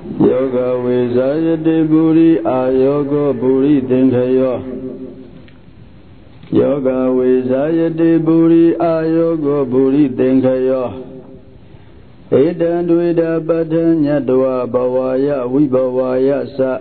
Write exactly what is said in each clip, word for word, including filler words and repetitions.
Yoga Vizayate Buri Ayoga Buri Dinkayo Yoga Vizayate Buri Ayoga Buri Dinkayo Edan Duida Batan Yadwa Bawaya Vibawaya Sa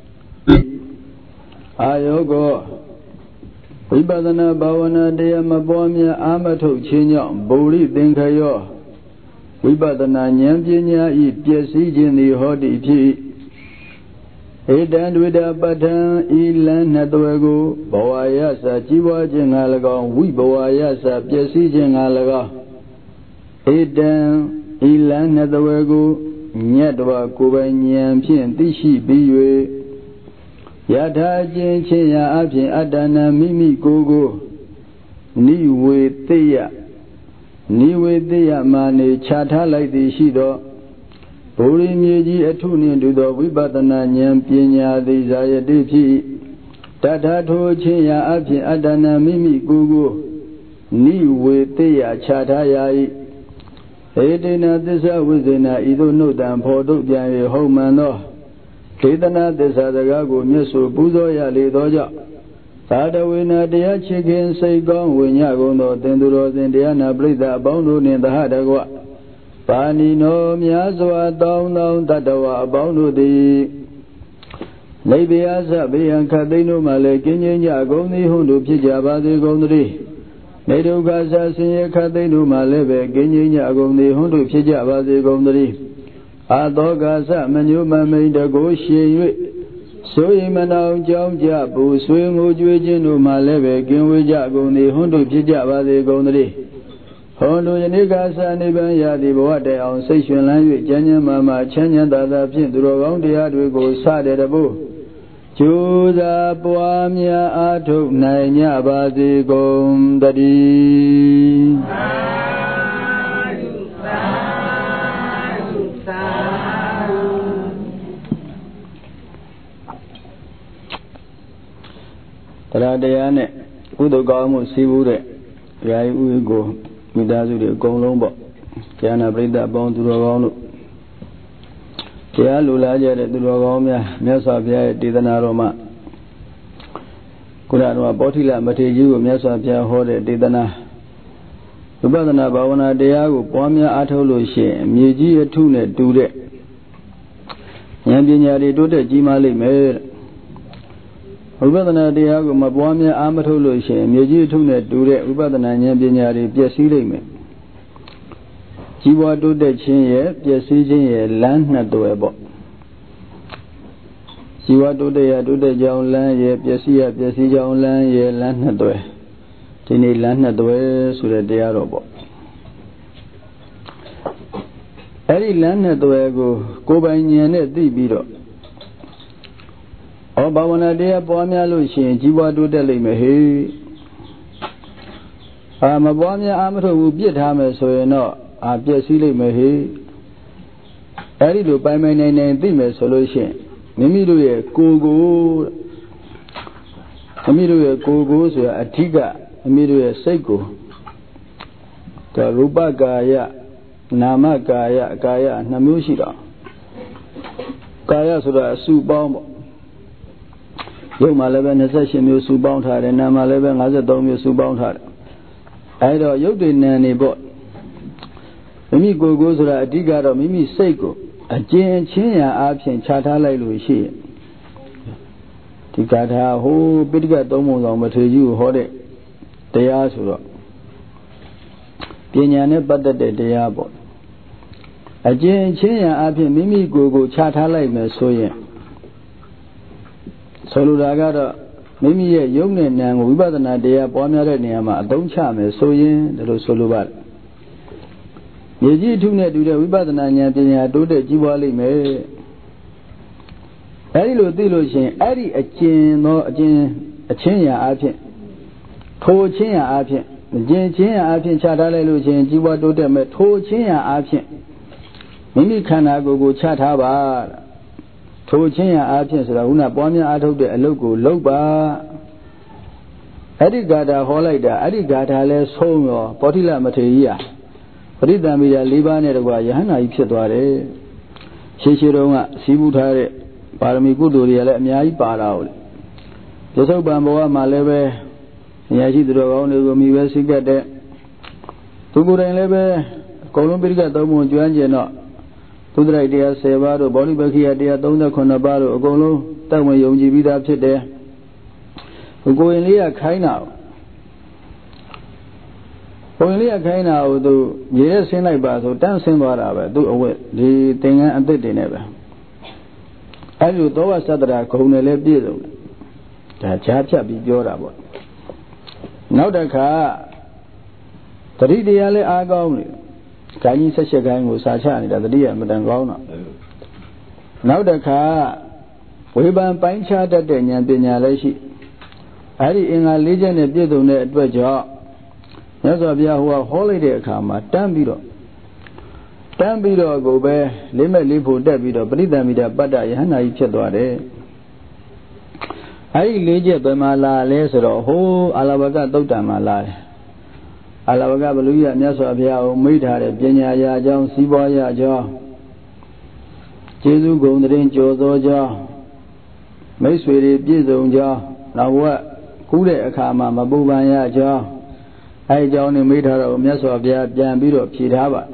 Ayoga Vibadana Bhavana Deya Mabomya Amatu Chinya Buri Dinkayo Vibadana Nyampinya I Piasi Jini Hodi Pi Edan Duida Batan Ilan Natwago Bawaya Sa Jiwa Jingalaga Vibawaya Sa Piasi Jingalaga Edan Ilan Natwago Nyadwa Kuba Nyampian Tishi Biwe Yata Jin Chinya Apin Adana Mimi Gogo Niwe Teya Niwe Teya Mane Chata like the Shido Buri Miji Atuni to the Vibadana Nyam Pinya the Zayadipi Tata To Chinya Apin Adana Mimi Gogo Niwe Teya Chata Yai Edina Disa Wizina Ido No Dan Podo Bian Homano Kedana Desadago Misu Buzoya Lidoja Tadawina Dia Chicken say gone when Yagono Denduros Indiana Brida Bondo in the Hadagua Pani no Miazwa down down Tadawa Bondo di Maybe as a Bianca Dino Malek in Yagoni Hundu Pijaba de Gondri Nedo Gaza Senior Cadeno Malebe Gini Yagoni Hundu Pijaba de Gondri Adogaza Manuma made a negotiate. So him and now Jam Jabu, swing Ujino Maleve, Ginwijago, the Hundu Pijaba de Gondri. Hondo Yanigasa Niban Yadi Boate on station language, Janya Mama, Chanya Dada Pin to around the yard we go sad at the bow. Chuda Boamia Ato Nanya Bazi Gom Daddy. Taradayane, Udogamu Sibure, Rai Ugo, Midazu, Gomlombo, Kiana Brida Bon to Rogono, Kialulaja de Rogomia, Mesavia, Didana Kurano Botila, Mateju, Mesavia, Hode, Didana Ubadana Bawana Deago, Pomia Atoloshi, Miji Tune, Dude Yambinia Dude, Jimali Mer. Ubadana Diago Mabwamia Amatoloshi, Miji Tune, Dure, Ubadana Yambinia, Piasilime. Jiwa do the chin, Piasijin, land not doable. Jiwa do the do the John land, ye Piasia, Piasija land, ye land not doe. Tini land not doe, so that they are robo. Every land not doego, go by Nianet di Bido. Obawana dea Boamia Lucian, Jiwa do the lime. I'm a Boamia Amato will be at Hammer, so you know, I Piasili Mehe. Erido by my name and Dime solution. Mimidu Gogo Amidu Gogo, Atiga, Amidu Seiko. The Ruba Gaya, Nama Gaya, Gaya, Namushida. Gaya Suda Su Bomb. Yo Malaban has a shimmy su bound her and Namalaban has a dome su bound her. I don't you didn't any bot. Mimi go goes to a digger of Mimi Seiko, a Jane Chinya absent Chatala Lucy. Tigata who bigger domos on but you hold it. They are so. Pinyane but the day are bot. A Jane Chinya absent Mimi go go Chatala Mesoya. Soludagada, Mimi a young and Wibadana dea Bomera Niama, don't charm, so yen, the Solubat. Yeji Tune do the Wibadana Yampinia do the Jiwali me. Erilo Dilotion, Eri a chin, no a chin, a chinya apin. To chinya apin, the Jin chinya apin Chatale Lucien, Jiwa do them, to chinya apin. Mimi cana go go Chataba. To Chinya Apins, Una Bomia out of the logo, Loba Adigada Holaida, Adigada less home or Potila Materia. Rida Mia Libane, Yahana Ipsatuare. ရှေးရှေးတုန်းကစီးပူးထားတဲ့ပါရမီကုသိုလ်တွေကလည်းအများကြီးပါလာဟုတ်လေပြစ္ဆုတ်ပံဘဝမှာလည်းပဲဉာဏ်ရှိသူတော်ကောင်းတွေကိုမိပဲစိတ်ကတ်တဲ့သူကိုယ်တိုင်လည်းပဲအကုန်လုံးပိဋကသုံးပုံကျွမ်းကျင်တော့သုဒ္ဓရိုက်တရားဆယ်ပါးတို့ဗောဓိပက္ခိယတရားသုံးခုပါးတို့အကုန်လုံးတတ်ဝင်ယုံကြည်ပြီးသားဖြစ်တယ်ကိုယ်ရင်လေးကခိုင်းတာကိုယ်ရင်လေးကခိုင်းတာကိုသူရေရဲဆင်းလိုက်ပါဆိုတန်းဆင်းသွားတာပဲသူ့အဝတ်ဒီသင်္ကန်းအသစ်တင်နေပဲအဲ့ဒီသောဝသတ္တရာဂုံနဲ့လည်းပြည့်စုံတယ်ဒါကြားဖြတ်ပြီးပြောတာပေါ့နောက်တစ်ခါတတိတရားလည်းအားကောင်းတယ်ဂိုင်းကြီးဆက်ချက်ဂိုင်းကိုစာချနေတာတတိယမတန်ကောင်းတော့နောက်တစ်ခါဝေဖန်ပိုင်းခြားတတ်တဲ့ဉာဏ်ပညာလည်းရှိအဲ့ဒီအင်္ဂါ၄ချက်နဲ့ပြည့်စုံတဲ့အတွက်ကြောင့်မြတ်စွာဘုရားဟောဟောလိုက်တဲ့အခါမှာတန်းပြီးတော့တန်းပြီးတော့ကိုပဲလေးမဲ့လေးဖို့တက်ပြီးတော့ပရိသမိတာပတ္တယဟန္တာကြီးဖြစ်သွားတယ်အဲ့ဒီလေးချက်ဘယ်မှာလာလဲဆိုတော့ဟိုးအာလဝကသုတ်တံမှာလာတယ်အာလဝကဘလူရမြတ်စွာဘုရားကိုမိထားတဲ့ပညာရာအကြောင်းစီးပွားရာအကြောင်းကျေးဇူးဂုဏ်သတင်းကြော်သောကြောင်းမိတ်ဆွေတွေပြည့်စုံကြောင်းနောက်ဘဝကူးတဲ့အခါမှာမပူပန်ရကြောင်းအဲအကြောင်းနဲ့မိထားတော့မြတ်စွာဘုရားပြန်ပြီးတော့ဖြေထားပါ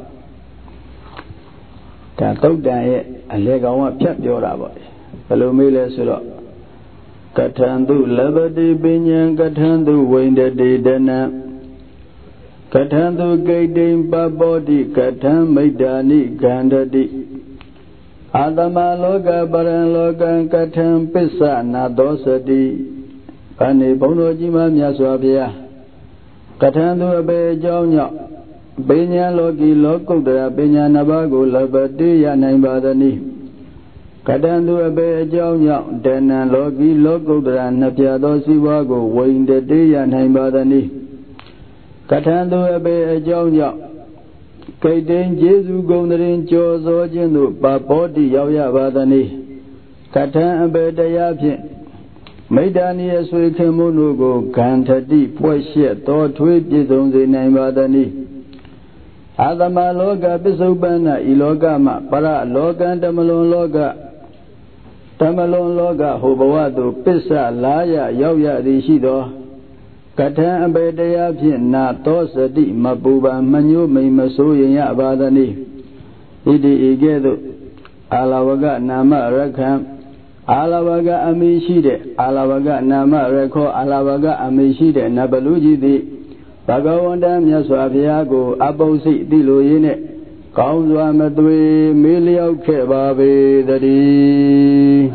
ဒါသုတ်တံရဲ့အလေကောင်ကဖြတ်ပြောတာပေါ့ဘယ်လိုမေးလဲဆိုတော့ကထံသူလဘတိပညာကထံသူဝိန္ဒတိဒနံကထံသူကိတ္တိပပောတိကထံမိတ်တာနိဂန္ဓတိအာတမလောကပရံလောကံကထံပစ္ဆနာသောစတိဘာနေဘုန်းတော်ကြီးမှမြတ်စွာဘုရားကထံသူအပေအကြောင်းကြောင့်ပညာလောကီလောကုတ္တရာပညာနှစ်ပါးကိုလဘတိရနိုင်ပါသနည်းကထံသူအပေအကြောင်းကြောင့်တဏံလောကီလောကုတ္တရာနှစ်ပြသောစီးပွားကိုဝိန္ဒတိရနိုင်ပါသနည်းကထံသူအပေအကြောင်းကြောင့်ကိတ္တိန်ကျေးဇူးဂုဏ်သတင်းကြော်သောခြင်းသို့ပပောတိရောက်ရပါသနည်းကထံအပေတရားဖြင့်မိတ္တာနိယဆွေခင်မှုတို့ကိုဂန္ဓတိပွက်ရှက်တော်ထွေးပြည့်စုံစေနိုင်ပါသနည်းအာသမလောကပစ္စုပန်နာဤလောကမှပရလောကံဓမ္မလွန်လောကဓမ္မလွန်လောကဟိုဘဝသို့ပစ္ဆလာရရောက်ရသည်ရှိသောကထံအပေတရားဖြင့်နာသောစတိမပူပါမညှိုးမိန်မဆိုးရင်ရပါသနည်းဣတိဤကဲ့သို့အာလဝကနာမရခံအာလဝကအမိရှိတဲ့အာလဝကနာမရခောအာလဝကအမိရှိတဲ့နဗလူကြီးသည်ဘဂဝန္တမြတ်စွာဘုရားကိုအပုပ်စိတိလိုရင်းနဲ့ကောင်းစွာမသွေမေးလျောက်ခဲ့ပါပေတည်း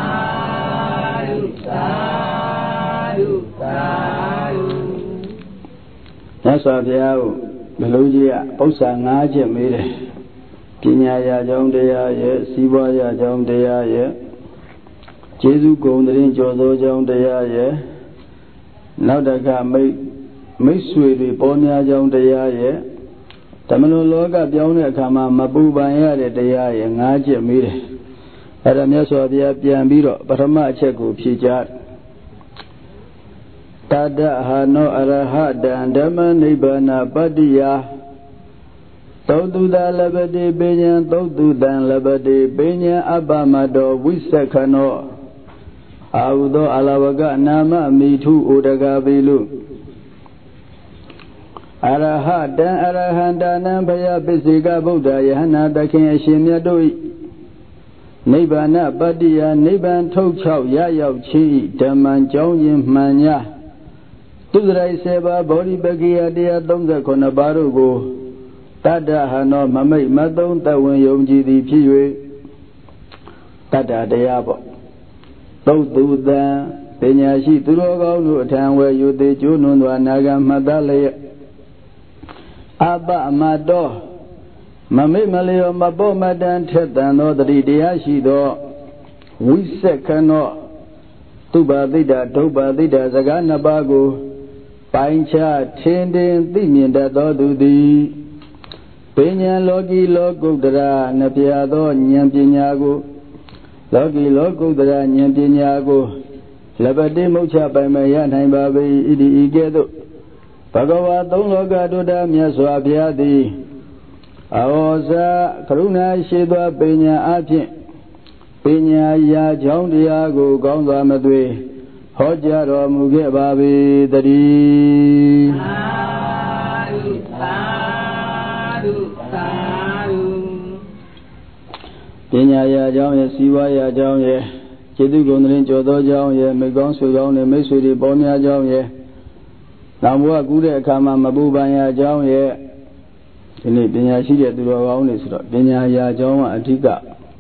သာဓုသာဓုသာဓုမြတ်စွာဘုရားကိုဘလူကြီးကပု္ပ္ပာ၅ချက်မေးတယ်ပညာရာကြောင့်တရားရဲ့စီးပွားရာကြောင့်တရားရဲ့ကျေးဇူးဂုဏ်သတင်းကြော်သောကြောင့်တရားရဲ့နောက်တခါမိတ်မိတ်ဆွေတွေပေါ်များကြောင်းတရားရဲ့ဓမ္မလွန်လောကပြောင်းတဲ့အခါမှာမပူပန်ရတဲ့တရားရဲ့၅ချက်မေးတယ်အဲ့ဒါမြတ်စွာဘုရားပြန်ပြီးတော့ပထမအချက်ကိုဖြေကြားတတ္တဟာနောအရဟတံဓမ္မနိဗ္ဗာနပတ္တိယသုတ်တုတလဘတိပညာသုတ်တုတံလဘတိပညာအပ္ပမတောဝိသခနောအာဟုသောအလဝကနာမမိထုဩတကပိလုအရဟတံအရဟန္တာနံဘယပိစိကဗုဒ္ဓယဟနာသခင်အရှင်မြတ်တို့၏နိဗ္ဗာနပတ္တိယနိဗ္ဗာန်ထုတ်ချောက်ရရောက်ခြင်း၏ဓမ္မံကြောင်းခြင်းမှန်ညာသူစရိုက်ဆေပါဗောဓိပက္ခိယတရား၃၉ပါးတို့ကိုတတ္တဟနောမမိတ်မသုံးတဝင်ယုံကြည်သည်ဖြစ်၍တတ္တတရားပေါ့သုတ်တုတံပညာရှိသူတော်ကောင်းတို့အထံဝဲယူသေးကျိုးနွန်စွာနာဂမှတ်သားလျက်အပမတောမမိတ်မလျောမပောမတံထက်တန်သောတတိတရားရှိသောဝိသက္ခနောသူပါတိတ္တဒုပ္ပါတိတ္တစကားနှစ်ပါးကိုပိုင်းခြားထင်ထင်သိမြင်တတ်သောသူသည်ပညာလောကီလောကုတ္တရာနှပြသောဉာဏ်ပညာကိုလောကီလောကုတ္တရာဉာဏ်ပညာကိုလဘတိမုတ်ချပိုင်မရနိုင်ပါပေ၏ဣတိဤကဲ့သို့ဘဂဝါသုံးလောကတုဒ္ဓမြတ်စွာဘုရားသည် Aosa Karuna Shedwa Penya Apin Penya Ya Jondiago Gonza Madwe Hoja Romuge Babi Dari Penya Ya Jong Siwa Ya Jong Chidu Gondrin Jodo Jong Megong Sugong Mesuri Bomia Jong Namwa Gude Kama Mabubanya Jong Ini Penya Shide Duro ni Sura Penya Ya Jong Atika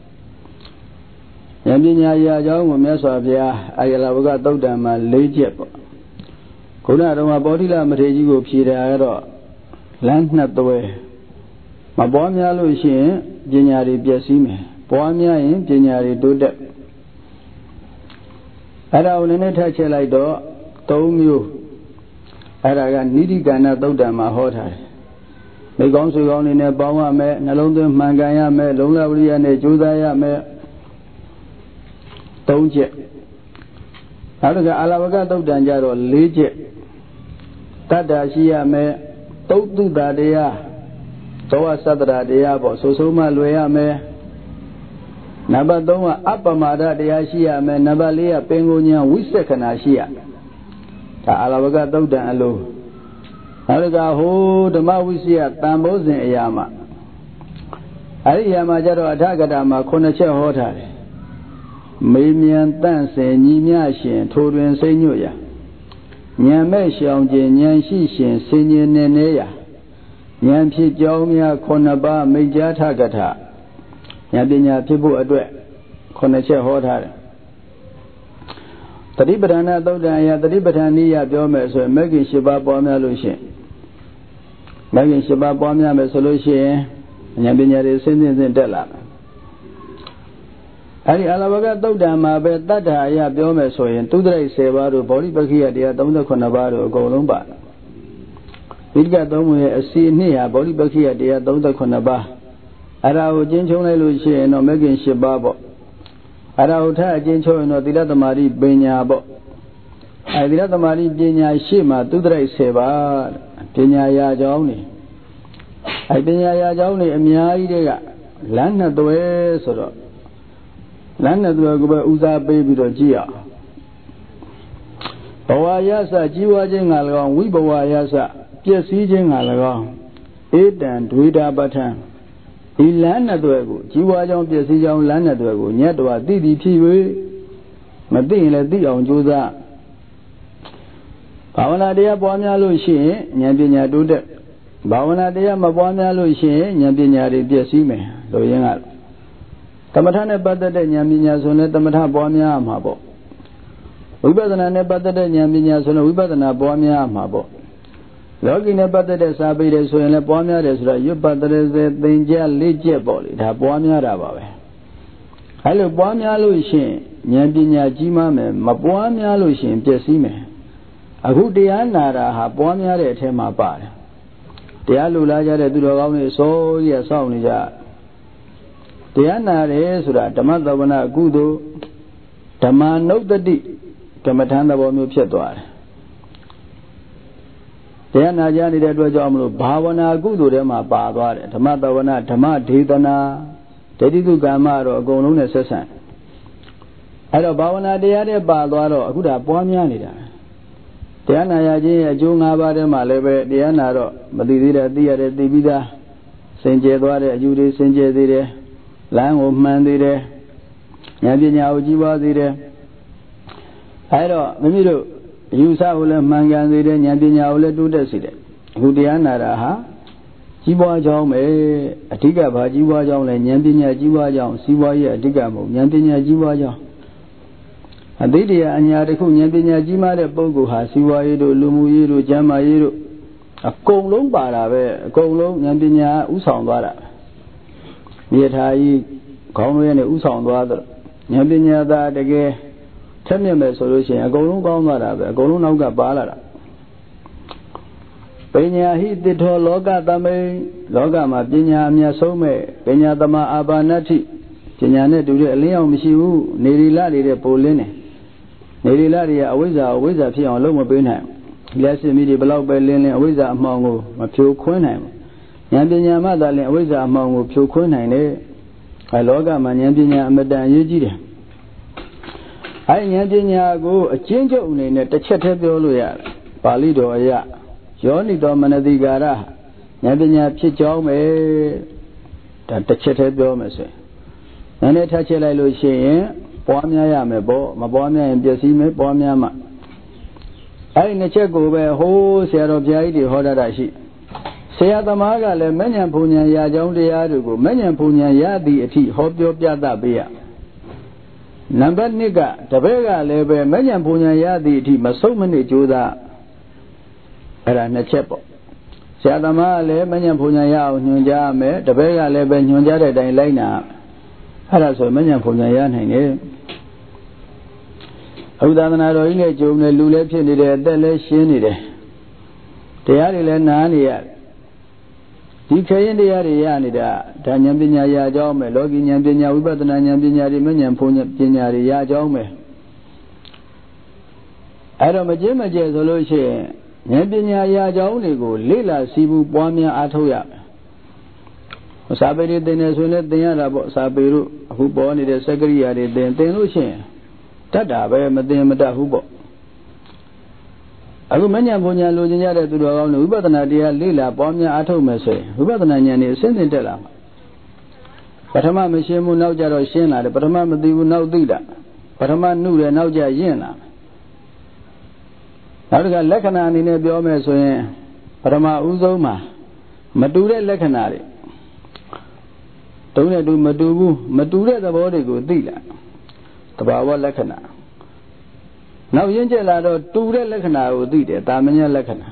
Penya Ya Jong Meswa Pia Ayala Buga Dauda Ma Lejet Kuna Roma Bodila Matejigo Pira Ero Lantna Towe Mabomia Lucian Pinyari Piasime Bomia in Pinyari Dude Ada Unene Tachelaido Tomyu Ada Nidi Gana Dauda Ma Hotai Mấy con sư con này nè bao à mẹ, nè lông tôi mang cái à mẹ, lông lao đi à nè chú tay à mẹ, tấu chết. Đó là cái alavaga tấu đàn gia rồi lý chết. Ta đã xí à mẹ, tấu tu đà đi à, tấu à sát đà đi à, bỏ số số mà lùi à mẹ. Nà bà tấu à áp bà mà đà đi à xí à mẹ, nà bà lý à bên ngô nhá quý sẻ khả nà xí à. Ta alavaga tấu đàn à lù. Alaga ho Dhamawisiya Tambozin Ayama Ayama Jaro Atagadama Konache Hotare Mimian Tanse Nimia Shin Torun Senuya Nyame Shangji Nyanshi Shin Senye Neneya Nyampi Jomia Konaba Meja Tagata Nyabinya Pibu Adwe Konache Hotare Tadibadana Dodaya Tadibadaniya Jome so Megi Shiba Bomia Lucian Magi Shiba Bomia Solution Nyabinya Sindin Della Ari Alavaga Dodama Betata Ya Biome Soyan Tudre Sevaru Bori Bakia Dia Donda Konavaru Golumba Vidga Domu Si Nia Bori Bakia Dia Donda Konaba Arao Jinchone Lucian no Megin Shibabo Arauta Jincho no Dilatamari Benyabo I Dilatamari Benya Shima Tudre Seva Penya Ya Joni I Penya Ya Joni Emiaidega Lana Doe Soro Lana Doe Uza Baby Rogia Bawayasa Jiwa Jingalong Wibawayasa Piasi Jingalong Edan Duida Batan Ilana Duego, Jiwajong Piasijong Lana Duego, Nyadwa Didi Piwe, Madin la Di on Juza Bavana Dea Bomia Lushi, Nyabinya Dude, Bavana Dea Mabomia Lushi, Nyabinya Piasime, Loyangal Tamatana Bada de Nyaminya Sona Tamata Bomia Mabo Ubadana Bada de Nyaminya Sona Ubadana Bomia Mabo Logi ne bada de sabi de so yin leပွားများတယ်ဆိုတော့ရွတ်ပတ်တဲ့စေသင်ကြလေ့ကျက်ပေါ့လေဒါပွားများတာပါပဲအဲလိုပွားများလို့ရှိရင်ဉာဏ်ပညာကြီးမားမယ်မပွားများလို့ရှိရင်ပျက်စီးမယ်အခုတရားနာတာဟာပွားများတဲ့အထက်မှာပါတယ်တရားလူလာကြတဲ့သူတော်ကောင်းတွေစိုးရဆောက်နေကြတရားနာတယ်ဆိုတာဓမ္မသဝနာကုသိုလ်ဓမ္မနုတ္တိကမ္မထံသဘောမျိုးဖြစ်သွားတယ်တရားနာကြနေတဲ့အတွက်ကြောင့်မလို့ဘာဝနာကုသိုလ်ထဲမှာပါသွားတယ်ဓမ္မတဝနာဓမ္မဒေသနာဒိဋ္ဌိတုကမ္မတော့အကုန်လုံးနဲ့ဆက်ဆံအဲ့တော့ဘာဝနာတရားတွေပါသွားတော့အခုဒါပွားများနေတာတရားနာရခြင်းရဲ့အကျိုး၅ပါးထဲမှာလည်းပဲတရားနာတော့မသိသေးတဲ့သိရတဲ့သိပြီးသားစင်ကြယ်သွားတဲ့အကျိုးတွေစင်ကြယ်သေးတယ်လမ်းကိုမှန်သေးတယ်ဉာဏ်ပညာကိုကြီးပွားသေးတယ်အဲ့တော့မိမိတို့ယူဆကိုလည်းမှန်ကန်စေတယ်ဉာဏ်ပညာကိုလည်းတိုးတက်စေတယ်အခုတရားနာတာဟာကြီးပွားကြောင်းပဲအဓိကဘာကြီးပွားကြောင်းလဲဉာဏ်ပညာကြီးပွားကြောင်းစီးပွားရေးအဓိကမဟုတ်ဉာဏ်ပညာကြီးပွားကြောင်းအသိတရားအညာတစ်ခုဉာဏ်ပညာကြီးမားတဲ့ပုဂ္ဂိုလ်ဟာစီးပွားရေးတို့လူမှုရေးတို့ကျန်းမာရေးတို့အကုန်လုံးပါတာပဲအကုန်လုံးဉာဏ်ပညာဥဆောင်သွားတာမြေထားကြီးခေါင်းရဲနဲ့ဥဆောင်သွားတော့ဉာဏ်ပညာသာတကယ်ဆက်မြတ်မယ်ဆိုလို့ရှိရင်အကုန်လုံးကောင်းသွားတာပဲအကုန်လုံးနောက်ကပါလာတာပညာဟိတိထောလောကသမိန်လောကမှာပညာအမြတ်ဆုံးမဲ့ပညာသမအာဘာနတ္ထိပညာနဲ့တူတဲ့အလင်းအောင်မရှိဘူးနေရီလတွေတဲ့ပိုလင်းတယ်နေရီလတွေကအဝိဇ္ဇာအဝိဇ္ဇာဖြစ်အောင်လုပ်မပေးနိုင်လက်စစ်မိတွေဘလောက်ပဲလင်းလင်းအဝိဇ္ဇာအမှောင်ကိုမဖြိုခွင်းနိုင်ဘူးဉာဏ်ပညာမှသာလျှင်အဝိဇ္ဇာအမှောင်ကိုဖြိုခွင်းနိုင်တယ်အဲလောကမှာဉာဏ်ပညာအမတန်အရေးကြီးတယ်အဲဉာဏ်ပညာကိုအကျဉ်းချုပ်အနေနဲ့တစ်ချက်တည်းပြောလို့ရတယ်ပါဠိတော်အရယောနိတော်မနတိကာရဉာဏ်ပညာဖြစ်ကြောင်းပဲဒါတစ်ချက်တည်းပြောမယ်ဆိုရင်နည်းနည်းထပ်ချက်လိုက်လို့ရှိရင်ပွားများရမယ်ပေါ့မပွားများရင်ပျက်စီးမယ်ပွားများမှအဲ့ဒီနှစ်ချက်ကိုပဲဟိုးဆရာတော်ဘုရားကြီးတွေဟောတာရှိဆရာသမားကလည်းမဉ္ဇဉ်ဘုံဉဏ်ရာကြောင်းတရားတွေကိုမဉ္ဇဉ်ဘုံဉဏ်ရသည့်အထိဟောပြောပြသပေးရနံပါတ်နှစ်ကတပည့်ကလည်းပဲမဉ္ဇဉ်ဘုံဉဏ်ရသည့်အထိမဆုံးမနစ်ကြိုးစားအဲ့ဒါနှစ်ချက်ပေါ့ဆရာသမားကလည်းမဉ္ဇဉ်ဘုံဉဏ်ရအောင်ညွှန်ကြားရမယ်တပည့်ကလည်းပဲညွှန်ကြားတဲ့အတိုင်းလိုက်နာအဲ့ဒါဆိုမဉ္ဇဉ်ဘုံဉဏ်ရနိုင်တယ်ဥဒသနာတော်ကြီးနဲ့ကြုံတယ်လူလည်းဖြစ်နေတယ်အသက်လည်းရှင်းနေတယ်တရားတွေလည်းနားနေရတယ်ဒီခရင်တရားတွေရနေတာဒါဉာဏ်ပညာရအကြောင်းပဲလောကီဉာဏ်ပညာဝိပဿနာဉာဏ်ပညာတွေမဉဏ်ဘုံဉာဏ်ပညာတွေရအကြောင်းပဲအဲ့တော့မကျင်းမကျဲဆိုလို့ရှိရင်ဉာဏ်ပညာရအကြောင်းတွေကိုလေ့လာစီးပူးပွားများအားထုတ်ရမယ်စာပေတွေသင်နေဆိုရင်လည်းသင်ရတာပေါ့စာပေတို့အခုပေါ်နေတဲ့စက္ကရိယာတွေသင်သင်လို့ရှိရင်တတ်တာပဲမသင်မတတ်ဘူးပေါ့အခုမဉဏ်ဘုံဉဏ်လိုချင်ကြတဲ့သူတော်ကောင်းတွေဝိပဿနာတရားလေ့လာပွားများအားထုတ်မယ်ဆိုရင်ဝိပဿနာဉာဏ်တွေအစဉ်စဉ်တက်လာမှာပထမမရှင်းဘူးနောက်ကြတော့ရှင်းလာတယ်ပထမမသိဘူးနောက်သိတာပထမနှုတယ်နောက်ကြရင့်လာနောက်တစ်ခါလက္ခဏာအနေနဲ့ပြောမယ်ဆိုရင်ပထမဦးဆုံးမှာမတူတဲ့လက္ခဏာတွေတုံးနဲ့တူမတူဘူးမတူတဲ့သဘောတွေကိုသိလာသဘာဝလက္ခဏာနောက်ရင်းကျက်လာတော့တူတဲ့လက္ခဏာကိုသိတယ်တာမညလက္ခဏာ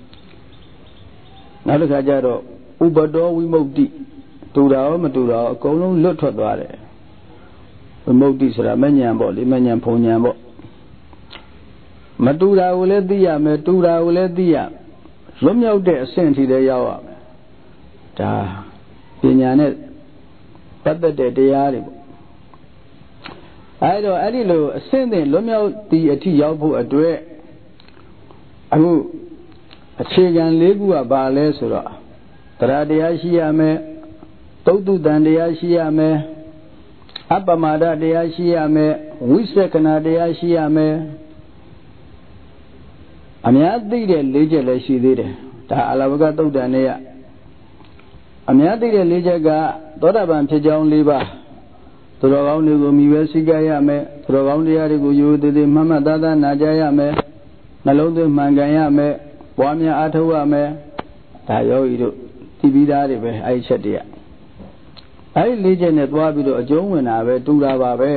နောက်တစ်ခါကျတော့ဥပဒောဝိမု ക്തി တူတာရောမတူတာရောအကုန်လုံးလွတ်ထွက်သွားတယ်ဝိမု ക്തി ဆိုတာမဉဏ်ပေါ့လေမဉဏ်ဘုံဉဏ်ပေါ့မတူတာကိုလည်းသိရမယ်တူတာကိုလည်းသိရလွတ်မြောက်တဲ့အဆင့်ထိလည်းရောက်ရမယ်ဒါပညာနဲ့ပတ်သက်တဲ့တရားတွေပေါ့အဲ့တော့အဲ့ဒီလိုအဆင့်သင်လွတ်မြောက်သည့်အထိရောက်ဖို့အတွက်အခုအခြေခံ၄ခုကဘာလဲဆိုတော့တရားတရားရှိရမယ်သုတ္တုတန်တရားရှိရမယ်အပ္ပမာဒတရားရှိရမယ်ဝိသက္ခဏတရားရှိရမယ်အများသိတဲ့၄ချက်လည်းရှိသေးတယ်ဒါအလဝကသုတ်တန်နဲ့အများသိတဲ့၄ချက်ကသောတာပန်ဖြစ်ကြောင်း၄ပါးသူတော်ကောင်းတွေကိုမြည်ပဲစိတ်ကြရမယ်သူတော်ကောင်းတရားတွေကိုရိုးသေးသေးမှတ်မှတ်သားသားနာကြားရမယ်နှလုံးသွင်းမှန်ကန်ရမယ်ပွားများအားထုတ်ရမယ်ဒါယောဂီတို့သိပြီးသားတွေပဲအဲ့ဒီချက်တည်းအဲ့ဒီလေးချက်နဲ့သွားပြီးတော့အကျုံးဝင်တာပဲတူတာပါပဲ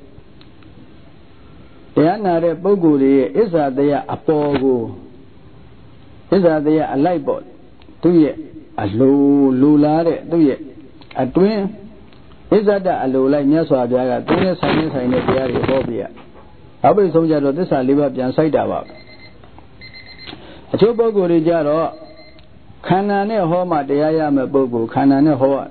တရားနာတဲ့ပုဂ္ဂိုလ်တွေရဲ့အစ္ဆာတရားအပေါ်ကိုအစ္ဆာတရားအလိုက်ပေါ့သူရဲ့အလိုလိုလားတဲ့သူရဲ့အတွင်းဣဇဒအလိုလိုက်မြတ်စွာဘုရားကသူနဲ့ဆိုင်နဲ့ဆိုင်တဲ့တရားတွေဟောပြရနောက်ပြီးဆုံးကြတော့သစ္စာလေးပါးပြန်ဆိုင်တာပါအချို့ပုဂ္ဂိုလ်တွေကြတော့ခန္ဓာနဲ့ဟောမှတရားရမယ်ပုဂ္ဂိုလ်ခန္ဓာနဲ့ဟောရတယ်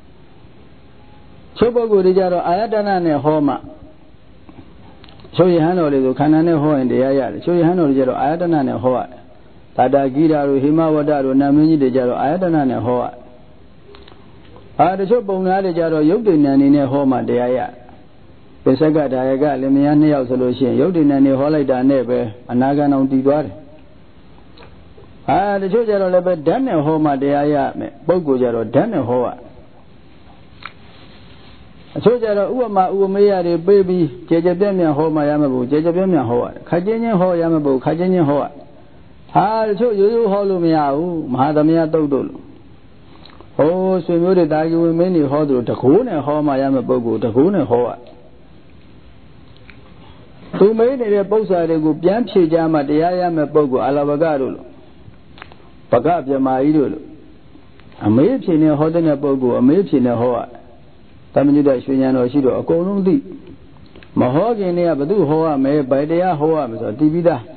ချို့ပုဂ္ဂိုလ်တွေကြတော့အာယတနာနဲ့ဟောမှချို့ယဟန်တော်တွေဆိုခန္ဓာနဲ့ဟောရင်တရားရတယ်ချို့ယဟန်တော်တွေကြတော့အာယတနာနဲ့ဟောရတယ်တာတာဂိရာတို့ဟိမဝတ္တတို့နာမင်းကြီးတွေကြတော့အာယတနာနဲ့ဟောရတယ်အာတချို့ပုံသားတွေကြတော့ယုတ်တိဏ္ဍနေနဲ့ဟောမှတရားရပစ္စကဒါယကလင်မယားနှစ်ယောက်ဆိုလို့ရှိရင်ယုတ်တိဏ္ဍနေဟောလိုက်တာနဲ့ပဲအနာဂံအောင်တည်သွားတယ်အာတချို့ကြတော့လည်းပဲဓာတ်နဲ့ဟောမှတရားရမယ်ပုဂ္ဂိုလ်ကြတော့ဓာတ်နဲ့ဟောရအချို့ကြတော့ဥပမာဥပမေယတွေပေးပြီးကျေကျေပြည့်မြတ်ဟောမှရမှာဘူးကျေကျေပြည့်မြတ်ဟောရတယ်ခက်ချင်းချင်းဟောရမှာဘူးခက်ချင်းချင်းဟောရဟာတချို့ရိုးရိုးဟောလို့မရဘူးမဟာသမယတုတ်တို့လို့ဟိုးဆွေမျိုးတွေတာကြီးဝင်မင်းတွေဟောသူတကိုးနဲ့ဟောမှရမယ့်ပုဂ္ဂိုလ်တကိုးနဲ့ဟောရသူမေးနေတဲ့ပု္ပ္ပာတွေကိုပြန်ဖြေကြမှတရားရမယ့်ပုဂ္ဂိုလ်အလဘကတို့လို့ပကပြမာကြီးတို့လို့အမေးဖြေနေဟောတဲ့ပုဂ္ဂိုလ်အမေးဖြေနေဟောရတမညုတရွှေဉာဏ်တော်ရှိတော့အကုန်လုံးသိမဟောခင်တည်းကဘု து ဟောရမယ်ဗိုက်တရားဟောရမယ်ဆိုတော့တည်ပြီးသား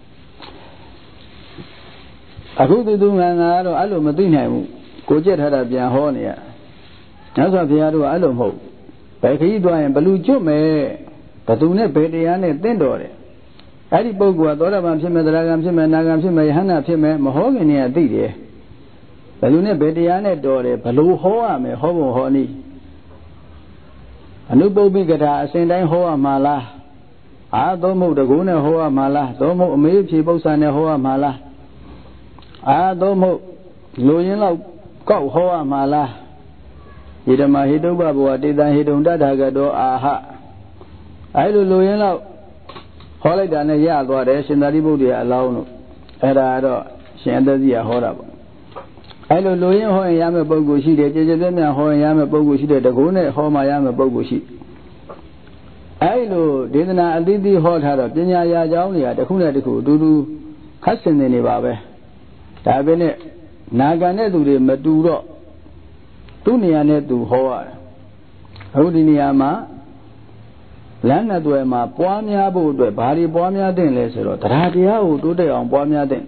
အခုသူသူငါငါတော့အဲ့လိုမသိနိုင်ဘူးကိုကြက်ထားတာပြန်ဟောနေရညစွာဘုရားတို့ကအဲ့လိုမဟုတ်ဘယ်ခရီးသွားရင်ဘလူကျွတ်မယ်ဘသူနဲ့ဘယ်တရားနဲ့တင့်တော်တယ်အဲ့ဒီပုဂ္ဂိုလ်ကသောတာပန်ဖြစ်မယ်သရဂံဖြစ်မယ်နာဂံဖြစ်မယ်ယဟန္တာဖြစ်မယ်မဟောခင်တည်းကသိတယ်ဘယ်လိုနဲ့ဘယ်တရားနဲ့တော်တယ်ဘယ်လိုဟောရမယ်ဟောဖို့ဟောနည်းအနုပုပ္ပိကထာအစဉ်တိုင်းဟောရမှာလားအာသုံးမှုတကူနဲ့ဟောရမှာလားသုံးမှုအမေးဖြေပု္ပ္ပာနဲ့ဟောရမှာလားအာသုံးမှုလူရင်းလောက်ကောက်ဟောရမှာလားဣဒမဟိတုပ္ပဘောတေတံဟိတုံတထာဂတောအာဟအဲလိုလူရင်းလောက်ဟောလိုက်တာနဲ့ရသွားတယ်ရှင်သာရိပုတ္တရာအလောင်းတို့အဲ့ဒါတော့ရှင်အသက်ကြီးကဟောတာပေါ့အဲ့လိုလူရင်းဟောရင်ရမယ့်ပုဂ္ဂိုလ်ရှိတယ်ကြည်ကြည်ပြည့်ပြည့်ဟောရင်ရမယ့်ပုဂ္ဂိုလ်ရှိတယ်တကူနဲ့ဟောမှရမယ့်ပုဂ္ဂိုလ်ရှိအဲ့လိုဒေသနာအသီးသီးဟောထားတော့ပညာရာကြောင်းတွေကတစ်ခုနဲ့တစ်ခုအတူတူခတ်ဆင်နေနေပါပဲဒါပဲနဲ့နာဂန်တဲ့သူတွေမတူတော့သူ့နေရာနဲ့သူဟောရတယ်အခုဒီနေရာမှာလမ်းနဲ့တွယ်မှာပွားများဖို့အတွက်ဘာတွေပွားများတဲ့လဲဆိုတော့တရားတရားကိုတိုးတက်အောင်ပွားများတဲ့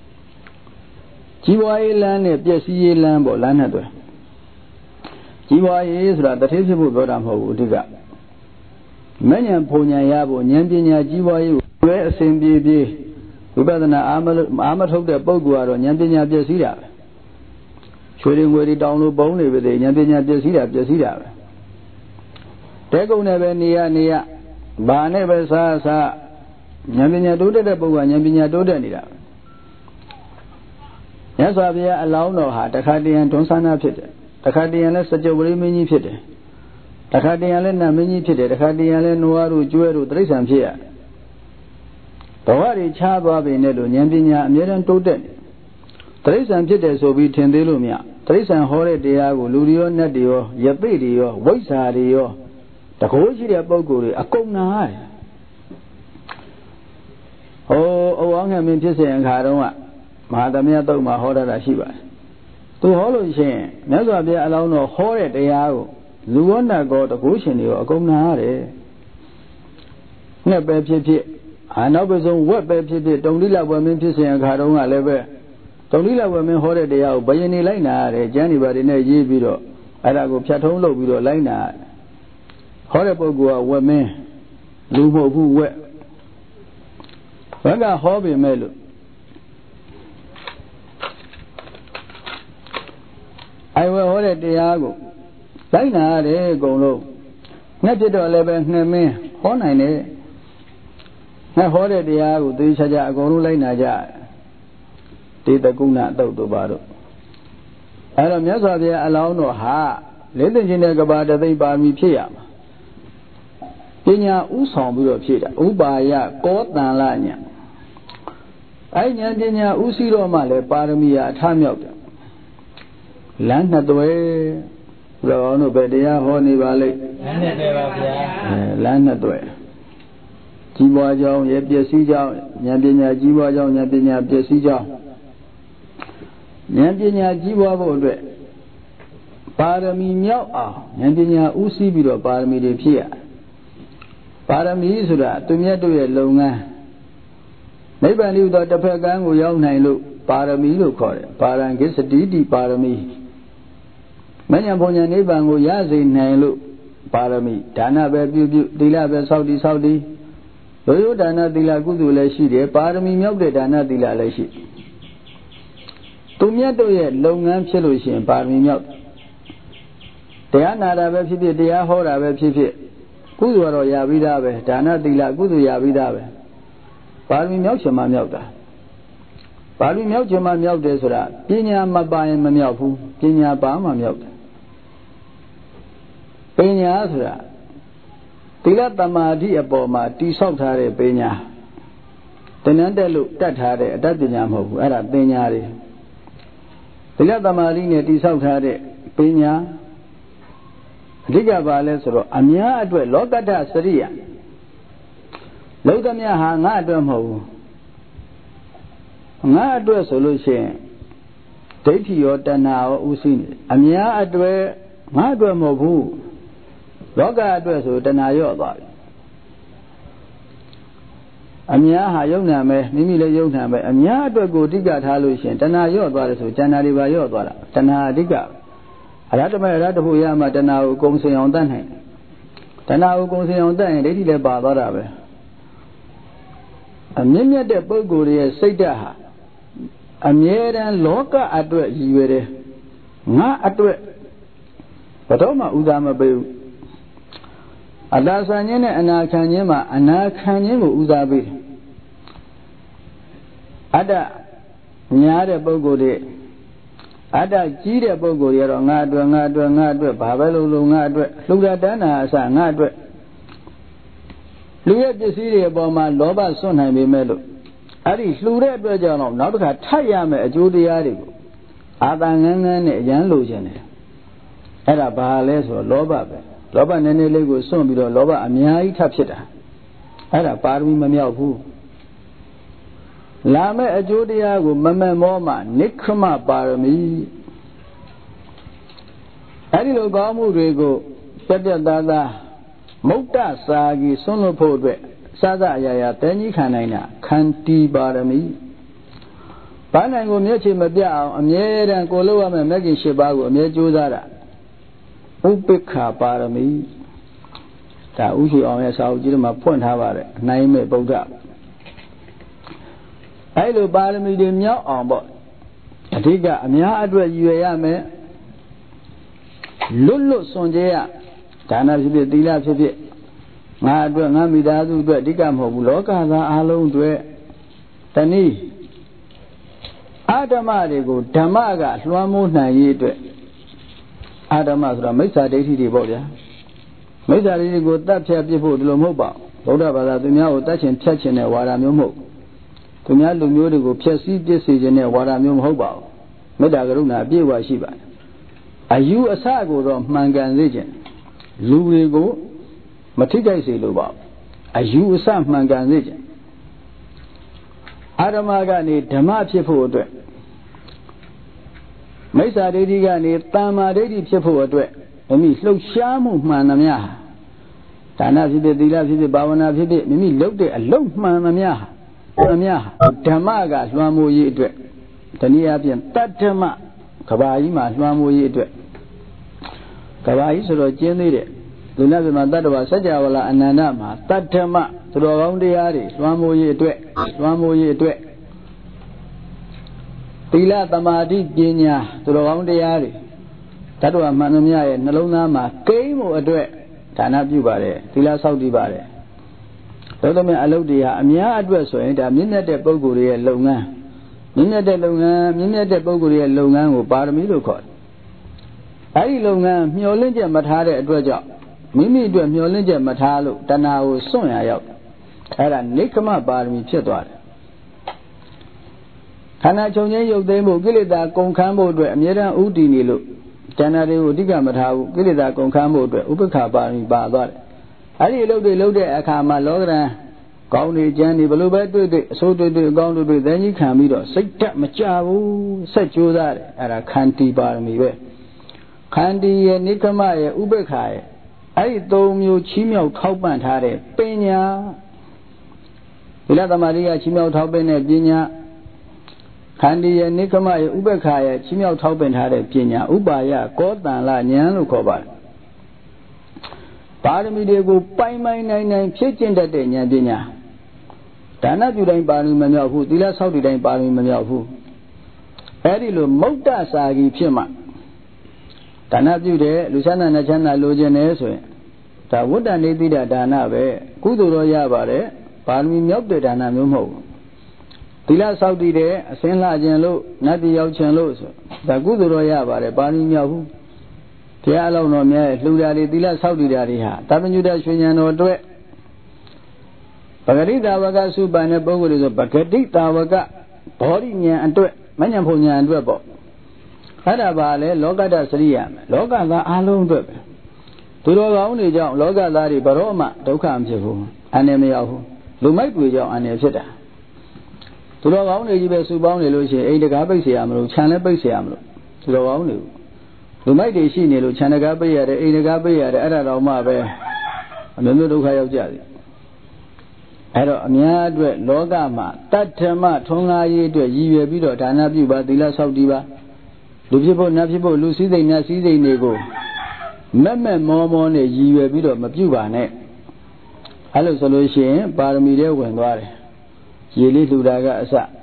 ကြီးပွားရေးလမ်းနဲ့ပျက်စီးရေးလမ်းပေါ့လမ်းနဲ့တွယ်ကြီးပွားရေးဆိုတာတထေးဖြစ်ဖို့ပြောတာမဟုတ်ဘူးအဓိကမဉ္ဇဉ်ပုံညာရဖို့ဉာဏ်ပညာကြီးပွားရေးကိုလွဲအစဉ်ပြေပြေဝိပဿနာအာမအာမထုတ်တဲ့ပုဂ္ဂိုလ်ကတော့ဉာဏ်ပညာပျက်စီးတာပဲချွေတွေငွေတွေတောင်းလို့ပုံနေပဲဉာဏ်ပညာပျက်စီးတာပျက်စီးတာပဲတဲကုံနဲ့ပဲနေရနေရဘာနဲ့ပဲစားစားဉာဏ်ပညာတိုးတက်တဲ့ပုဂ္ဂိုလ်ကဉာဏ်ပညာတိုးတက်နေတာမြတ်စွာဘုရားအလောင်းတော်ဟာတခါတည်းရန်ဒွန်ဆန္ဒဖြစ်တယ်တခါတည်းရန်လဲစကြဝဠာမင်းကြီးဖြစ်တယ်တခါတည်းရန်လဲနတ်မင်းကြီးဖြစ်တယ်တခါတည်းရန်လဲနွားတို့ကျွဲတို့တိရစ္ဆာန်ဖြစ်ရဘဝတွေခြားသွားပြီနဲ့လို့ဉာဏ်ပညာအမြဲတမ်းတိုးတက်နေတိရစ္ဆာန်ဖြစ်တယ်ဆိုပြီးထင်သေးလို့မရတိရစ္ဆာန်ဟောတဲ့တရားကိုလူတွေရောနတ်တွေရောယသိတွေရောဝိဇ္ဇာတွေရောတကိုးရှိတဲ့ပုဂ္ဂိုလ်တွေအကုန်နာရတယ်ဟိုအဝေါငယ်မင်းဖြစ်စဉ်အခါတုန်းကမဟာသမယတုတ်မှာဟောတာရှိပါတယ်သူဟောလို့ရှိရင်မြတ်စွာဘုရားအလောင်းတော်ဟောတဲ့တရားကိုလူဝနတ်ကောတကိုးရှင်တွေရောအကုန်နာရတယ်ငှက်ပဲဖြစ်ဖြစ်အာနောက်ပစုံဝက်ပဲဖြစ်ဖြစ်တုံလိလဝမင်းဖြစ်စဉ်အခါတုန်းကလည်းပဲတုံလိလဝမင်းဟောတဲ့တရားကိုဘယင်နေလိုက်နာရတယ်ကျမ်းဒီပါတွေနဲ့ရေးပြီးတော့အဲ့ဒါကိုဖြတ်ထုံးလုပ်ပြီးတော့လိုက်နာဟောတဲ့ပုဂ္ဂိုလ်ကဝက်မင်းလူမဟုတ်ဘူးဝက်ဘက်ကဟောပေမဲ့လို့အိုင်ဝဲဟောတဲ့တရားကိုလိုက်နာရတယ်အကုန်လုံးငှက်ဖြစ်တော့လည်းပဲငှက်မင်းဟောနိုင်တယ်ငှက်ဟောတဲ့တရားကိုသိချာချာအကုန်လုံးလိုက်နာကြတေတကုဏတုတ်တို့ပါတော့အဲ့တော့မြတ်စွာဘုရားအလောင်းတော်ဟာလေးသိချင်းတဲ့ကဘာတသိမ့်ပါမီဖြစ်ရမှာပညာဥဆောင်ပြီးတော့ဖြည့်တာဥပါယကောတန်လညာအဲ့ဉာဏ်ပညာဥစည်းတော့မှလည်းပါရမီအထမြောက်တယ်လမ်းနှစ်သွဲဘုရားအောင်တို့ပဲတရားဟောနေပါလိမ့်လမ်းနှစ်သွဲပါဗျာအဲလမ်းနှစ်သွဲကြီးပွားကြောင်းရဲ့ပျက်စီးကြောင်းဉာဏ်ပညာကြီးပွားကြောင်းဉာဏ်ပညာပျက်စီးကြောင်းဉာဏ်ပညာကြီးပွားဖို့အတွက်ပါရမီမြောက်အောင်ဉာဏ်ပညာဥစည်းပြီးတော့ပါရမီတွေဖြည့်ရပါရမီဆိုတာသူမြတ်တို့ရဲ့လုပ်ငန်းနိဗ္ဗာန်လို့တော့တစ်ဖက်ကန်းကိုရောက်နိုင်လို့ပါရမီလို့ခေါ်တယ်ပါရံကိစ္စတိတိပါရမီမဉ္ဇဉ်ဘုံညာနိဗ္ဗာန်ကိုရစေနိုင်လို့ပါရမီဒါနပဲပြုပြုသီလပဲစောင့်တည်စောင့်တည်ရိုးရိုးဒါနသီလကုသိုလ်လည်းရှိတယ်ပါရမီမြောက်တဲ့ဒါနသီလလည်းရှိသူမြတ်တို့ရဲ့လုပ်ငန်းဖြစ်လို့ရှိရင်ပါရမီမြောက်တရားနာတာပဲဖြစ်ဖြစ်တရားဟောတာပဲဖြစ်ဖြစ်ကုသိုလ်ကတော့ရပြီးသားပဲဒါနသီလကုသိုလ်ရပြီးသားပဲပါရမီမြောက်ချင်မှမြောက်တာပါရမီမြောက်ချင်မှမြောက်တယ်ဆိုတာပညာမပါရင်မမြောက်ဘူးပညာပါမှမြောက်တယ်ပညာဆိုတာသီလသမာဓိအပေါ်မှာတိဆောက်ထားတဲ့ပညာတဏ္ဍန်တက်လို့တတ်ထားတဲ့အတတ်ပညာမဟုတ်ဘူးအဲ့ဒါပညာတွေသီလသမာဓိနဲ့တိဆောက်ထားတဲ့ပညာအဓိကပါလဲဆိုတော့အများအတွက်လောကတ္တစရိယလုံးသမျှဟာငါအတွက်မဟုတ်ဘူးငါအတွက်ဆိုလို့ရှိရင်ဒိဋ္ဌိရောတဏှာရောဥသိနေအများအတွက်ငါအတွက်မဟုတ်ဘူးလောကအတွက်ဆိုတဏှာရော့သွားပြီအများဟာယုံနာမယ်မိမိလည်းယုံနာမယ်အများအတွက်ကိုအဓိကထားလို့ရှိရင်တဏှာရော့သွားတယ်ဆိုကျန်တာတွေပါရော့သွားတာတဏှာအဓိကအရဟတမေအရဟတဖို့ရမှတဏှာကိုကုံစင်အောင်တတ်နိုင်တယ်တဏှာကိုကုံစင်အောင်တတ်ရင်ဒိဋ္ဌိလည်းပါသွားတာပဲအမြင့်မြတ်တဲ့ပုဂ္ဂိုလ်ရဲ့စိတ်ဓာတ်ဟာအမြဲတမ်းလောကအတွက်ရည်ရွယ်တယ်ငါအတွက်ဘယ်တော့မှဥစားမပေးဘူးအတ္တဆန်ခြင်းနဲ့အနာခံခြင်းမှာအနာခံခြင်းကိုဥစားပေးတယ်အတ္တများတဲ့ပုဂ္ဂိုလ်တွေအတ္တကြီးတဲ့ပုဂ္ဂိုလ်တွေကတော့ငါအတွက်ငါအတွက်ငါအတွက်ဘာပဲလုပ်လို့ငါအတွက်လှူဒါတန်းတာအစငါအတွက်လူရဲ့ပစ္စည်းတွေအပေါ်မှာလောဘစွန့်နိုင်ပေမဲ့လို့အဲ့ဒီလှူတဲ့အတွက်ကြောင့်တော့နောက်တစ်ခါထပ်ရမယ်အကျိုးတရားတွေကိုအာသာငန်းငန်းနဲ့အရန်လိုချင်တယ်အဲ့ဒါဘာလဲဆိုတော့လောဘပဲလောဘနည်းနည်းလေးကိုစွန့်ပြီးတော့လောဘအများကြီးထပ်ဖြစ်တာအဲ့ဒါပါရမီမမြောက်ဘူးလာမဲ့အကျိုးတရားကိုမမမောမှနိက္ခမပါရမီအဲ့ဒီလိုကောင်းမှုတွေကိုပြတ်ပြတ်သားသားမုတ်တစာကြီးစွန့်လွတ်ဖို့အတွက်စသအရာရာတန်ကြီးခံနိုင်တာခန္တီပါရမီဘာနိုင်ကိုမျက်ခြေမပြတ်အောင်အမြဲတမ်းကိုလို့ရမယ်မဂ္ဂင်၈ပါးကိုအမြဲကြိုးစားတာဥပိ္ပခာပါရမီဒါဥရှိအောင်ရဲ့စာအုပ်ကြီးတွေမှာဖွင့်ထားပါတယ်အနိုင်မဲ့ဗုဒ္ဓအဲ့လိုပါရမီတွေမြောက်အောင်ပေါ့အဓိကအများအတွက်ရည်ရွယ်ရမယ်လွတ်လွတ်စွန့်ကြရဒါနဖြစ်ဖြစ်သီလဖြစ်ဖြစ်ငါအတွက်ငါမိသားစုအတွက်အဓိကမဟုတ်ဘူးလောကသားအလုံးအတွက်တနည်းအာဓမ္မတွေကိုဓမ္မကလွှမ်းမိုးနိုင်ရေးအတွက်အာဓမ္မဆိုတာမိစ္ဆာဒိဋ္ဌိတွေပေါ့ဗျာမိစ္ဆာဒိဋ္ဌိကိုတတ်ဖြတ်ပြစ်ဖို့ဒီလိုမဟုတ်ပါဘူးဗုဒ္ဓဘာသာသူများကိုတတ်ချင်ဖြတ်ချင်တဲ့ဝါဒမျိုးမဟုတ်သူများလူမျိုးတွေကိုဖျက်ဆီးပြစ်စေခြင်းတဲ့ဝါဒမျိုးမဟုတ်ပါဘူးမေတ္တာကရုဏာအပြည့်အဝရှိပါတယ်အယူအဆကိုတော့မှန်ကန်စေခြင်းလူတွေကိုမထိခိုက်စေလိုပါဘူးအယူအဆမှန်ကန်စေခြင်းအာဓမ္မကနေဓမ္မဖြစ်ဖို့အတွက်မိစ္ဆာဒိဋ္ဌိကနေတမ္မာဒိဋ္ဌိဖြစ်ဖို့အတွက်မိမိလှုပ်ရှားမှုမှန်သမျှဒါနဖြစ်ဖြစ်သီလဖြစ်ဖြစ်ဘာဝနာဖြစ်ဖြစ်မိမိလုပ်တဲ့အလုပ်မှန်သမျှသမျှဓမ္မကလွှမ်းမိုးရေးအတွက်တနည်းအားဖြင့်တတ္ထမကဘာကြီးမှာလွှမ်းမိုးရေးအတွက်ကဘာကြီးဆိုတော့ကျင်းသေးတယ်လူနာပြမတတ္တဝါစัจ java လာအနန္တမှာတတ္ထမသူတော်ကောင်းတရားတွေလွှမ်းမိုးရေးအတွက်လွှမ်းမိုးရေးအတွက်သီလသမာဓိပညာသူတော်ကောင်းတရားတွေတတ္တဝါမှန်သမျှရဲ့နှလုံးသားမှာကိန်းမှုအတွက်ဒါနပြုပါတယ်သီလဆောက်တည်ပါတယ်သောတမအလုပ်တွေဟာအများအတွက်ဆိုရင်ဒါမြင့်မြတ်တဲ့ပုဂ္ဂိုလ်တွေရဲ့လုပ်ငန်းမြင့်မြတ်တဲ့လုပ်ငန်းမြင့်မြတ်တဲ့ပုဂ္ဂိုလ်တွေရဲ့လုပ်ငန်းကိုပါရမီလို့ခေါ်တယ်အဲဒီလုပ်ငန်းမျှော်လင့်ချက်မထားတဲ့အတွက်ကြောင့်မိမိအတွက်မျှော်လင့်ချက်မထားလို့တဏှာကိုစွန့်ရရောက်အဲဒါနိက္ခမပါရမီဖြစ်သွားတယ်ခန္ဓာချုပ်ငြိမ်းရုပ်သိမ်းဖို့ကိလေသာကုန်ခန်းဖို့အတွက်အမြဲတမ်းဥတည်နေလို့တဏှာတွေကိုအဓိကမထားဘူးကိလေသာကုန်ခန်းဖို့အတွက်ဥပ္ပခါပါရမီပါသွားတယ်အဲ့ဒီအလုပ်တွေလုပ်တဲ့အခါမှာလောကရန်ကောင်းနေကြမ်းနေဘလို့ပဲတွေ့တွေ့အဆိုးတွေ့တွေ့အကောင်းတွေ့တွေ့သင်ကြီးခံပြီးတော့စိတ်ဓာတ်မကြဘူးဆက်ကြိုးစားတယ်အဲ့ဒါခန္တီပါရမီပဲခန္တီရဲ့နိက္ခမရဲ့ဥပ္ပခါရဲ့အဲ့ဒီသုံးမျိုးချီးမြှောက်ထောက်ပံ့ထားတဲ့ပညာဒီလသမารိကချီးမြှောက်ထောက်ပံ့တဲ့ပညာခန္တီရဲ့နိက္ခမရဲ့ဥပ္ပခါရဲ့ချီးမြှောက်ထောက်ပံ့ထားတဲ့ပညာဥပါယကောတန်လဉာဏ်လို့ခေါ်ပါတယ်ပါရမီတွေကိုပိုင်ပိုင်နိုင်နိုင်ဖြည့်ကျင့်တတ်တဲ့ဉာဏ်ပညာဒါနပြုတိုင်းပါရမီမမြောက်ဘူးသီလဆောက်တည်တိုင်းပါရမီမမြောက်ဘူးအဲဒီလိုမုတ်တစာကြီးဖြစ်မှဒါနပြုတဲ့လူချမ်းသာနဲ့ချမ်းသာလိုချင်တယ်ဆိုရင်ဒါဝတ္တနေတိဒဒါနပဲကုသိုလ်တော့ရပါတယ်ပါရမီမြောက်တဲ့ဒါနမျိုးမဟုတ်ဘူးသီလဆောက်တည်တဲ့အစင်းလှခြင်းလို့နတ်ပြည်ရောက်ခြင်းလို့ဆိုဒါကုသိုလ်တော့ရပါတယ်ပါရမီမြောက်ဘူးဘုရားအလောင်းတော်မြတ်ရဲ့လှူတာတွေသီလဆောက်တည်တာတွေဟာတပညုတရွှေဉာဏ်တော်အတွက်ပဂတိတာဝကစုပန်တဲ့ပုဂ္ဂိုလ်တွေဆိုပဂတိတာဝကဘောဓိဉာဏ်အတွက်မဉဏ်ဖုန်ဉာဏ်အတွက်ပေါ့အဲ့ဒါပါလေလောကတ္တစရိယမယ်လောကသားအလုံးအတွက်ပဲသူတော်ကောင်းတွေကြောင့်လောကသားတွေဘရောမှဒုက္ခမဖြစ်ဘူးအန္တရာယ်မရောက်ဘူးလူမိုက်တွေကြောင့်အန္တရာယ်ဖြစ်တာသူတော်ကောင်းတွေကြီးပဲစုပေါင်းနေလို့ရှိရင်အိမ်တကားပိတ်เสียရမလို့ခြံလည်းပိတ်เสียရမလို့သူတော်ကောင်းတွေလူမိုက်တွေရှိနေလို့ခြံတကားပိတ်ရတယ်အိမ်တကားပိတ်ရတယ်အဲ့ဒါတော့မှပဲအမျိုးမျိုးဒုက္ခရောက်ကြတယ်အဲ့တော့အများအတွက်လောကမှာတတ္ထမထွန်းကားရေးအတွက်ရည်ရွယ်ပြီးတော့ဒါနပြုပါသီလဆောက်တည်ပါလူဖြစ်ဖို့နတ်ဖြစ်ဖို့လူစည်းစိမ်နတ်စည်းစိမ်တွေကိုမက်မက်မောမောနဲ့ရည်ရွယ်ပြီးတော့မပြုပါနဲ့အဲ့လိုဆိုလို့ရှိရင်ပါရမီတွေဝင်သွားတယ်ရေလေးလှူတာကအစရ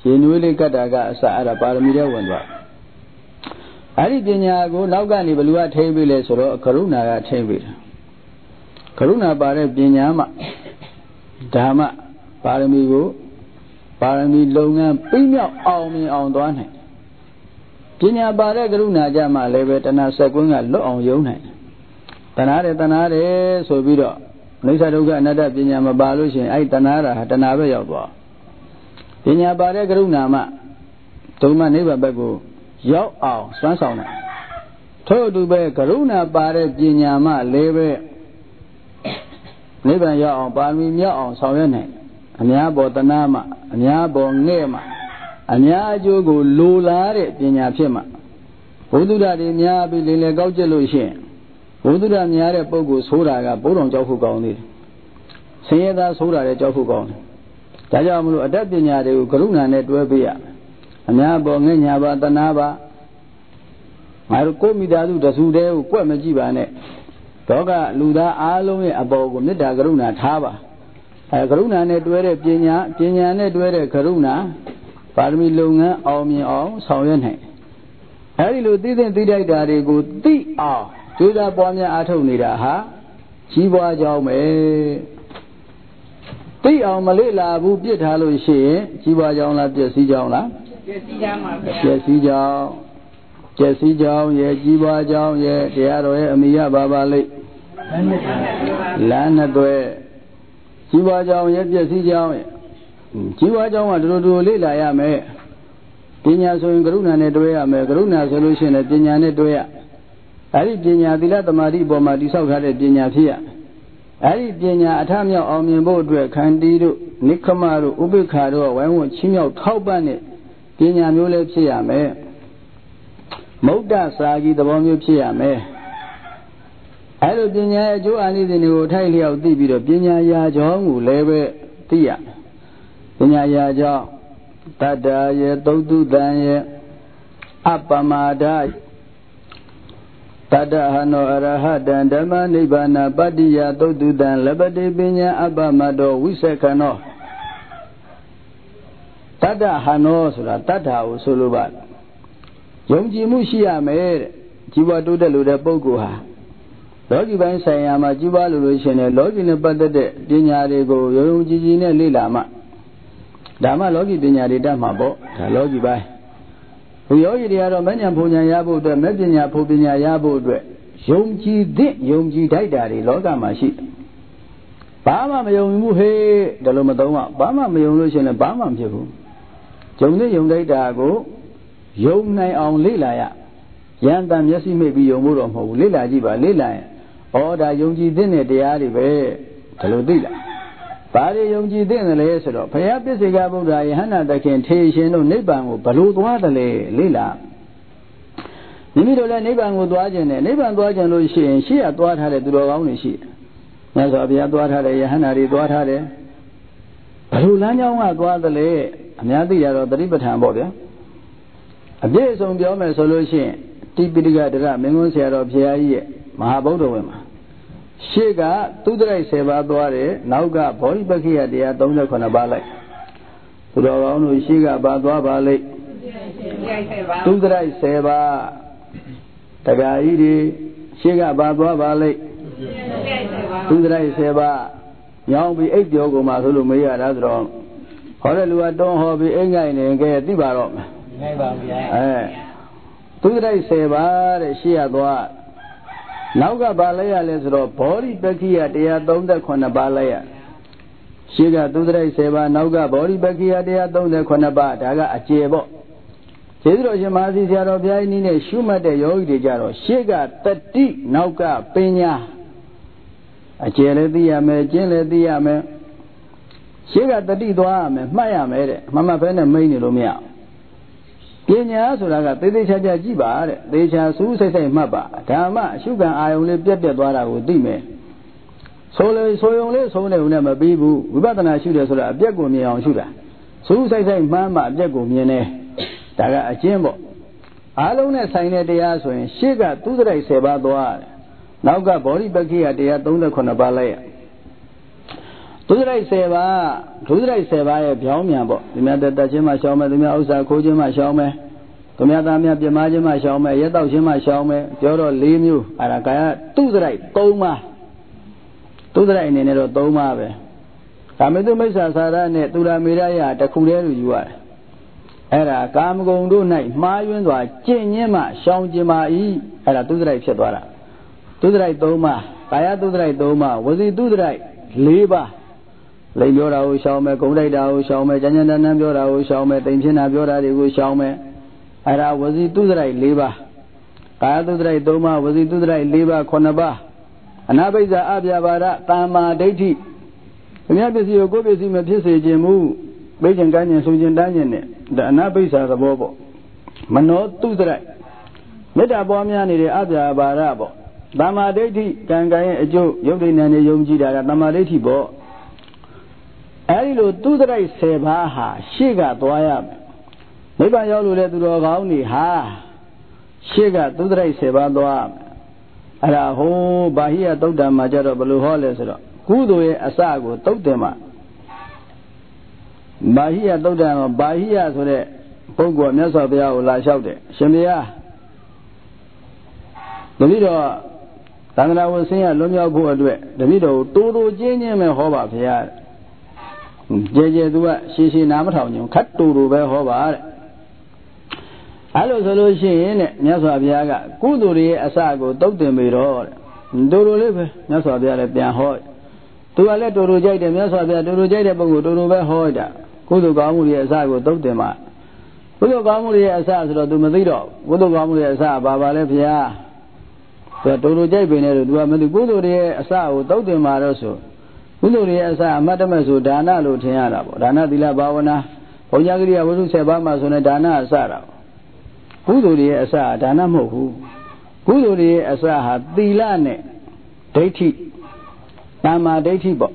ရေနွေးလေးကတ်တာကအစအဲ့ဒါပါရမီတွေဝင်သွားအဲ့ဒီပညာကိုနောက်ကနေဘလူကထိမ့်ပြီးလဲဆိုတော့ကရုဏာကထိမ့်ပြီးတာကရုဏာပါတဲ့ပညာမှဓမ္မပါရမီကိုပါရမီလုပ်ငန်းပြီးမြောက်အောင်မြင်အောင်သွားနိုင်ပညာပါတဲ့ကရုဏာကြမှာလည်းပဲတဏှာဆက်ကွင်းကလွတ်အောင်ယုံနိုင်တဏှာတယ်တဏှာတယ်ဆိုပြီးတော့အိဋ္ဌဒုက္ခအနတ္တပညာမပါလို့ရှိရင်အဲ့တဏှာတာဟာတဏှာပဲရောက်သွားပညာပါတဲ့ကရုဏာမှဒုမနိဗ္ဗာန်ဘက်ကိုရောက်အောင်စွမ်းဆောင်တယ်ထို့အတူပဲကရုဏာပါတဲ့ပညာမှလည်းပဲနိဗ္ဗာန်ရောက်အောင်ပါရမီမြောက်အောင်ဆောင်ရွက်နိုင်အများပေါ်တဏှာမှအများပေါ်ငဲ့မှအများအကျိုးကိုလိုလားတဲ့ပညာဖြစ်မှဘုဒ္ဓဓာတ်တွေများပြီးလေလေကောက်ကျက်လို့ရှိရင်ဘုဒ္ဓဓာတ်များတဲ့ပုဂ္ဂိုလ်ဆိုးတာကဘိုးတော်ကြောက်ဖို့ကောင်းသေးတယ်ဆင်းရဲသားဆိုးတာလည်းကြောက်ဖို့ကောင်းတယ်ဒါကြောင့်မလို့အတတ်ပညာတွေကိုကရုဏာနဲ့တွဲပေးရအများပေါ်ငဲ့ညာပါတဏှာပါငါတို့ကိုမိသားစုတစုတည်းကိုကွက်မကြည့်ပါနဲ့ဒေါကလူသားအားလုံးရဲ့အပေါ်ကိုမေတ္တာကရုဏာထားပါအဲကရုဏာနဲ့တွဲတဲ့ပညာပညာနဲ့တွဲတဲ့ကရုဏာပါရမီလုပ်ငန်းအောင်မြင်အောင်ဆောင်ရွက်နိုင်အဲဒီလိုသိသိသိတိုက်တာတွေကိုသိအောင်ကြိုးစားပွားများအားထုတ်နေတာဟာကြီးပွားကြောင်းပဲသိအောင်မလေ့လာဘူးပြစ်ထားလို့ရှိရင်ကြီးပွားကြောင်းလားပြည့်စည်ကြောင်းလားပြည့်စည်ကြောင်းပါဗျာပြည့်စည်ကြောင်းပြည့်စည်ကြောင်းရဲ့ကြီးပွားကြောင်းရဲ့တရားတော်ရဲ့အမိယဘာပါလိမ့်လမ်းနဲ့တွဲကြီးပွားကြောင်းရဲ့ပြည့်စည်ကြောင်းရဲ့ကြီးပွားကြောင်းကတို့တို့လေ့လာရမယ်ပညာဆိုရင်ကရုဏာနဲ့တွဲရမယ်ကရုဏာဆိုလို့ရှိရင်ပညာနဲ့တွဲရအဲ့ဒီပညာသီလသမာဓိပေါ်မှာတိဆောက်ထားတဲ့ပညာဖြစ်ရအဲ့ဒီပညာအထမြောက်အောင်မြင်ဖို့အတွက်ခန္တီတို့နိခမတို့ဥပိ္ပခာတို့ဝိုင်းဝန်းချင်းမြောက်ထောက်ပံ့တဲ့ပညာမျိုးလည်းဖြစ်ရမယ်မုဒ္ဒစာကြီးသဘောမျိုးဖြစ်ရမယ်အဲ့လိုပညာရဲ့အကျိုးအာနိသင်တွေကိုထိုက်လျောက်သိပြီးတော့ပညာရာကြောင်းကိုလည်းပဲသိရပညာရာကြောင်းတတ္တရဲ့သုတ်တုတံရဲ့အပ္ပမာဒတတ္တဟနောအရဟတံဓမ္မနိဗ္ဗာနပတ္တိယသုတ်တုတံလပတိပညာအပ္ပမတောဝိသက္ခဏောတတ္တဟနောဆိုတာတတ္ထာကိုဆိုလိုပါယုံကြည်မှုရှိရမယ်တဲ့ជីវတိုးတက်လို့တဲ့ပုဂ္ဂိုလ်ဟာလောကီပိုင်းဆိုင်ရာမှာជីវလို့လို့ရှိရင်လောကီနဲ့ပတ်သက်တဲ့ပညာတွေကိုယုံယုံကြည်ကြည်နဲ့လေ့လာမှဒါမှလောကီပညာတွေတတ်မှာပေါ့ဒါလောကီပိုင်းဘုယောဂီတွေကတော့မဉ္ဇဉ်ဘုံဉာဏ်ရဖို့အတွက်မဲ့ပညာဖို့ပညာရဖို့အတွက်ယုံကြည်သည့်ယုံကြည်ထိုက်တာတွေလောကမှာရှိဘာမှမယုံဘူးဟေးဒါလိုမသုံးပါဘာမှမယုံလို့ရှိရင်လည်းဘာမှမဖြစ်ဘူးယုံတဲ့ယုံထိုက်တာကိုယုံနိုင်အောင်လေ့လာရရန်တန်မျက်စိမိတ်ပြီးယုံဖို့တော့မဟုတ်ဘူးလေ့လာကြည့်ပါလေ့လာရင်ဩဒါယုံကြည်သင့်တဲ့တရားတွေပဲဒါလိုသိလားဘာတွေယုံကြည်သင့်တယ်လဲဆိုတော့ဘုရားပစ္စေကဗုဒ္ဓယဟန္တာသခင်ထေရှင်တို့နိဗ္ဗာန်ကိုဘလို့သွားတယ်လဲလေ့လာမိမိတို့လည်းနိဗ္ဗာန်ကိုသွားခြင်းနဲ့နိဗ္ဗာန်သွားခြင်းလို့ရှိရင်ရှေ့ကသွားထားတဲ့သူတော်ကောင်းတွေရှိတယ်မြတ်စွာဘုရားသွားထားတဲ့ယဟန္တာတွေသွားထားတယ်ဘလို့လမ်းကြောင်းကသွားတယ်လဲအများသိရတော့သတိပဋ္ဌာန်ပေါ့ဗျာအပြည့်အစုံပြောမယ်ဆိုလို့ရှိရင်တိပိဋကဒရမင်းကွန်းဆရာတော်ဘုရားကြီးရဲ့မဟာဗုဒ္ဓဝင်မှာရှေ့ကသုဒ္ဓရိုက်ဆယ်ပါးသွားတယ်နောက်ကဘောဓိပက္ခိယတရားသုံးဆယ်ခုနှစ်ပါးလိုက်သူတော်ကောင်းတို့ရှေ့ကပါသွားပါလိမ့်သုဒ္ဓရိုက်ဆယ်ပါးတရားကြီးတွေရှေ့ကပါသွားပါလိမ့်သုဒ္ဓရိုက်ဆယ်ပါးညောင်းပြီးအိပ်ပြောကုန်မှာဆိုလို့မေးရတာဆိုတော့ဟောတဲ့လူကတွန်းဟောပြီးအိမ်ငိုင်နေကြသိပါတော့မယ်သိပါဗျာအဲသုဒ္ဓရိုက်ဆယ်ပါးတဲ့ရှေ့ကသွားနောက်ကပါလိုက်ရလဲဆိုတော့ဘောဓိပက္ခိယတရားသုံးဆယ်ခုနှစ်ပါးလိုက်ရရှေ့ကသုဒ္ဓရိုက်ဆယ်ပါးနောက်ကဘောဓိပက္ခိယတရားသုံးဆယ်ခုနှစ်ပါးဒါကအကျေပေါ့ကျေးဇူးတော်ရှင်မဟာစီဆရာတော်ဘုရားကြီးနည်းနဲ့ရှုမှတ်တဲ့ယောဂီတွေကြတော့ရှေ့ကတတိနောက်ကပညာအကျေလည်းသိရမယ်ကျင့်လည်းသိရမယ်ရှေ့ကတတိသွားရမယ်မှတ်ရမယ်တဲ့မမှတ်ဘဲနဲ့မိတ်နေလို့မရပညာဆိုတာကသေသေးချာချာကြည့်ပါတဲ့သေချာစူးစိတ်စိတ်မှတ်ပါဒါမှအရှုခံအာယုံလေးပြက်ပြက်သွားတာကိုသိမယ်ဆိုလေဆိုယုံလေးဆုံးနေုံနဲ့မပြီးဘူးဝိပဿနာရှုတယ်ဆိုတာအပြက်ကိုမြင်အောင်ရှုတာစူးစိတ်စိတ်မှန်းမှအပြက်ကိုမြင်တယ်ဒါကအကျဉ်းပေါ့အားလုံးနဲ့ဆိုင်တဲ့တရားဆိုရင်ရှေ့ကသုဒ္ဓရိုက်ဆယ်ပါးသွားရတယ်နောက်ကဘောဓိပက္ခိယတရားသုံးဆယ်ခုနှစ်ပါးလိုက်ရဒုစရိုက်ဆယ်ပါးဒုစရိုက်ဆယ်ပါးရဲ့ပြောင်းမြန်ပေါ့သူများတက်ချင်းမှရှောင်းမယ်သူများဥစ္စာခိုးခြင်းမှရှောင်းမယ်သူများသားများပြမခြင်းမှရှောင်းမယ်ရဲတောက်ခြင်းမှရှောင်းမယ်ပြောတော့၄မျိုးအဲ့ဒါကာယဒုစရိုက်၃ပါးဒုစရိုက်အနေနဲ့တော့၃ပါးပဲကာမေတုမိစ္ဆာစာရနဲ့သူရာမေရယတခုတည်းလို့ယူရတယ်အဲ့ဒါကာမဂုဏ်တို့၌မှားယွင်းစွာကျင့်ညင်းမှရှောင်ကျင်ပါ၏အဲ့ဒါဒုစရိုက်ဖြစ်သွားတာဒုစရိုက်၃ပါးကာယဒုစရိုက်၃ပါးဝစီဒုစရိုက်၄ပါးလိမ်ပြောတာကိုရှောင်မယ်ဂုံတိုက်တာကိုရှောင်မယ်ကြမ်းကြမ်းတမ်းတမ်းပြောတာကိုရှောင်မယ်တိမ်ဖြစ်တာပြောတာတွေကိုရှောင်မယ်အဲ့ဒါဝစီဒုစရိုက်၄ပါးကာယဒုစရိုက်၃ပါးဝစီဒုစရိုက်၄ပါးခုနှစ်ပါးအနာပိစ္ဆာအပြာပါဒတာမာဒိဋ္ဌိအမြတ်ပစ္စည်းကိုကိုယ်ပစ္စည်းမဖြစ်စေခြင်းမူပိကျင်ကန်းခြင်းဆိုခြင်းတန်းခြင်းနဲ့ဒါအနာပိစ္ဆာသဘောပေါ့မနောတုစရိုက်မေတ္တာပွားများနေတဲ့အပြာပါဒပေါ့တာမာဒိဋ္ဌိကံကံရဲ့အကျိုးယုတ်တိဉာဏ်နဲ့ယုံကြည်တာကတာမာဒိဋ္ဌိပေါ့အဲဒီလိုတုစရိုက်ဆယ်ပါးဟာရှေ့ကသွားရမယ်နိဗ္ဗာန်ရောက်လို့လေသူတော်ကောင်းတွေဟာရှေ့ကတုစရိုက်ဆယ်ပါးသွားရမယ်အဲ့ဒါဟိုးဘာဟိယသုတ်တံမှာကြတော့ဘယ်လိုဟောလဲဆိုတော့ကုသိုလ်ရဲ့အစကိုသုတ်တယ်မှာဘာဟိယသုတ်တံမှာဘာဟိယဆိုတဲ့ပုဂ္ဂိုလ်မြတ်စွာဘုရားကိုလာလျှောက်တယ်ရှင်ဘုရားတပည့်တော်သံဃာဝဆင်းရလွန်မြောက်ဖို့အတွက်တပည့်တော်ကိုတိုးတိုးကျင်းချင်းပဲဟောပါဘုရားကြဲကြဲသူကရှည်ရှည်နားမထောင်ကြဘူးခတ်တိုးတိုးပဲဟောပါတဲ့အဲ့လိုဆိုလို့ရှိရင်တဲ့မြတ်စွာဘုရားကကုသိုလ်ရဲ့အစကိုသုတ်တင်ပြီတော့တဲ့တိုးတိုးလေးပဲမြတ်စွာဘုရားလည်းပြန်ဟောသူကလည်းတိုးတိုးကြိုက်တယ်မြတ်စွာဘုရားတိုးတိုးကြိုက်တဲ့ပုဂ္ဂိုလ်တိုးတိုးပဲဟောတာကုသိုလ်ကောင်းမှုရဲ့အစကိုသုတ်တင်မှာကုသိုလ်ကောင်းမှုရဲ့အစဆိုတော့ तू မသိတော့ကုသိုလ်ကောင်းမှုရဲ့အစဘာပါလဲဘုရားသူကတိုးတိုးကြိုက်ပင်နဲ့လို့ तू ကမသိကုသိုလ်ရဲ့အစကိုသုတ်တင်မှာတော့ဆိုကုသိုလ်ရဲ့အစအမတ်တမဲ့ဆိုဒါနလို့ထင်ရတာပေါ့ဒါနသီလဘာဝနာဘုံညာကရိယာဝိသုဆယ်ပါးမှာဆိုနေဒါနအစတာကုသိုလ်ရဲ့အစဒါနမဟုတ်ဘူးကုသိုလ်ရဲ့အစဟာသီလနဲ့ဒိဋ္ဌိတမ္မာဒိဋ္ဌိပေါ့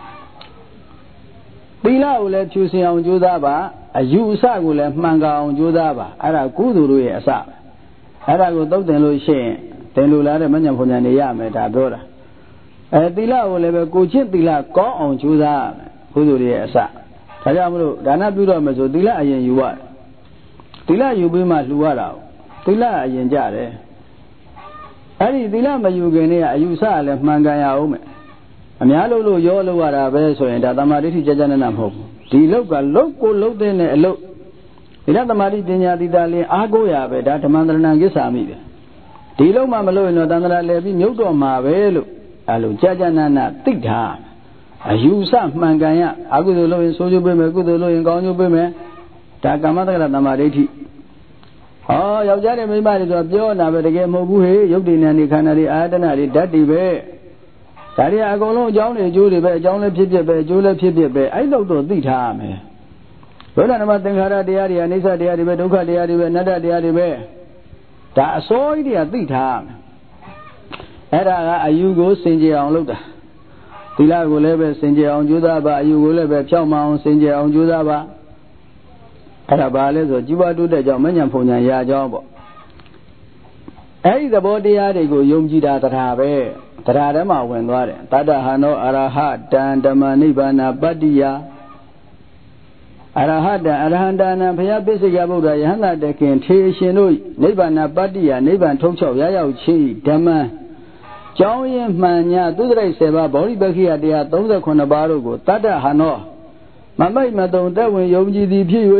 သီလကိုလည်းဖြူစင်အောင်ကြိုးစားပါအယူအဆကိုလည်းမှန်ကန်အောင်ကြိုးစားပါအဲ့ဒါကုသိုလ်တို့ရဲ့အစအဲ့ဒါကိုသုတ်တင်လို့ရှိရင်တင်လို့လာတဲ့မဉ္ဇဉ်ဖွညာနေရမယ်ဒါပြောတာအဲသီလကိုလည်းပဲကိုချင်းသီလကောင်းအောင်ကြိုးစားရမယ်ကုသိုလ်ရဲ့အစဒါကြောင့်မလို့ဒါနပြုတော့မယ်ဆိုသီလအရင်ယူရတယ်သီလယူပြီးမှလှူရတာသီလအရင်ကြတယ်အဲ့ဒီသီလမယူခင်နဲ့အယူဆလည်းမှန်ကန်ရအောင်မယ်အများလို့လို့ရောလို့ရတာပဲဆိုရင်ဒါသမာဓိဋ္ဌိကြကြနနာမဟုတ်ဘူးဒီလောက်ကလုတ်ကိုလုတ်တဲ့အလုတ်ဒီလသမာဓိပညာတိတာလင်းအားကိုးရပဲဒါဓမ္မန္တရဏကိစ္ဆာမိပဲဒီလောက်မှမလို့ရင်တော့တန်ត្រာလဲပြီးမြုပ်တော့မှာပဲလို့အဲလိုကြကြနနာသိတာအယူဆမှန်ကန်ရအကုသိုလ်လို့ရင်ဆိုးကျိုးပေးမယ်ကုသိုလ်လို့ရင်ကောင်းကျိုးပေးမယ်ဒါကမ္မတက္ကရာသမာဓိဋ္ဌိဟောယောက်ျားတွေမိန်းမတွေဆိုပြောတာပဲတကယ်မဟုတ်ဘူးဟေ့ယုတ်တိဉာဏ်ဒီခန္ဓာတွေအာယတနာတွေဓာတ်တွေပဲဒါတွေအကုန်လုံးအကြောင်းတွေအကျိုးတွေပဲအကြောင်းလည်းဖြစ်ဖြစ်ပဲအကျိုးလည်းဖြစ်ဖြစ်ပဲအဲ့လောက်တော့သိထားရမယ်ဘုရားဓမ္မသင်္ခါရတရားတွေအနိစ္စတရားတွေပဲဒုက္ခတရားတွေပဲအနတ္တတရားတွေပဲဒါအစိုးရတွေကသိထားရမယ်အဲ့ဒါကအယူကိုစင်ကြယ်အောင်လုပ်တာသီလကိုလည်းပဲစင်ကြယ်အောင်ကြိုးစားပါအယူကိုလည်းပဲဖြောင့်မအောင်စင်ကြယ်အောင်ကြိုးစားပါအဲ့ဒါဘာလဲဆိုជីវတုတဲ့ကြောင့်မဉ္ဇဉ်ဖုန်ညာရာကြောင်းပေါ့အဲ့ဒီသဘောတရားတွေကိုယုံကြည်တာတရားပဲတရားထဲမှာဝင်သွားတယ်တတ္တဟနောအရဟတံဓမ္မနိဗ္ဗာနပတ္တိယအရဟတံအရဟန္တာနံဘုရားပိစိကဗုဒ္ဓယဟန္တာတခင်ထေရှင်တို့နိဗ္ဗာနပတ္တိယနိဗ္ဗာန်ထုံးချောက်ရရောက်ခြင်းဓမ္မကျောင်းရင်မှန်ညာသုဒ္ဓရိတ်ဆယ်ပါးဗောဓိပက္ခိယတရားသုံးဆယ်ခုနှစ်ပါးတို့ကိုတတ္တဟနောမမိတ်မတုံတက်ဝင်ယုံကြည်သည်ဖြစ်၍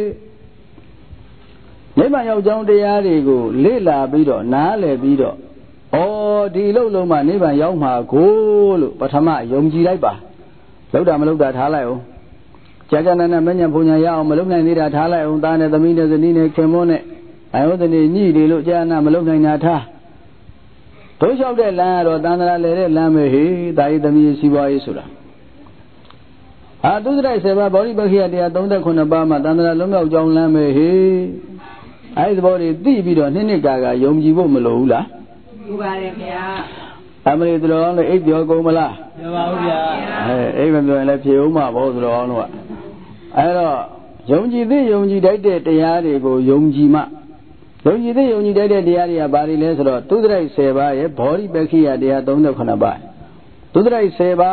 နိဗ္ဗာန်ရောက်ကြောင်းတရားတွေကိုလေ့လာပြီးတော့နားလည်ပြီးတော့ဩဒီလုံးလုံးမှနိဗ္ဗာန်ရောက်မှာကိုလို့ပထမယုံကြည်လိုက်ပါလောက်တာမလောက်တာထားလိုက်အောင်ကြာကြာနာနာမဉ္ဇဉ်ဘုံညာရအောင်မလုံနိုင်သေးတာထားလိုက်အောင်သားနဲ့သမီးနဲ့ဇနီးနဲ့ခင်မွန်းနဲ့အယုဒ္ဓနေညှိတယ်လို့ကြာနာမလုံနိုင်တာထားတို့လျှောက်တဲ့လမ်းကတော့တန်ត្រာလဲတဲ့လမ်းပဲဟေးတာယိသမီးစီးပွားရေးဆိုတာဟာသုဒ္ဓရိတ်ဆယ်ပါးဗောဓိပက္ခိယတရားသုံးဆယ်ခုနှစ်ပါးမှာတန်ត្រာလုံးမြောက်ကြောင်းလမ်းပဲဟေးအဲဒီသဘောတွေသိပြီးတော့နှစ်နှစ်ကာကယုံကြည်ဖို့မလိုဘူးလားယူပါတယ်ခင်ဗျာအမလီသူတော်လည်းအိပ်ပြောကုန်မလားပြောပါဦးဗျာအဲအိပ်မပြောရင်လည်းဖြေဦးမှာပေါ့သူတော်အောင်လို့ကအဲတော့ယုံကြည်သိယုံကြည်တတ်တဲ့တရားတွေကိုယုံကြည်မှယုံကြည်သိယုံကြည်တတ်တဲ့တရားတွေကဘာတွေလဲဆိုတော့သုဒ္ဓရိတ်ဆယ်ပါးရဲ့ဗောဓိပက္ခိယတရားသုံးဆယ်ခုနှစ်ပါးသုဒ္ဓရိတ်ဆယ်ပါး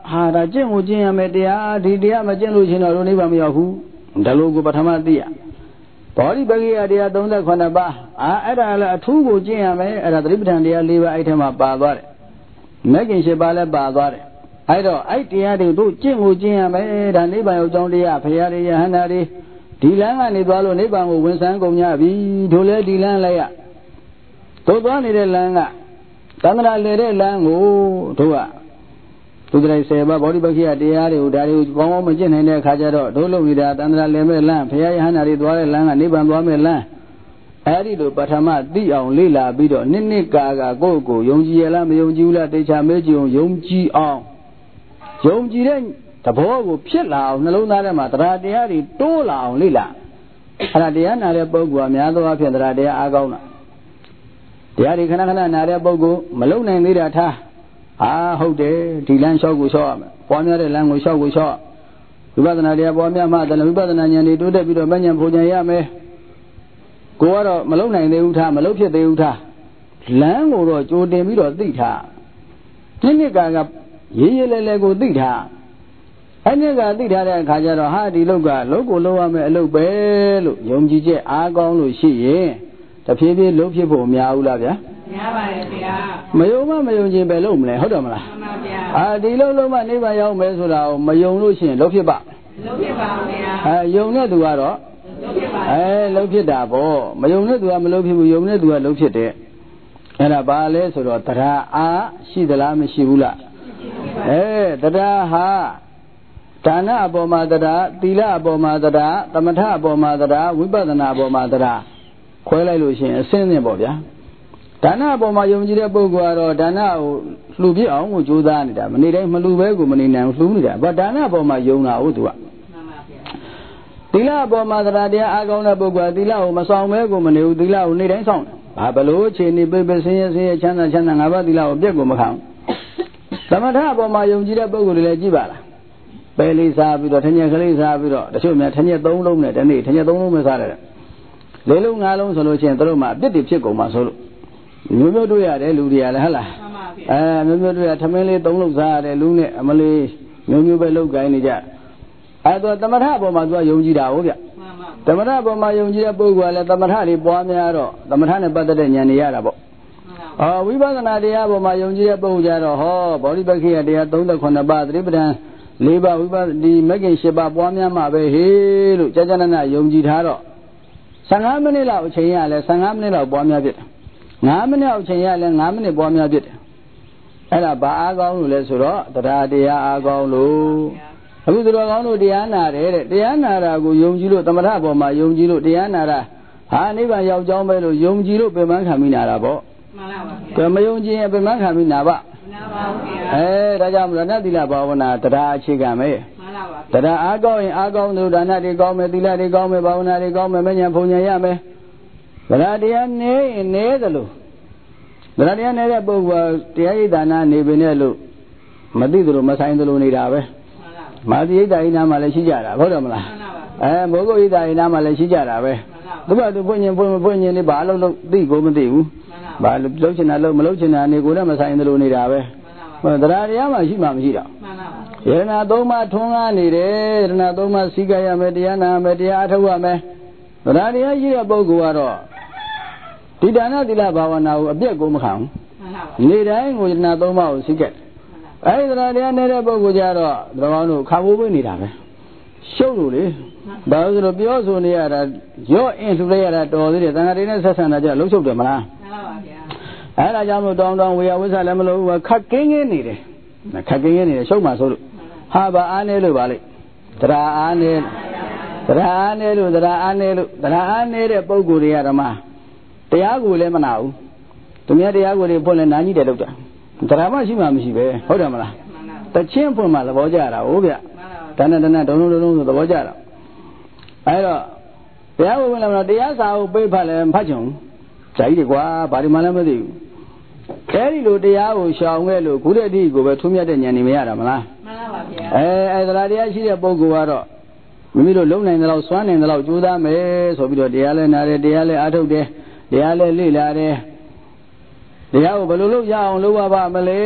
ဟာဒါကျင့်ကိုကျင့်ရမယ်တရားဒီတရားမကျင့်လို့ရှင်တော့တို့နိဗ္ဗာန်မရောက်ဘူးဒါလို့ကိုပထမသိရဘောဓိပက္ခိယတရားသုံးဆယ်ခုနှစ်ပါးအာအဲ့ဒါလည်းအထူးကိုကျင့်ရမယ်အဲ့ဒါသတိပဋ္ဌာန်တရား၄ပါးအဲ့ထဲမှာပါသွားတယ်မဂ်ကင်၈ပါးလည်းပါသွားတယ်အဲ့တော့အဲ့တရားတွေတို့ကျင့်ကိုကျင့်ရမယ်ဒါနိဗ္ဗာန်ရောက်ကြောင်းတရားဘုရားတွေယဟန္တာတွေဒီလမ်းကနေသွားလို့နိဗ္ဗာန်ကိုဝင်ဆန်းကုန်ကြပြီတို့လည်းဒီလမ်းလိုက်ရတို့သွားနေတဲ့လမ်းကသန္တရာလေတဲ့လမ်းကိုတို့ကသူတည်းဆယ်ပါးဗောဓိပက္ခိယတရားတွေကိုဒါတွေကိုကောင်းကောင်းမကျင့်နိုင်တဲ့အခါကျတော့တို့လုံနေတာသန္တရာလေမဲ့လမ်းဘုရားယဟန္တာတွေသွားတဲ့လမ်းကနိဗ္ဗာန်သွားမဲ့လမ်းအဲ့ဒီလိုပထမသိအောင်လေ့လာပြီးတော့နှစ်နှစ်ကာကကိုယ့်ကိုယုံကြည်ရလားမယုံကြည်ဘူးလားတေချာမေးကြည့်အောင်ယုံကြည်အောင်ယုံကြည်တဲ့သဘောကိုဖြစ်လာအောင်နှလုံးသားထဲမှာတရားတရားတွေတိုးလာအောင်လေ့လာအဲ့ဒါတရားနာတဲ့ပုဂ္ဂိုလ်ကများသောအားဖြင့်တရားတရားအားကောင်းတာတရားတွေခဏခဏနာတဲ့ပုဂ္ဂိုလ်မလုံနိုင်သေးတာထားအာဟုတ်တယ်ဒီလမ်းလျှောက်ကိုလျှောက်ရမယ်ပွားများတဲ့လမ်းကိုလျှောက်ကိုလျှောက်ဝိပဿနာတရားပွားများမှတလည်းဝိပဿနာဉာဏ်တွေတိုးတက်ပြီးတော့မဉဏ်ပုံဉဏ်ရမယ်ကိုကတော့မလုံနိုင်သေးဘူးထားမလုံဖြစ်သေးဘူးထားလမ်းကိုတော့ကြိုတင်ပြီးတော့သိထားဒီနှစ်ကကရေးရေးလဲလဲကိုသိထားအဲ့ဒီကသိထားတဲ့အခါကျတော့ဟာဒီလောက်ကလုံးကိုလုံးရမယ်အလုပ်ပဲလို့ယုံကြည်ချက်အားကောင်းလို့ရှိရင်တဖြည်းဖြည်းလုံးဖြစ်ဖို့မများဘူးလားဗျာများပါတယ်ဗျာမယုံမမယုံခြင်းပဲလုံးမလဲဟုတ်တယ်မလားမှန်ပါဗျာအာဒီလုံးလုံးမနိဗ္ဗာန်ရောက်မယ်ဆိုတာကိုမယုံလို့ရှိရင်လုံးဖြစ်ပါလုံးဖြစ်ပါဗျာအဲယုံတဲ့သူကတော့အဲလုံးဖြစ်တာပေါ့မယုံတဲ့သူကမလုံးဖြစ်ဘူးယုံတဲ့သူကလုံးဖြစ်တယ်အဲ့ဒါဘာလဲဆိုတော့တရားအားရှိသလားမရှိဘူးလားအဲတရားဟာဒါနအပေါ်မှာတရားသီလအပေါ်မှာတရားသမထအပေါ်မှာတရားဝိပဿနာအပေါ်မှာတရားခွဲလိုက်လို့ရှိရင်အစင်းနဲ့ပေါ့ဗျာဒါနအပေါ်မှာယုံကြည်တဲ့ပုဂ္ဂိုလ်ကတော့ဒါနကိုလှူပြအောင်ကိုကြိုးစားနေတာမနေတိုင်းမလှူပဲကိုမနေနိုင်လှူနေတာဘာဒါနအပေါ်မှာယုံတာဟုတ်သူကသီလအပေါ်မှာတရားတရားအားကောင်းတဲ့ပုဂ္ဂိုလ်ကသီလကိုမဆောင်ပဲကိုမနေဘူးသီလကိုနေတိုင်းဆောင်တယ်ဘာဘလို့အခြေအနေပြည့်ပြည့်စင်းရဲစင်းရဲချမ်းသာချမ်းသာငါးပါးသီလကိုပြည့်ကိုမခံဘူးသမထအပေါ်မှာယုံကြည်တဲ့ပုဂ္ဂိုလ်တွေလည်းကြည့်ပါလားပဲလေးစားပြီးတော့ထညက်ကလေးစားပြီးတော့တချို့များထညက်သုံးလုံးနဲ့တနေ့ထညက်သုံးလုံးပဲစားတယ်လေးလုံးငါးလုံးဆိုလို့ချင်းတို့မှအပြစ်တွေဖြစ်ကုန်မှာဆိုလို့မျိုးမျိုးတွေ့ရတယ်လူတွေကလည်းဟုတ်လားအဲမျိုးမျိုးတွေ့ရထမင်းလေးသုံးလုံးစားရတယ်လူနဲ့အမလေးမျိုးမျိုးပဲလောက်ကိုင်းနေကြအဲတော့သမထအပေါ်မှာသူကယုံကြည်တာဟုတ်ဗျသမထအပေါ်မှာယုံကြည်တဲ့ပုဂ္ဂိုလ်ကလည်းသမထတွေပွားများတော့သမထနဲ့ပတ်သက်တဲ့ဉာဏ်တွေရတာပေါ့အော်ဝိပဿနာတရားပေါ်မှာယုံကြည်တဲ့ပုဂ္ဂိုလ်ကြတော့ဟောဗောဓိပက္ခိယတရားသုံးဆယ်ခုနှစ်ပါးသတိပဋ္ဌာန်လေးပါးဝိပဿနာဒီမဂ္ဂင်၈ပါးပွားများမှာပဲဟေးလို့ကြာကြာနာနာယုံကြည်ထားတော့ဆယ်ငါးမိနစ်လောက်အချိန်ရလဲဆယ်ငါးမိနစ်လောက်ပွားများဖြစ်တယ်ငါးမိနစ်အချိန်ရလဲငါးမိနစ်ပွားများဖြစ်တယ်အဲ့ဒါဘာအားကောင်းလို့လဲဆိုတော့တရားတရားအားကောင်းလို့အခုသူတော်ကောင်းတို့တရားနာတယ်တဲ့တရားနာတာကိုယုံကြည်လို့သမထပေါ်မှာယုံကြည်လို့တရားနာတာဟာနိဗ္ဗာန်ရောက်ကြောင်းပဲလို့ယုံကြည်လို့ပြန်မှန်းခံပြီးနာတာပေါ့မှန်ပါပါဘယ်မယုံကြည်ရင်ပြန်မှန်းခံပြီးနာပါမှန်ပါပါအဲဒါကြောင့်ရဏသီလဘာဝနာတရားအခြေခံပဲမှန်ပါပါတရားအားကောင်းရင်အားကောင်းလို့ဒါနတွေကောင်းမယ်သီလတွေကောင်းမယ်ဘာဝနာတွေကောင်းမယ်မဉ္ဇဉ်ဘုံဉ္ဇဉ်ရမယ်တရားတရားနေရင်နေသလိုတရားတရားနေတဲ့ပုဂ္ဂိုလ်တရားရည်ဒါနနေပင်နဲ့လို့မသိသလိုမဆိုင်သလိုနေတာပဲမာတိယိတ္တအိနာမှာလည်းရှိကြတာဟုတ်တယ်မလားအဲမိုးကုတ်ဣတ္တအိနာမှာလည်းရှိကြတာပဲသူကသူဖွင့်ရင်ဖွင့်ဖွင့်ရင်လေးဘာလို့လို့သိကိုမသိဘူးဘာလို့လှုပ်ချင်တာလှုပ်မလှုပ်ချင်တာနေကိုလည်းမဆိုင်သလိုနေတာပဲတရားတရားမှရှိမှမရှိတော့ယရဏသုံးပါးထွန်းကားနေတယ်ယရဏသုံးပါးစီကရမယ်တရားနာမယ်တရားအထုတ်ရမယ်တရားတရားရှိတဲ့ပုဂ္ဂိုလ်ကတော့ဒီဒါနသီလဘာဝနာကိုအပြည့်ကိုမခံဘူးနေတိုင်းကိုယရဏသုံးပါးကိုစီကအဲဒီတရားတရားနေတဲ့ပုဂ္ဂိုလ်ကြတော့တော်ကောင်းတို့ခံဖို့ပဲနေတာပဲရှုပ်လို့လေဘာလို့ဆိုတော့ပြောဆိုနေရတာရော့အင်းလှူလိုက်ရတာတော်သေးတယ်သံဃာတွေနဲ့ဆက်ဆံတာကြလှုပ်ရှုပ်တယ်မလားမှန်ပါပါဗျာအဲဒါကြောင့်မို့တောင်းတောင်းဝေယဝိဆလည်းမလို့ဘူးခက်ကင်းကင်းနေတယ်ခက်ကင်းကင်းနေတယ်ရှုပ်မှဆိုလို့ဟာဘာအားနေလို့ပါလိတရားအားနေတရားအားနေလို့တရားအားနေလို့တရားအားနေတဲ့ပုဂ္ဂိုလ်တွေကဓမ္မတရားကိုလည်းမနာဘူးသူများတရားကိုတွေဖွင့်လဲနာကြီးတယ်လို့တာတရားမရှိမှမရှိပဲဟုတ်တယ်မလားတချင်းဖွင့်မှသဘောကျတာဟုတ်ဗျတဏ္ဍတဏ္ဍဒုံလုံးဒုံလုံးဆိုသဘောကျတာအဲတော့တရားကိုဖွင့်လာတော့တရားစာကိုပိတ်ဖတ်လဲဖတ်ချင်ဇာကြီးတွေကွာဘာဒီမှလည်းမသိဘူးအဲဒီလိုတရားကိုရှောင်ခဲ့လို့ခုတည်းတည်းကိုပဲထုံးမြတ်တဲ့ဉာဏ်နေမရတာမလားမှန်ပါဗျာအဲအဲသလားတရားရှိတဲ့ပုဂ္ဂိုလ်ကတော့မိမိတို့လုံနိုင်တဲ့လောက်စွမ်းနိုင်တဲ့လောက်ကြိုးစားမယ်ဆိုပြီးတော့တရားလဲနာတယ်တရားလဲအားထုတ်တယ်တရားလဲလေ့လာတယ်တရားကိုဘယ်လိုလုပ်ရအောင်လုပ်ရပါမလဲ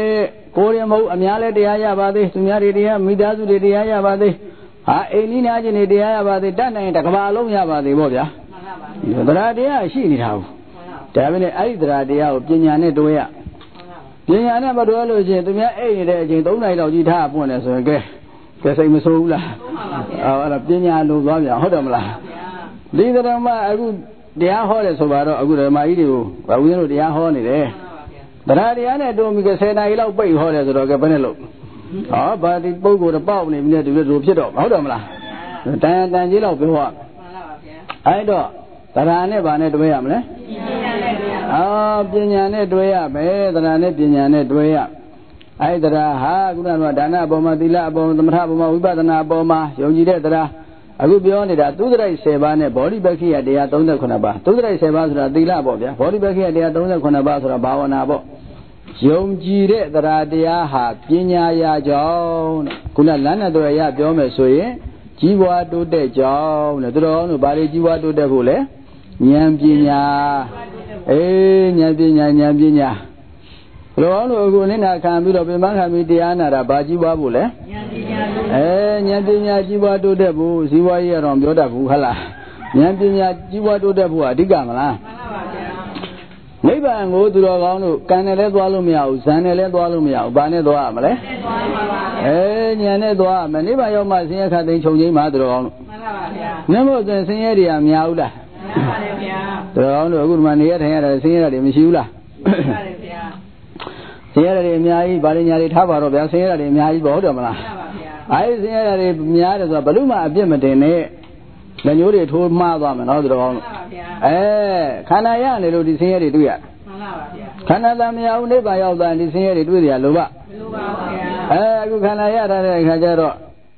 ကိုရမဟုတ်အများလည်းတရားရပါသေးသူများတွေတရားမိသားစုတွေတရားရပါသေးဟာအိမ်နီးနားချင်းတွေတရားရပါသေးတတ်နိုင်တကဘာလုံးရပါသေးပေါ့ဗျာသရတရားရှိနေတာဘူးဒါပေမဲ့အဲ့ဒီသရတရားကိုပညာနဲ့တွဲရပညာနဲ့မတွဲလို့ချင်းသူများအိမ်နေတဲ့အချိန်သုံးနာရီလောက်ကြီးထားပွင့်တယ်ဆိုရင်ကဲကဲစိတ်မဆိုးဘူးလားအော်အဲ့ဒါပညာလိုသွားပြန်ဟုတ်တယ်မလားဒီဓမ္မအခုတရားဟောတယ်ဆိုတော့အခုဓမ္မကြီးတွေကိုဘာဦးဇင်းတို့တရားဟောနေတယ်တရားတရားနဲ့တုံးပြီးဆယ်နာရီလောက်ပိတ်ဟောတယ်ဆိုတော့ကဲဘယ်နဲ့လို့ဟောဗာဒီပုဂ္ဂိုလ်တော့ပေါက်နေပြီနဲ့တူလို့တို့ဖြစ်တော့ဟုတ်တယ်မလားတန်တန်ကြီးလောက်ပြောရအဲ့တော့တရားနဲ့ဗာနဲ့တွဲရမလဲအော်ပညာနဲ့တွဲရပဲတရားနဲ့ပညာနဲ့တွဲရအဲ့တရားဟာခုနကဒါနအပေါ်မှာသီလအပေါ်မှာသမထအပေါ်မှာဝိပဿနာအပေါ်မှာယုံကြည်တဲ့တရားအခုပြောနေတာသုဒ္ဓရိုက်ဆယ်ပါးနဲ့ဗောဓိပက္ခိယတရားသုံးဆယ်ခုနှစ်ပါးသုဒ္ဓရိုက်ဆယ်ပါးဆိုတာသီလပေါ့ဗျာဗောဓိပက္ခိယတရားသုံးဆယ်ခုနှစ်ပါးဆိုတာဘာဝနာပေါ့ယုံကြည်တဲ့တရားတရားဟာပညာရာကြောင့်ခုနလမ်းနဲ့တော်ရပြောမယ်ဆိုရင်ကြီးပွားတိုးတက်ကြောင်းတဲ့သူတော်ကောင်းတို့ဘာတွေကြီးပွားတိုးတက်ဖို့လဲဉာဏ်ပညာအေးဉာဏ်ပညာဉာဏ်ပညာသူတော်ကောင်းတို့အခုနိနာခံပြီးတော့ပြင်ပန်းခံပြီးတရားနာတာဘာကြီးပွားဖို့လဲဉာဏ်ပညာအဲဉာဏ်ပညာကြီးပွားတိုးတက်ဖို့ဇီဝရေးရတော့ပြောတတ်ဘူးဟုတ်လားဉာဏ်ပညာကြီးပွားတိုးတက်ဖို့အဓိကမလားနိဗ္ဗာန်ကိုသူတော်ကောင်းတို့ကံနဲ့လည်းသွားလို့မရဘူးဇန်နဲ့လည်းသွားလို့မရဘူးဘာနဲ့သွားရမလဲအဲဉာဏ်နဲ့သွားမယ်နိဗ္ဗာန်ရောက်မှဆင်းရဲခတ်သိမ်းချုပ်ငြိမ်းမှာသူတော်ကောင်းတို့မှန်ပါဗျာနမောဆိုရင်ဆင်းရဲတွေကများဘူးလားမှန်ပါတယ်ဗျာသူတော်ကောင်းတို့အခုဒီမှာနေရထိုင်ရတယ်ဆင်းရဲတွေမရှိဘူးလားမှန်ပါတယ်ဗျာဆင်းရဲတွေအများကြီးဗာလိညာတွေထားပါတော့ဗျာဆင်းရဲတွေအများကြီးပေါ့ဟုတ်တယ်မလားမှန်ပါဗျာအဲဒီဆင်းရဲတွေများတယ်ဆိုတာဘလို့မှအပြစ်မတင်နဲ့လက်ညိုးတွေထိုးမှားသွားမယ်နော်သူတော်ကောင်းတို့အဲခန္ဓာရနေလို့ဒီဆင်းရဲတွေတွေ့ရမှန်ပါဗျာခန္ဓာတမယဦးနိဗ္ဗာန်ရောက်တာဒီဆင်းရဲတွေတွေ့ကြလို့ပါမလိုပါဘူးဗျာအဲအခုခန္ဓာရထားတဲ့အခါကျတော့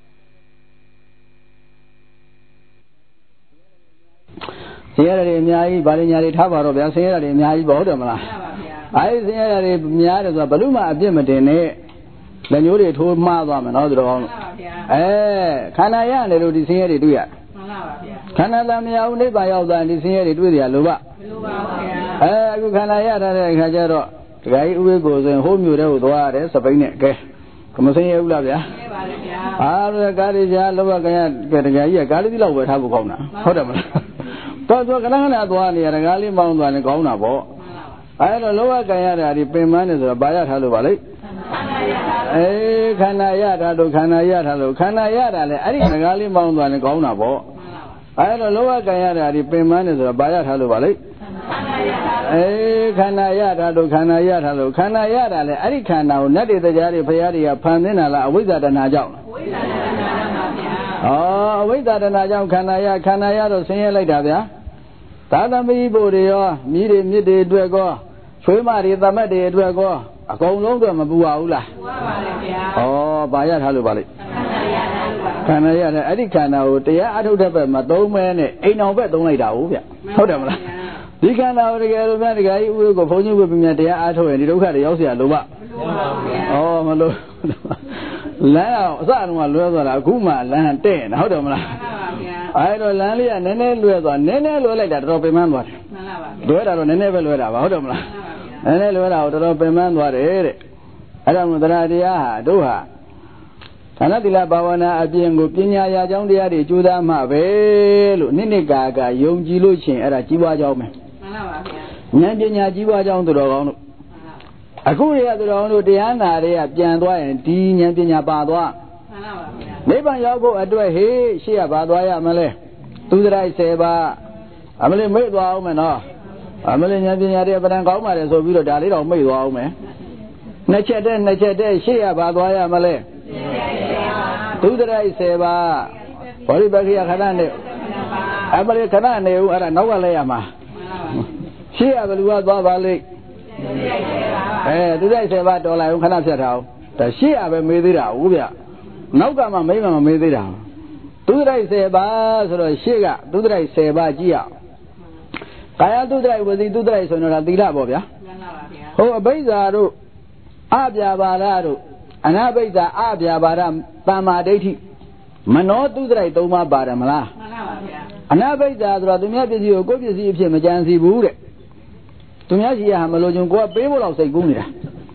ဆင်းရဲတွေအများကြီးဗာလိညာတွေထားပါတော့ဗျာဆင်းရဲတွေအများကြီးပေါ့ဟုတ်တယ်မလားမှန်ပါဗျာအဲဒီဆင်းရဲတွေများတယ်ဆိုတာဘလို့မှအပြစ်မတင်နဲ့လက်ညိုးတွေထိုးမှားသွားမယ်နော်သူတော်ကောင်းတို့အဲခန္ဓာရနေလို့ဒီဆင်းရဲတွေတွေ့ရခန္ဓာတမယဦးနိဗ္ဗာန်ရောက်တာဒီဆင်းရဲတွေတွေ့ကြလို့ပါမလိုပါဘူးဗျာအဲအခုခန္ဓာရထားတဲ့အခါကျတော့ဒကာကြီးဥပိ္ပကိုဆိုရင်ဟိုးမြို့တဲ့ကိုသွားရတယ်စပိန်နဲ့ကဲကမဆင်းရဲဘူးလားဗျာဆင်းရဲပါလေဗျာအားရကားရရှာလောဘကံရကဲဒကာကြီးကကားလေးလောက်ပဲထားဖို့ကောင်းတာဟုတ်တယ်မလားတော့တော့ခဏခဏသွားနေရဒကာလေးမောင်းသွားနေကောင်းတာပေါ့အဲတော့လောဘကံရတာဒီပင်ပန်းနေဆိုတော့ဘာရထားလို့ပါလဲအေးခန္ဓာရတာလို့ခန္ဓာရတာလို့ခန္ဓာရတာလေအဲ့ဒီဒကာလေးမောင်းသွားနေကောင်းတာပေါ့အဲတော့လောဘကံရတာဒီပင်ပန်းနေဆိုတော့ဘာရထားလို့ပါလဲအေးခန္ဓာရတာလို့ခန္ဓာရတာလို့ခန္ဓာရတာလေအဲ့ဒီခန္ဓာကိုနတ်တွေတရားတွေဘုရားတွေကဖန်ဆင်းတာလားအဝိဇ္ဇာတဏှာကြောင့်အဝိဇ္ဇာတဏှာကြောင့်ပါဗျာဩအဝိဇ္ဇာတဏှာကြောင့်ခန္ဓာရခန္ဓာရတော့ဆင်းရဲလိုက်တာဗျာသာသမီဘုတွေရောမြည်တွေမြစ်တွေအတွက်ကောချွေးမတွေသမက်တွေအတွက်ကောအကုန်လုံးတော့မပူပါဘူးလားပူပါပါလေဗျာဩဘာရထားလို့ပါလဲခန္ဓာရတဲ့အဲ့ဒီခန္ဓာကိုတရားအထုတ်တဲ့ဘက်မှာသုံးမဲနဲ့အိမ်အောင်ဘက်သုံးလိုက်တာဟုတ်ဗျဟုတ်တယ်မလားဒီခန္ဓာကိုတကယ်လို့များတကယ်ကြီးဥပ္ပကိုဘုန်းကြီးဝိပ္ပမြတ်တရားအထုတ်ရင်ဒီဒုက္ခတွေရောက်เสียလို့ပါမလို့ပါဘူးဗျာဩမလို့လမ်းအောင်အစတုန်းကလွဲသွားတာအခုမှလမ်းတဲ့နေဟုတ်တယ်မလားမှန်ပါဗျာအဲ့တော့လမ်းလေးကနည်းနည်းလွဲသွားနည်းနည်းလွဲလိုက်တာတော်တော်ပင်ပန်းသွားတယ်မှန်ပါဗျာလွဲတာတော့နည်းနည်းပဲလွဲတာပါဟုတ်တယ်မလားမှန်ပါဗျာနည်းနည်းလွဲတာကိုတော်တော်ပင်ပန်းသွားတယ်တဲ့အဲ့ဒါမှတရားတရားဟာတို့ဟာဌာနတိလဘာဝနာအပြင်ကိုပညာရာကြောင်းတရားတွေကြိုးစားမှပဲလို့နိနိကာကယုံကြည်လို့ရှင်အဲ့ဒါကြီးပွားကြောင်းပဲမှန်ပါပါဗျာဉာဏ်ပညာကြီးပွားကြောင်းသူတော်ကောင်းတို့အခုရသူတော်ကောင်းတို့တရားနာတွေကပြန်သွားရင်ဒီဉာဏ်ပညာပါသွားမှန်ပါပါဗျာနိဗ္ဗာန်ရောက်ဖို့အတွက်ဟေးရှေ့ကပါသွားရမလဲသူစရိုက်ဆယ်ပါးအမလေးမိတ်သွားအောင်မယ်နော်အမလေးဉာဏ်ပညာတွေပဒံကောင်းပါတယ်ဆိုပြီးတော့ဒါလေးတော့မိတ်သွားအောင်မယ်နှစ်ချက်တည်းနှစ်ချက်တည်းရှေ့ကပါသွားရမလဲသူတရိုက်ဆယ်ပါးဘောဓိပက္ခိယခဏနဲ့အမလေးခဏနေဦးအဲ့ဒါနောက်ကလဲရမှာရှေ့ကဘယ်သူကသွားပါလိမ့်အဲသူတရိုက်ဆယ်ပါးတော်လိုက်ဦးခဏဖြတ်ထားအောင်ဒါရှေ့ကပဲမေးသေးတာဟုတ်ဗျနောက်ကမှမိမမမေးသေးတာသူတရိုက်ဆယ်ပါးဆိုတော့ရှေ့ကသူတရိုက်ဆယ်ပါးကြည့်အောင်ကာယသူတရိုက်ဝစီသူတရိုက်ဆိုတော့သီလပေါ့ဗျာဟိုအဘိဇ္ဇာတို့အပြာပါဒတို့အနာဘိဇ္ဇာအပြာပါဒသမ္မာဒိဋ္ဌိမနောသူတရိုက်သုံးပါးပါတယ်မလားမှန်ပါပါဗျာအနာဘိဇ္ဇာဆိုတော့သူများပစ္စည်းကိုကိုယ့်ပစ္စည်းအဖြစ်မကြံစီဘူးတဲ့သူများရှိရမလို့ကျွန်ကိုကပေးဖို့တော့စိတ်ကူးနေတာ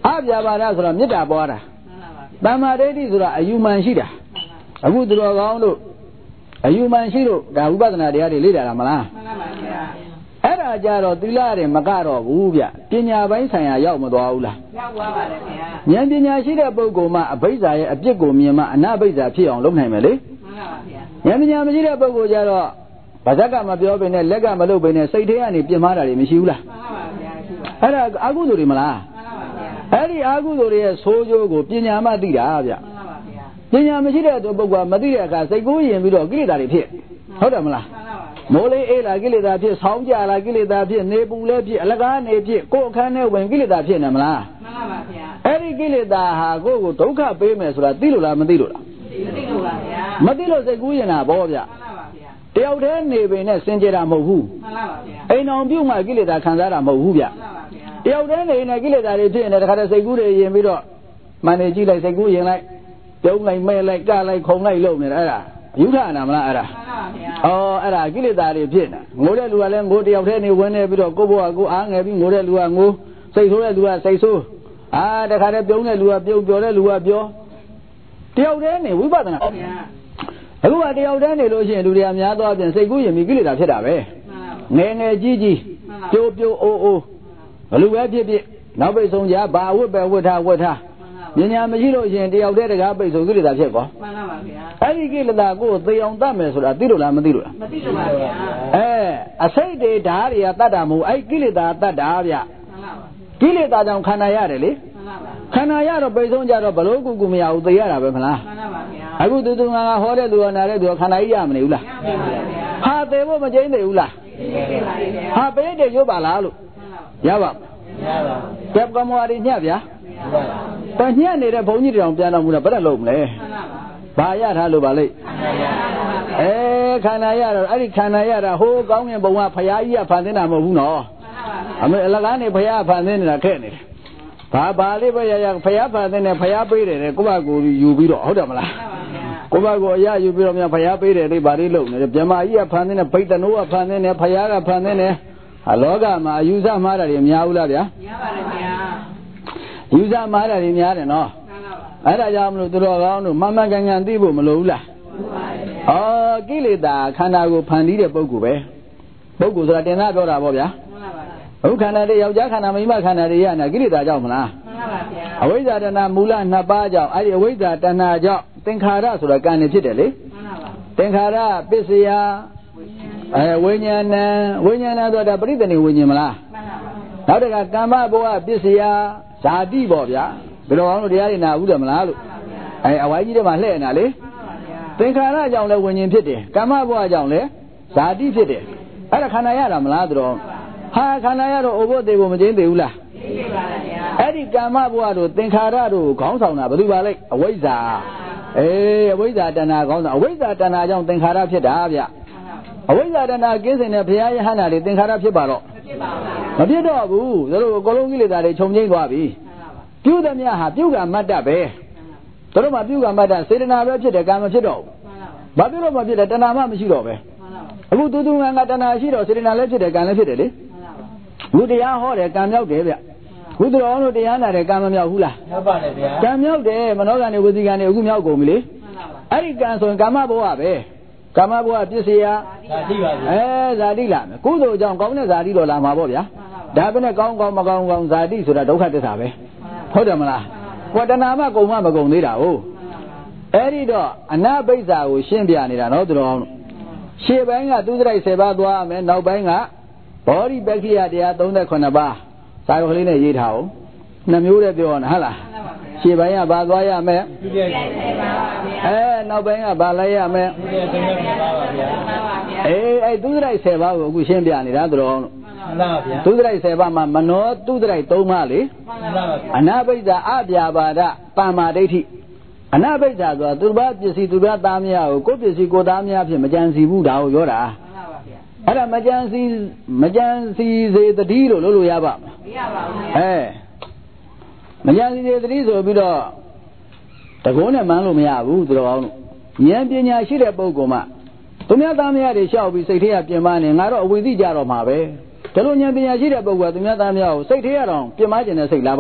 အပြာပါဒဆိုတာမေတ္တာပွားတာတမ္မာဒိဋ္ဌိဆိုတာအယူမှန်ရှိတာအခုသူတော်ကောင်းတို့အယူမှန်ရှိလို့ဒါဝိပဿနာတရားတွေလေ့လာတာမလားမှန်ပါပါဗျာအဲ့ဒါကြတော့သီလတွေမကတော့ဘူးဗျပညာပိုင်းဆိုင်ရာရောက်မသွားဘူးလားရောက်သွားပါတယ်ခင်ဗျာဉာဏ်ပညာရှိတဲ့ပုဂ္ဂိုလ်မှအဘိဇာရဲ့အပြစ်ကိုမြင်မှအနဘိဇာဖြစ်အောင်လုပ်နိုင်မယ်လေမှန်ပါပါဗျာဉာဏ်ပညာမရှိတဲ့ပုဂ္ဂိုလ်ကြတော့ဗဇက်ကမပြောဘဲနဲ့လက်ကမလုပ်ဘဲနဲ့စိတ်ထဲကနေပြင်မာတာတွေမရှိဘူးလားမှန်ပါပါဗျာရှိပါအဲ့ဒါအာဟုသူတွေမလားမှန်ပါပါဗျာအဲ့ဒီအာဟုသူတွေရဲ့ဆိုးကျိုးကိုပညာမှသိတာဗျမှန်ပါပါဗျာပညာမရှိတဲ့ပုဂ္ဂိုလ်ကမသိတဲ့အခါစိတ်ကိုယဉ်ပြီးတော့ကိလေသာတွေဖြစ်ဟုတ်တယ်မလားမိုးလေးအေးလာကိလေသာဖြစ်ဆောင်းကြလာကိလေသာဖြစ်နေပူလဲဖြစ်အလကားနေဖြစ်ကိုယ်အခန်းထဲဝင်ကိလေသာဖြစ်နေမလားမှန်ပါပါဗျာအဲ့ဒီကိလေသာဟာကိုယ့်ကိုဒုက္ခပေးမယ်ဆိုတာသိလို့လားမသိလို့လားမသိလို့ပါဗျာမသိလို့စိတ်ကူးရင်တာပေါ့ဗျာမှန်ပါပါဗျာတယောက်တည်းနေပင်နဲ့စင်ကြယ်တာမဟုတ်ဘူးမှန်ပါပါဗျာအိမ်အောင်ပြုတ်မှကိလေသာခံစားတာမဟုတ်ဘူးဗျာမှန်ပါပါဗျာတယောက်တည်းနေနေကိလေသာတွေဖြစ်နေတခါတည်းစိတ်ကူးတွေယင်ပြီးတော့မန်နေကြည့်လိုက်စိတ်ကူးယင်လိုက်ပြုံးလိုက်မဲလိုက်ကလိုက်ခုံလိုက်လုံနေတာအဲ့ဒါယူထနာမလားအဲ့ဒါမှန်ပါဗျာဩအဲ့ဒါကိလေသာတွေဖြစ်နေငိုတဲ့လူကလည်းငိုတယောက်တည်းနေဝင်နေပြီးတော့ကိုယ့်ဘဝကိုအားငယ်ပြီးငိုတဲ့လူကငိုစိတ်ဆိုးတဲ့လူကစိတ်ဆိုးအာတခါတည်းပြုံးတဲ့လူကပြုံးပြောတဲ့လူကပြောတယောက်တည်းနေဝိပဿနာအခုကတယောက်တည်းနေလို့ရှိရင်လူတွေကများသွားပြန်စိတ်ကူးရင်မိကိလေသာဖြစ်တာပဲငယ်ငယ်ကြီးကြီးပြိုးပြိုးအိုးအိုးဘလူပဲဖြစ်ဖြစ်နောက်ပိတ်ဆုံးကြဘာဝတ်ပဲဝတ်ထားဝတ်ထားဉာဏ်မရှိလို့ရှိရင်တယောက်တည်းတကားပိတ်ဆိုကိလေသာဖြစ်ကောမှန်ပါပါဗျာအဲ့ဒီကိလေသာကိုသေအောင်တတ်မယ်ဆိုတာသိလို့လားမသိလို့လားမသိလို့ပါဗျာအဲအစိတ်တွေဓာတ်တွေကတတ်တာမဟုတ်အဲ့ကိလေသာတတ်တာဗျမှန်ပါပါကိလေသာကြောင့်ခန္ဓာရတယ်လေမှန်ပါပါခန္ဓာရတော့ပိတ်ဆုံးကြတော့ဘလို့ကူကူမရဘူးသေရတာပဲမလားမှန်ပါပါဗျာအခုသူသူငါငါဟောတဲ့သူကနာတဲ့သူကခန္ဓာကြီးရမနေဘူးလားမရပါဘူးဗျာဟာသေဖို့မကျင်းသေးဘူးလားကျင်းပါပါဗျာဟာပေးတယ်ရွတ်ပါလားလို့ရပါမရပါဘူးကဲကမောရီညဗျာတညက်နေတဲ့ဘုန်းကြီးတောင်ပြန်တော်မူတာဘယ်နဲ့လုံးမလဲဘာရထားလို့ပါလိမ့်အဲခန္ဓာရတော့အဲ့ဒီခန္ဓာရတာဟိုးကောင်းငင်ဘုံကဖရာကြီးကဖန်သင်းတာမဟုတ်ဘူးနော်အမေအလကားနေဖရာဖန်သင်းနေတာခဲ့နေတယ်ဘာဘာလေးပဲရရဖရာဖန်သင်းနေဖရာပေးတယ်ကိုယ့်ဘကိုယူပြီးတော့ဟုတ်တယ်မလားကိုယ့်ဘကိုအရယူပြီးတော့များဖရာပေးတယ်လေဘာလေးလုံးနေတယ်မြမကြီးကဖန်သင်းနေဗိတ္တနိုးကဖန်သင်းနေဖရာကဖန်သင်းနေအလောကမှာအယူဆမှားတာတွေများဘူးလားဗျာများပါတယ်ဗျာယူဆမှားတာတွေများတယ်နော်အဲ့ဒါကြောင့်မလို့သူတော်ကောင်းတို့မှန်မှန်ကန်ကန်သိဖို့မလိုဘူးလားဩကိလေသာခန္ဓာကိုဖန်တီးတဲ့ပုဂ္ဂိုလ်ပဲပုဂ္ဂိုလ်ဆိုတာတင်သားပြောတာပေါ့ဗျာဟုတ်ခန္ဓာတွေယောက်ျားခန္ဓာမိန်းမခန္ဓာတွေရနာကိလေသာကြောင့်မလားမှန်ပါဗျာအဝိဇ္ဇာတဏမူလနှစ်ပါးကြောင့်အဲ့ဒီအဝိဇ္ဇာတဏကြောင့်သင်္ခါရဆိုတာကံနေဖြစ်တယ်လေမှန်ပါပါသင်္ခါရပစ္စယအဲဝိညာဏဝိညာဏဆိုတာပရိသေဏဝိညာဉ်မလားမှန်ပါပါနောက်တကကမ္မဘဝပစ္စယဇာတိပေါ့ဗျာဘယ်လိုအောင်လို့တရားတွေနာဘူးတယ်မလားလို့အဲအဝိုင်းကြီးတွေမှာလှည့်နေတာလေသင်္ခါရကြောင့်လည်းဝิญဉ်ဖြစ်တယ်ကမ္မဘဝကြောင့်လည်းဇာတိဖြစ်တယ်အဲ့ဒါခန္ဓာရတာမလားသူတော်ဟာခန္ဓာရတော့အိုဘုတ်သေးဖို့မကျင်းသေးဘူးလားကျင်းပါပါဗျာအဲ့ဒီကမ္မဘဝတို့သင်္ခါရတို့ခေါင်းဆောင်တာဘယ်သူပါလဲအဝိဇ္ဇာအေးအဝိဇ္ဇာတဏှာခေါင်းဆောင်အဝိဇ္ဇာတဏှာကြောင့်သင်္ခါရဖြစ်တာဗျအဝိဇ္ဇာတဏှာကင်းစင်တဲ့ဘုရားယဟန္တာတွေသင်္ခါရဖြစ်ပါတော့မဖြစ်ပါဘူးမဖြစ်တော့ဘူးတို့အကုန်လုံးကိလေသာတွေခြုံငိမ့်သွားပြီပြုသမျှဟာပြုကမတ္တပဲတို့မှပြုကမတ္တစေတနာပဲဖြစ်တယ်ကံမဖြစ်တော့ဘူးဘာဖြစ်လို့မဖြစ်တယ်တဏှာမှမရှိတော့ပဲအခုတူတူငါငါတဏှာရှိတော့စေတနာလည်းဖြစ်တယ်ကံလည်းဖြစ်တယ်လေဘုတရားဟောတယ်ကံမြောက်တယ်ဗျဘုသူတော်တို့တရားနာတယ်ကံမမြောက်ဘူးလားမြောက်ပါတယ်ဗျာကံမြောက်တယ်မနောကံတွေဝစီကံတွေအခုမြောက်ကုန်ပြီလေအဲ့ဒီကံဆိုရင်ကာမဘဝပဲကာမဘဝပစ္စယဇာတိပါဗျာအဲဇာတိလာမယ်ကုသိုလ်ကြောင့်ကောင်းတဲ့ဇာတိတော့လာမှာပေါ့ဗျာဒါပဲနဲ့ကောင်းကောင်းမကောင်းကောင်းဇာတိဆိုတာဒုက္ခသစ္စာပဲဟုတ်တယ်မလားဝတ္တနာမကုံမမကုံသေးတာဟုတ်အဲ့ဒီတော့အနာပိစ္ဆာကိုရှင်းပြနေတာနော်သူတော်အောင်ရှေ့ပိုင်းကသူစရိုက်ဆယ်ပါးသွားမယ်နောက်ပိုင်းကဘောဓိပက္ခိယတရားသုံးခုပါးစာရုပ်ကလေးနဲ့ရေးထားအောင်နှမျိုးတည်းပြောနေတာဟုတ်လားရှေ့ပိုင်းကဘာသွားရမယ်သူစရိုက်ဆယ်ပါးပါဗျာအဲနောက်ပိုင်းကဘာလိုက်ရမယ်သူစရိုက်သုံးခုပါပါဗျာအေးအဲ့သူစရိုက်ဆယ်ပါးကိုအခုရှင်းပြနေတာသူတော်အောင်မှန်ပါဗျာသူစရိုက်ဆယ်ပါးမှာမနောသူစရိုက်သုံးပါးလေမှန်ပါဗျာအနာပိစ္ဆာအပြာပါဒပမ္မာဒိဋ္ဌိအနာပိစ္ဆာဆိုတာသူတစ်ပါးပစ္စည်းသူတစ်ပါးသားမယားကိုကိုယ်ပစ္စည်းကိုယ်သားမယားဖြစ်မကြံစီဘူးဒါကိုပြောတာမှန်ပါဗျာအဲ့ဒါမကြံစီမကြံစီစေတတိလို့လို့လို့ရပါမလားမရပါဘူးအဲမကြံစီစေတတိဆိုပြီးတော့တကုန်းနဲ့မှန်းလို့မရဘူးသူတော်အောင်လို့ဉာဏ်ပညာရှိတဲ့ပုဂ္ဂိုလ်မှသူများသားမယားတွေလျှောက်ပြီးစိတ်ထဲကပြင်ပနေငါတော့အဝိသိကြတော့မှာပဲဒါလို့ဉာဏ်ပညာရှိတဲ့ပုဂ္ဂိုလ်ကသူများသားမယားကိုစိတ်ထဲရတော့ပြင်ပကျင်တဲ့စိတ်လာပါတော့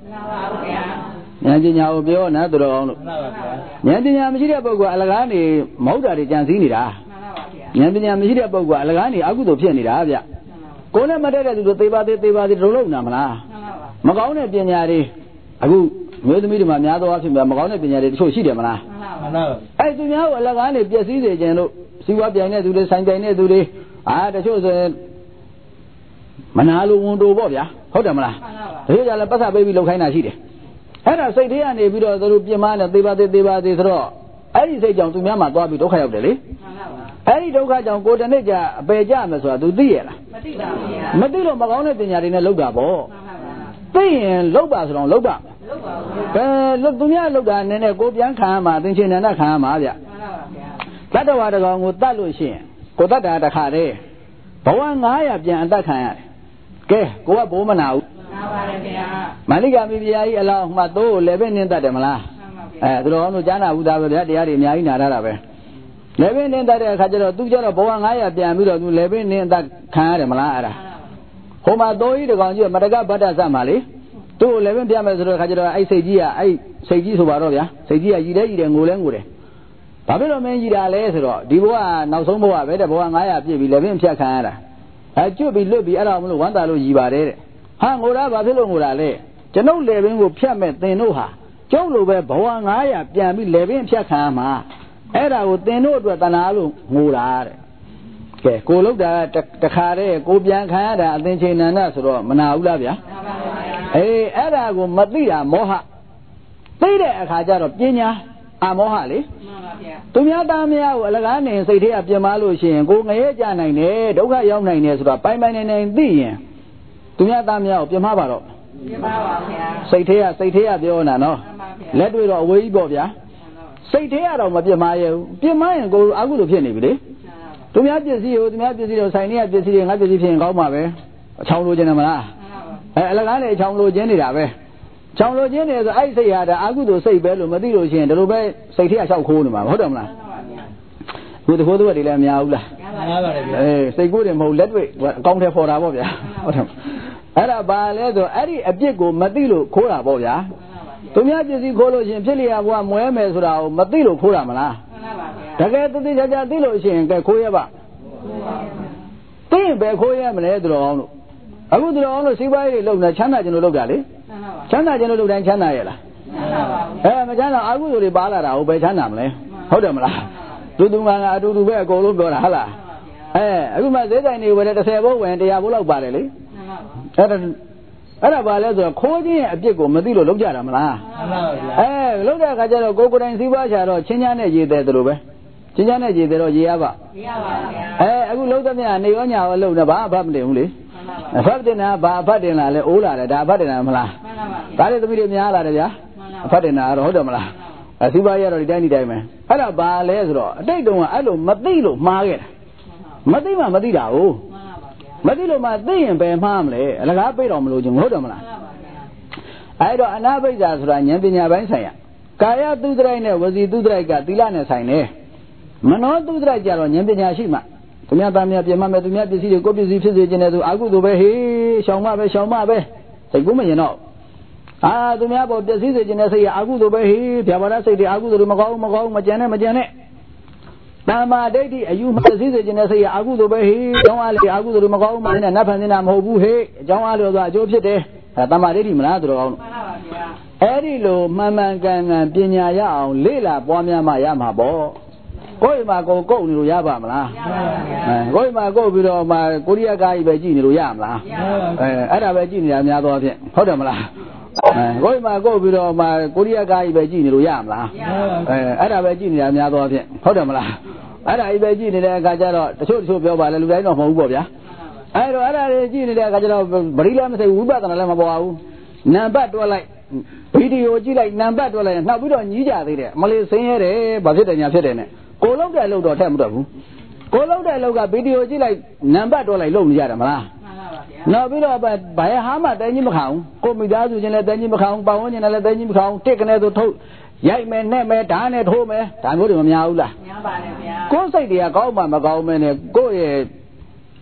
ဉာဏ်ပညာကိုပြောနာသူတော်အောင်လို့ဉာဏ်ပညာမရှိတဲ့ပုဂ္ဂိုလ်အလကားနေမဟုတ်တာတွေကြံစည်နေတာဉာဏ်ပညာမရှိတဲ့ပုဂ္ဂိုလ်အလကားနေအကုသိုလ်ဖြစ်နေတာဗျကိုယ်နဲ့မတည့်တဲ့သူတို့သေပါသေးသေပါသေးဒုလုံးနာမလားမကောင်းတဲ့ပညာတွေအခုမျိုးသမီးတွေမှာများသောအားဖြင့်မကောင်းတဲ့ပညာတွေတချို့ရှိတယ်မလားမှန်ပါဘူးအဲ့သူများကိုအလကားနေပျက်စီးစေခြင်းလို့စီဝါပြိုင်တဲ့သူတွေဆိုင်ပြိုင်တဲ့သူတွေအာတချို့ဆိုရင်မနာလိုဝန်တိုပေါ့ဗျာဟုတ်တယ်မလားတချို့ကြလည်းပတ်စပ်ပေးပြီးလောက်ခိုင်းတာရှိတယ်အဲ့ဒါစိတ်ထဲကနေပြီးတော့သူတို့ပြင်မနဲ့သေပါသေးသေပါသေးဆိုတော့အဲ့ဒီစိတ်ကြောင့်သူများမှာသွားပြီးဒုက္ခရောက်တယ်လေအဲ့ဒီဒုက္ခကြောင့်ကိုယ်တနေ့ကျအပေကြမယ်ဆိုတာ तू သိရလားမသိပါဘူးမသိလို့မကောင်းတဲ့ပညာတွေနဲ့လောက်တာပေါ့သိရင်လောက်ပါဆိုတော့လောက်ပါလောက်ပါဘူးကဲသူများလောက်တာနည်းနည်းကိုပြန်ခံရမှာသင်္ချေနန္ဒခံရမှာဗျတတ္တဝါတကောင်ကိုတတ်လို့ရှိရင်ကိုတတ်တာတစ်ခါတည်းဘဝငါးရာပြန်အတတ်ခံရတယ်ကဲကိုကဘိုးမနာဘူးနာပါတယ်ဗျာမဏိကမိဖုရားကြီးအလောင်းမှသိုးကိုလည်းပဲနင်းတတ်တယ်မလားအဲသူတော်တို့ကြားနာဘူးသားပဲဗျာတရားတွေအများကြီးနာထားတာပဲလည်းပဲနင်းတတ်တဲ့အခါကျတော့သူကျတော့ဘဝငါးရာပြန်ပြီးတော့သူလည်းပဲနင်းတတ်ခံရတယ်မလားအဲ့ဒါဟိုမှာသိုးကြီးတကောင်ကြီးမတကဗတ္တစမှာလေသူ့ကိုလည်းပဲပြမယ်ဆိုတော့အခါကျတော့အဲ့စိတ်ကြီးကအဲ့စိတ်ကြီးဆိုပါတော့ဗျာစိတ်ကြီးကရည်တယ်ရည်တယ်ငိုလဲငိုတယ်ဘာဖြစ်လို့မင်းကြီးတာလဲဆိုတော့ဒီဘဝနောက်ဆုံးဘဝပဲတဲ့ဘဝငါးရာပြည့်ပြီလည်းပင်ဖြတ်ခံရတာအဲကျွတ်ပြီးလွတ်ပြီးအဲ့ဒါမလို့ဝမ်းသာလို့ရည်ပါတယ်တဲ့ဟာငိုတာဘာဖြစ်လို့ငိုတာလဲကျွန်ုပ်လည်းပင်ကိုဖြတ်မဲ့သင်တို့ဟာကျုပ်လိုပဲဘဝငါးရာပြန်ပြီးလည်းပင်ဖြတ်ခံရမှာအဲ့ဒါကိုသင်တို့အတွက်တဏှာလို့ငိုတာတဲ့ကဲကိုလုတ်တာတခါတည်းကိုပြန်ခံရတာအသင်္ချေနန္ဒဆိုတော့မနာဘူးလားဗျာအေးအဲ့ဒါကိုမသိတာမောဟသိတဲ့အခါကျတော့ပညာအမောဟလေမှန်ပါဗျာသူများသားများကိုအလကားနေစိတ်ထဲကပြင်မလို့ရှိရင်ကိုငရဲကြနိုင်တယ်ဒုက္ခရောက်နိုင်တယ်ဆိုတော့ပိုင်ပိုင်နေနေသိရင်သူများသားများကိုပြင်မပါတော့ပြင်မပါဗျာစိတ်ထဲကစိတ်ထဲကပြောနေတာနော်လက်တွေ့တော့အဝေးကြီးပေါ့ဗျာစိတ်ထဲကတော့မပြင်မရဘူးပြင်မရင်ကိုအကုသိုလ်ဖြစ်နေပြီလေသူများပစ္စည်းကိုသူများပစ္စည်းတွေဆိုင်နေရပစ္စည်းတွေငါပစ္စည်းဖြစ်ရင်ကောင်းမှာပဲအချောင်းလိုချင်တယ်မလားအဲအလကားနဲ့အချောင်းလိုချင်နေတာပဲချောင်းလိုချင်နေဆိုအဲ့စိတ်ဟာဒါအကုသိုလ်စိတ်ပဲလို့မသိလို့ရှိရင်ဒီလိုပဲစိတ်ထဲကလျှောက်ခိုးနေမှာဟုတ်တယ်မလားကိုတခိုးတွေလည်းမများဘူးလားများပါတယ်ဗျာအေးစိတ်ကိုယ်တွေမဟုတ်လက်တွေ့အကောင့်ထဲပေါ်တာပေါ့ဗျာဟုတ်တယ်အဲ့ဒါဘာလဲဆိုအဲ့ဒီအပြစ်ကိုမသိလို့ခိုးတာပေါ့ဗျာသူများပစ္စည်းခိုးလို့ရှိရင်ဖြစ်လျာဘဝမွဲမယ်ဆိုတာကိုမသိလို့ခိုးတာမလားတကယ်တသိချာချာသိလို့ရှိရင်ကဲခိုးရပါသိရင်ပဲခိုးရမလဲသူတော်အောင်လို့အခုသူတော်အောင်လို့စိတ်ပိုင်းတွေလုံနေချမ်းသာခြင်းလို့လုပ်တာလေချမ်းသာခြင်းလို့လုပ်တိုင်းချမ်းသာရဲ့လားအဲမချမ်းသာအကုသိုလ်တွေပါလာတာကိုပဲချမ်းသာမလဲဟုတ်တယ်မလားသူသူငါငါအတူတူပဲအကုန်လုံးပြောတာဟုတ်လားအဲအခုမှဈေးဆိုင်တွေဝယ်တဲ့တစ်ဆယ်ဘုတ်ဝင်တရားဘုတ်လောက်ပါတယ်လေအဲ့ဒါအဲ့ဒါဘာလဲဆိုတော့ခိုးခြင်းရဲ့အပြစ်ကိုမသိလို့လုပ်ကြတာမလားမှန်ပါဗျာအဲလုပ်တဲ့အခါကျတော့ကိုယ်ကိုယ်တိုင်စီးပွားချတော့ချင်းချမ်းနဲ့ရေသေးတယ်လို့ပဲချင်းချမ်းနဲ့ရေသေးတော့ရေရပါရေရပါဗျာအဲအခုလုံးသမျှနေရောညာရောလုံးနေဘာအဖတ်မတင်ဘူးလေအဖတ်တင်တာဘာအဖတ်တင်လာလဲအိုးလာတယ်ဒါအဖတ်တင်တာမလားမှန်ပါပါဒါလည်းသမီးတွေများလာတယ်ဗျာအဖတ်တင်တာကတော့ဟုတ်တယ်မလားအစီးပွားရတော့ဒီတိုင်းဒီတိုင်းပဲအဲ့ဒါဘာလဲဆိုတော့အတိတ်တုန်းကအဲ့လိုမသိလို့မှားခဲ့တာမသိမှမသိတာဟုတ်မသိလို့မှသိရင်ပဲမှားမလဲအလကားပြေးတော်မလို့ချင်းဟုတ်တယ်မလားအဲ့တော့အနာပိစ္ဆာဆိုတာဉာဏ်ပညာပိုင်းဆိုင်ရာကာယသုဒ္ဓရိုက်နဲ့ဝစီသုဒ္ဓရိုက်ကသီလနဲ့ဆိုင်တယ်မနောသုဒ္ဓရိုက်ကြတော့ဉာဏ်ပညာရှိမှသူများသားများပြင်မမယ်သူများပစ္စည်းတွေကိုပစ္စည်းဖြစ်စေခြင်းနဲ့ဆိုအကုသိုလ်ပဲဟေးရှောင်မပဲရှောင်မပဲစိတ်ကူးမရင်တော့အာသူများပေါ်ပစ္စည်းစေခြင်းနဲ့စိတ်ရအကုသိုလ်ပဲဟေးဗျာပါဒစိတ်တွေအကုသိုလ်တွေမကောင်းမကောင်းမကြံနဲ့မကြံနဲ့တမ္မာဒိဋ္ဌိအယူမှသိစေခြင်းနဲ့စိတ်ရအကုသိုလ်ပဲဟေးအကြောင်းအားလေအကုသိုလ်တွေမကောင်းမှနဲ့နတ်ဖန်နေတာမဟုတ်ဘူးဟေးအကြောင်းအားလို့ဆိုအကျိုးဖြစ်တယ်အဲတမ္မာဒိဋ္ဌိမလားသူတော်ကောင်းမှန်ပါဗျာအဲ့ဒီလိုမှန်မှန်ကန်ကန်ပညာရအောင်လေ့လာပွားများမှရမှာပေါ့ကိုယ်မှာကိုယ်ကုတ်နေလို့ရပါမလားမရပါဘူးကိုယ်မှာကုတ်ပြီးတော့မှကိုရီးယားကားကြီးပဲကြည့်နေလို့ရမလားမရပါဘူးအဲအဲ့ဒါပဲကြည့်နေတာများသောဖြင့်ဟုတ်တယ်မလားအဲကိုယ်မှာကုတ်ပြီးတော့မှကိုရီးယားကားကြီးပဲကြည့်နေလို့ရမလားမရပါဘူးအဲအဲ့ဒါပဲကြည့်နေတာများသောဖြင့်ဟုတ်တယ်မလားအဲ့ဒါကြီးပဲကြည့်နေတဲ့အခါကျတော့တချို့တချို့ပြောပါလေလူတိုင်းတော့မဟုတ်ဘူးပေါ့ဗျာအဲ့တော့အဲ့ဒါတွေကြည့်နေတဲ့အခါကျတော့ဗတိလည်းမစိဝိပဿနာလည်းမပေါ်ဘူးနံပါတ်တွက်လိုက်ဗီဒီယိုကြည့်လိုက်နံပါတ်တွက်လိုက်နောက်ပြီးတော့ညီးကြသေးတယ်မလေးဆင်းရဲတယ်ဘာဖြစ်တယ်ညာဖြစ်တယ်နဲ့ကိုလုံးတဲ့လို့တော့ထက်မတော့ဘူးကိုလုံးတဲ့လို့ကဗီဒီယိုကြည့်လိုက်နံပါတ်တွက်လိုက်လုံးနေကြတယ်မလားမှန်ပါပါဗျာနောက်ပြီးတော့ဘာရဟာမှတိုင်ကြီးမခံဘူးကိုမိသားစုချင်းလည်းတိုင်ကြီးမခံဘူးပတ်ဝန်းကျင်လည်းတိုင်ကြီးမခံဘူးတစ်ကနေဆိုထုတ်ရိုက်မယ်နဲ့မယ်ဓာတ်နဲ့ထိုးမယ်ဒါမျိုးတွေမများဘူးလားများပါတယ်ဗျာကိုယ်စိတ်တွေကကောင်းမှမကောင်းမဲနဲ့ကိုယ့်ရဲ့ဗ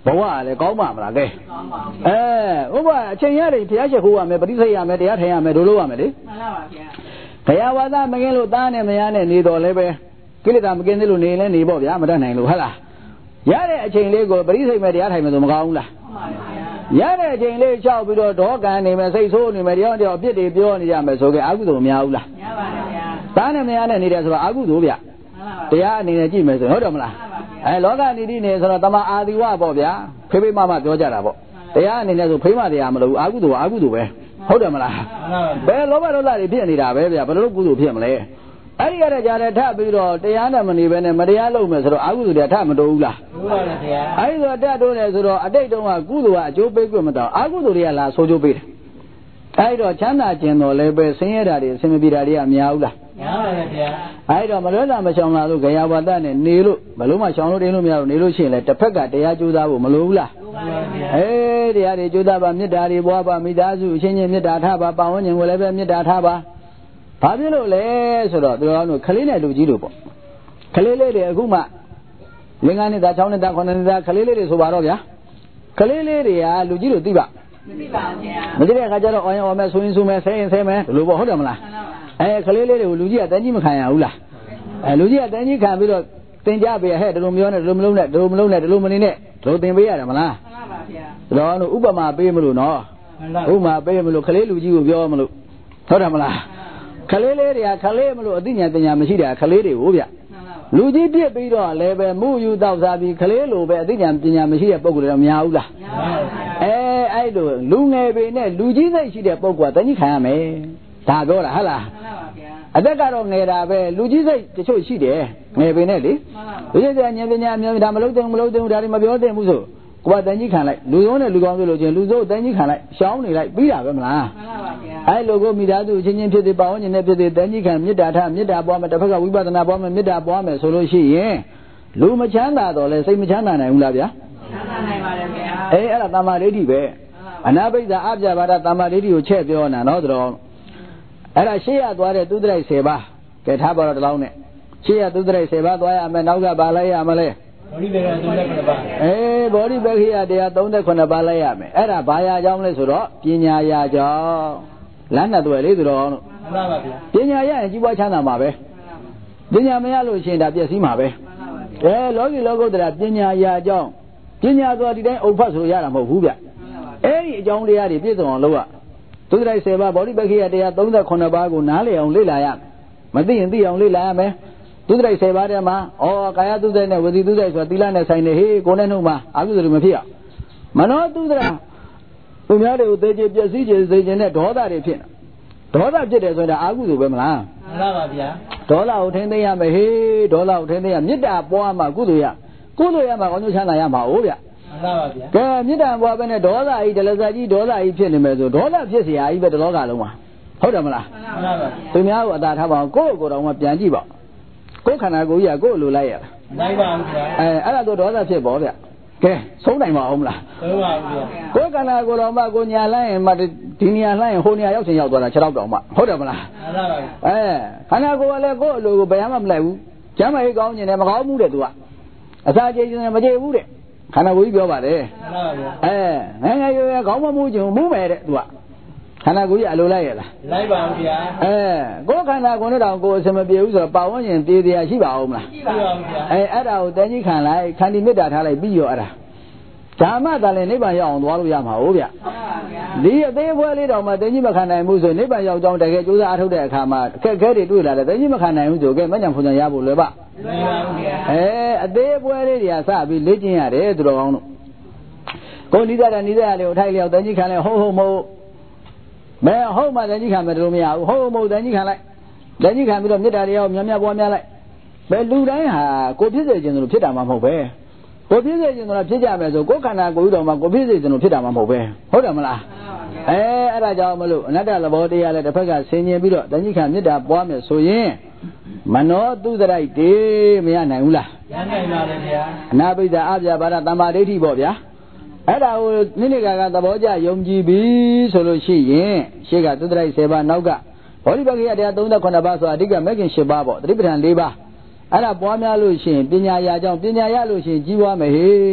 ဘာဝလေကောင်းပါမလားကဲအဲဥပအချိန်ရတယ်ဘုရားရှိခိုးရမယ်ပရိသေရမယ်တရားထိုင်ရမယ်ဒို့လို့ရမယ်လေမှန်ပါပါဗျာဘုရားဝါဒမကင်းလို့သားနဲ့မယားနဲ့နေတော်လဲပဲကိလေသာမကင်းသေးလို့နေလဲနေပေါ့ဗျာမတတ်နိုင်လို့ဟုတ်လားရတဲ့အချိန်လေးကိုပရိသေမဲ့တရားထိုင်မယ်ဆိုမကောင်းဘူးလားမှန်ပါဗျာရတဲ့အချိန်လေးလျှောက်ပြီးတော့ဒေါကန်နေမယ်စိတ်ဆိုးနေမယ်တရားတရားအပြစ်တွေပြောနေကြမယ်ဆိုကြအာဟုသို့မများဘူးလားများပါဗျာသားနဲ့မယားနဲ့နေတယ်ဆိုတော့အာဟုသို့ဗျတရားအနေနဲ့ကြည့်မယ်ဆိုဟုတ်တယ်မလားအဲလောကနေတိနေဆိုတော့တမအာဒီဝပေါ့ဗျာဖေးဖေးမမပြောကြတာပေါ့တရားအနေနဲ့ဆိုဖေးမတရားမလို့အာဟုသို့အာဟုသို့ပဲဟုတ်တယ်မလားဘယ်လောဘဒေါသတွေဖြစ်နေတာပဲဗျာဘယ်လိုကုသိုလ်ဖြစ်မလဲအဲ့ဒီရတဲ့ကြားတဲ့ထပ်ပြီးတော့တရားနဲ့မနေဘဲနဲ့မတရားလုပ်မယ်ဆိုတော့အာဟုသို့တရားထပ်မတိုးဘူးလားတိုးပါပါဗျာအဲ့ဒီဆိုတက်တိုးတယ်ဆိုတော့အတိတ်တုန်းကကုသိုလ်ကအကျိုးပေးခွင့်မတောင်းအာဟုသို့တွေကလာဆိုးကျိုးပေးတယ်အဲ့တော့ချမ်းသာခြင်းတော်လည်းပဲဆင်းရဲတာတွေအစင်မပြေတာတွေကများဘူးလားများပါရဲ့ဗျာအဲ့တော့မလွဲတာမရှောင်လာလို့ကြာဝါဒနဲ့နေလို့ဘလို့မှရှောင်လို့တင်းလို့မရလို့နေလို့ရှိရင်လည်းတစ်ဖက်ကတရားကြိုးစားဖို့မလိုဘူးလားလိုပါပါဗျာအေးတရားတွေကြိုးစားပါမေတ္တာတွေပွားပါမိသားစုအချင်းချင်းမေတ္တာထားပါပတ်ဝန်းကျင်ကိုလည်းပဲမေတ္တာထားပါဘာဖြစ်လို့လဲဆိုတော့သူတော်တို့ခလေးနဲ့လူကြီးတို့ပေါ့ခလေးလေးတွေအခုမှလင်္ကာနှစ်သား၆နှစ်သား9နှစ်သားခလေးလေးတွေဆိုပါတော့ဗျာခလေးလေးတွေကလူကြီးတို့သိပါမသိပါဘူးဗျာမသိတဲ့အခါကျတော့အော်ရင်အော်မယ်ဆိုရင်ဆိုမယ်ဆဲရင်ဆဲမယ်ဒီလိုပေါ့ဟုတ်တယ်မလားအဲခလေးလေးတွေကိုလူကြီးကတန်းကြီးမခံရဘူးလားအဲလူကြီးကတန်းကြီးခံပြီးတော့တင်ကြပေးဟဲ့ဒီလိုမျိုးနဲ့ဒီလိုမလုံးနဲ့ဒီလိုမလုံးနဲ့ဒီလိုမနေနဲ့ဒီလိုတင်ပေးရတယ်မလားမှန်ပါဗျာဒါတော့ဥပမာပေးမလို့နော်ဥပမာပေးမလို့ခလေးလူကြီးကိုပြောမလို့ဟုတ်တယ်မလားခလေးလေးတွေကခလေးမလို့အသိဉာဏ်ပညာမရှိတာခလေးတွေကိုဗျလူကြီးပြစ်ပြီးတော့လည်းပဲမှုယူတောက်စားပြီးခလေးလိုပဲအသိဉာဏ်ပညာမရှိတဲ့ပုံကိုယ်တော့မများဘူးလားများပါဘူးအဲအဲ့လိုလူငယ်ပေနဲ့လူကြီးစိတ်ရှိတဲ့ပုံကတန်းကြီးခံရမယ်ဒါပြောတာဟုတ်လားမှန်ပါဗျာအသက်ကတော့ငယ်တာပဲလူကြီးစိတ်တချို့ရှိတယ်ငယ်ပေနဲ့လေလူကြီးစိတ်ဉာဏ်ပညာအများကြီးဒါမလုပ်သင့်မလုပ်သင့်ဒါတွေမပြောသင့်ဘူးဆိုကိုယ်ကတန်းကြီးခံလိုက်လူစုံးနဲ့လူကောင်းဆိုလို့ချင်းလူစုံးတန်းကြီးခံလိုက်ရှောင်းနေလိုက်ပြီးတာပဲမလားမှန်ပါဗျာအဲ့လိုကိုမိသားစုချင်းချင်းဖြစ်တဲ့ပါဝင်နေတဲ့ဖြစ်တဲ့တန်းကြီးခံမေတ္တာထားမေတ္တာပွားမယ်တစ်ဖက်ကဝိပဿနာပွားမယ်မေတ္တာပွားမယ်ဆိုလို့ရှိရင်လူမချမ်းသာတော့လဲစိတ်မချမ်းသာနိုင်ဘူးလားဗျာချမ်းသာနိုင်ပါတယ်ဗျာအေးအဲ့ဒါတမ္မာဒိဋ္ဌိပဲအနာဘိဓာအပြဘာဒတမ္မာဒိဋ္ဌိကိုချက်ပြောနေတာနော်တော်အဲ့ဒါရှေ့ရသွားတဲ့သုဒ္ဓိုက်၁၀ပါးကဲထားပါတော့တလောင်းနဲ့ရှေ့ရသုဒ္ဓိုက်၁၀ပါးသွားရမယ်နောက်ကပါလိုက်ရမလဲဘောဓိပက္ခိယ၃၇ပါးအေးဘောဓိပက္ခိယတရား၃၇ပါးလိုက်ရမယ်အဲ့ဒါဘာရာကြောင်းလဲဆိုတော့ပညာရာကြောင်းလမ်းနဲ့တွေ့လေသူတော်လို့မှန်ပါပါဗျာပညာရရင်ကြီးပွားချမ်းသာမှာပဲပညာမရလို့ရှိရင်ဒါပျက်စီးမှာပဲအဲလောကီလောကုတ္တရာပညာရာကြောင်းပညာဆိုတာဒီတိုင်းအုပ်ဖတ်ဆိုရတာမဟုတ်ဘူးဗျအဲ့ဒီအကြောင်းတရားတွေပြည့်စုံအောင်လုပ်ရသုဒ္ဓိုက်၁၀ပါးဘောဓိပက္ခိယတရား၃၇ပါးကိုနားလည်အောင်လေ့လာရမသိရင်သိအောင်လေ့လာရမယ်သုဒ္ဓိုက်၁၀ပါးထဲမှာဩကာယသုဒ္ဓိုက်နဲ့ဝစီသုဒ္ဓိုက်ဆိုတာသီလနဲ့ဆိုင်နေဟေးကိုယ်နဲ့နှုတ်မှာအကုသိုလ်တွေမဖြစ်အောင်မနောသုဒ္ဓရာသူများတွေကိုသေချေပျက်စီးခြင်းစေခြင်းနဲ့ဒေါသတွေဖြစ်ဒေါသဖြစ်တယ်ဆိုတာအာဟုသို့ပဲမလားမှန်ပါပါဗျာဒေါသကိုထိန်းသိမ်းရမယ်ဟေးဒေါသကိုထိန်းသိမ်းရမေတ္တာပွားမှကုသိုလ်ရကုသိုလ်ရမှာကောင်းကျိုးချမ်းသာရမှာ哦ဗျမှန်ပါပါဗျာကဲမေတ္တာပွားပဲနဲ့ဒေါသကြီးဒလဇာကြီးဒေါသကြီးဖြစ်နေမယ်ဆိုဒေါသဖြစ်เสียကြီးပဲတလောကလုံးမှာဟုတ်တယ်မလားမှန်ပါပါသူများကိုအသာထားပါအောင်ကိုယ့်ကိုယ်တော်မှပြန်ကြည့်ပါကိုယ်ခန္ဓာကိုယ်ကြီးကကိုယ်လိုလိုက်ရတာလိုက်ပါဘူးဗျာအဲအဲ့ဒါဆိုဒေါသဖြစ်ပေါ့ဗျကဲဆုံးနိုင်ပါအောင်မလားဆုံးပါဘူးဗျကိုယ်ခန္ဓာကိုယ်တော်မှကိုညာလှမ်းရင်မှဒီနေရာလှမ်းရင်ဟိုနေရာရောက်ချင်ရောက်သွားတာခြေထောက်တောင်မှဟုတ်တယ်မလားမှန်ပါပါအဲခန္ဓာကိုယ်ကလည်းကိုယ်အလိုကိုဘယ်မှမလိုက်ဘူးကျမ်းမကြီးကောင်းကျင်တယ်မကောင်းဘူးတဲ့သူကအစာကြေခြင်းမကြေဘူးတဲ့ခန္ဓာကိုယ်ကြီးပြောပါတယ်မှန်ပါပါအဲငယ်ငယ်ရွယ်ရွယ်ခေါင်းမမူးခြင်းမူးမယ်တဲ့သူကခန္ဓာကိုယ်ကြီးအလိုလိုက်ရလားလိုက်ပါဘူးဗျာအဲကိုယ်ခန္ဓာကိုယ်နဲ့တောင်ကိုယ်အစမပြေဘူးဆိုတော့ပါဝင်ရင်တည်တရားရှိပါအောင်မလားရှိပါဘူးဗျာအဲအဲ့ဒါကိုတန်းကြီးခံလိုက်ခန္တီမေတ္တာထားလိုက်ပြီးရောအဲ့ဒါဓမ္မသာလည်းနိဗ္ဗာန်ရောက်အောင်သွားလို့ရမှာဟုတ်ဗျာမှန်ပါဗျာဒီအသေးဖွဲလေးတောင်မှတန်းကြီးမခံနိုင်ဘူးဆိုနိဗ္ဗာန်ရောက်ကြောင်းတကယ်ကြိုးစားအားထုတ်တဲ့အခါမှာအခက်အခဲတွေတွေ့လာတယ်တန်းကြီးမခံနိုင်ဘူးဆိုကဲမညံဖုန်ညံရဖို့လွယ်ပါလွယ်ပါဘူးဗျာအဲအသေးဖွဲလေးတွေကစပြီးလေ့ကျင့်ရတယ်သူတော်ကောင်းတို့ကိုနိဒတာနိဒတာလေးကိုထိုက်လျောက်တန်းကြီးခံလိုက်ဟုတ်ဟုတ်မဟုတ်မဲဟုတ်မှတန်းကြီးခံမယ်တို့မရဘူးဟုတ်မဟုတ်တန်းကြီးခံလိုက်တန်းကြီးခံပြီးတော့မေတ္တာတရားကိုများများပွားများလိုက်ဘယ်လူတိုင်းဟာကိုဖြစ်စေခြင်းလို့ဖြစ်တာမှမဟုတ်ပဲကိုဖြစ်စေခြင်းလို့ဖြစ်ကြမယ်ဆိုကိုခန္ဓာကိုယ်တော်မှာကိုဖြစ်စေခြင်းလို့ဖြစ်တာမှမဟုတ်ပဲဟုတ်တယ်မလားအဲအဲ့ဒါကြောင့်မလို့အနတ္တသဘောတရားလည်းတစ်ဖက်ကဆင်ញင်ပြီးတော့တန်းကြီးခံမေတ္တာပွားမယ်ဆိုရင်မနောတုဒရိုက်တေမရနိုင်ဘူးလားရနိုင်ပါလေဗျာအနာပိဒာအပြဘာဒသမ္မာဒိဋ္ဌိပေါ့ဗျာအဲ့ဒါကိုနိနေကကသဘောကျယုံကြည်ပြီဆိုလို့ရှိရင်ရှေ့ကသုဒ္ဓိုက်၁၀ပါးနောက်ကဘောဓိပက္ခိယတရား၃၇ပါးဆိုအဓိကမဂ်ခင်၈ပါးပေါ့သတိပဋ္ဌာန်၄ပါးအဲ့ဒါပွားများလို့ရှိရင်ပညာရာကြောင့်ပညာရလို့ရှိရင်ကြီးပွားမယ်ဟေ့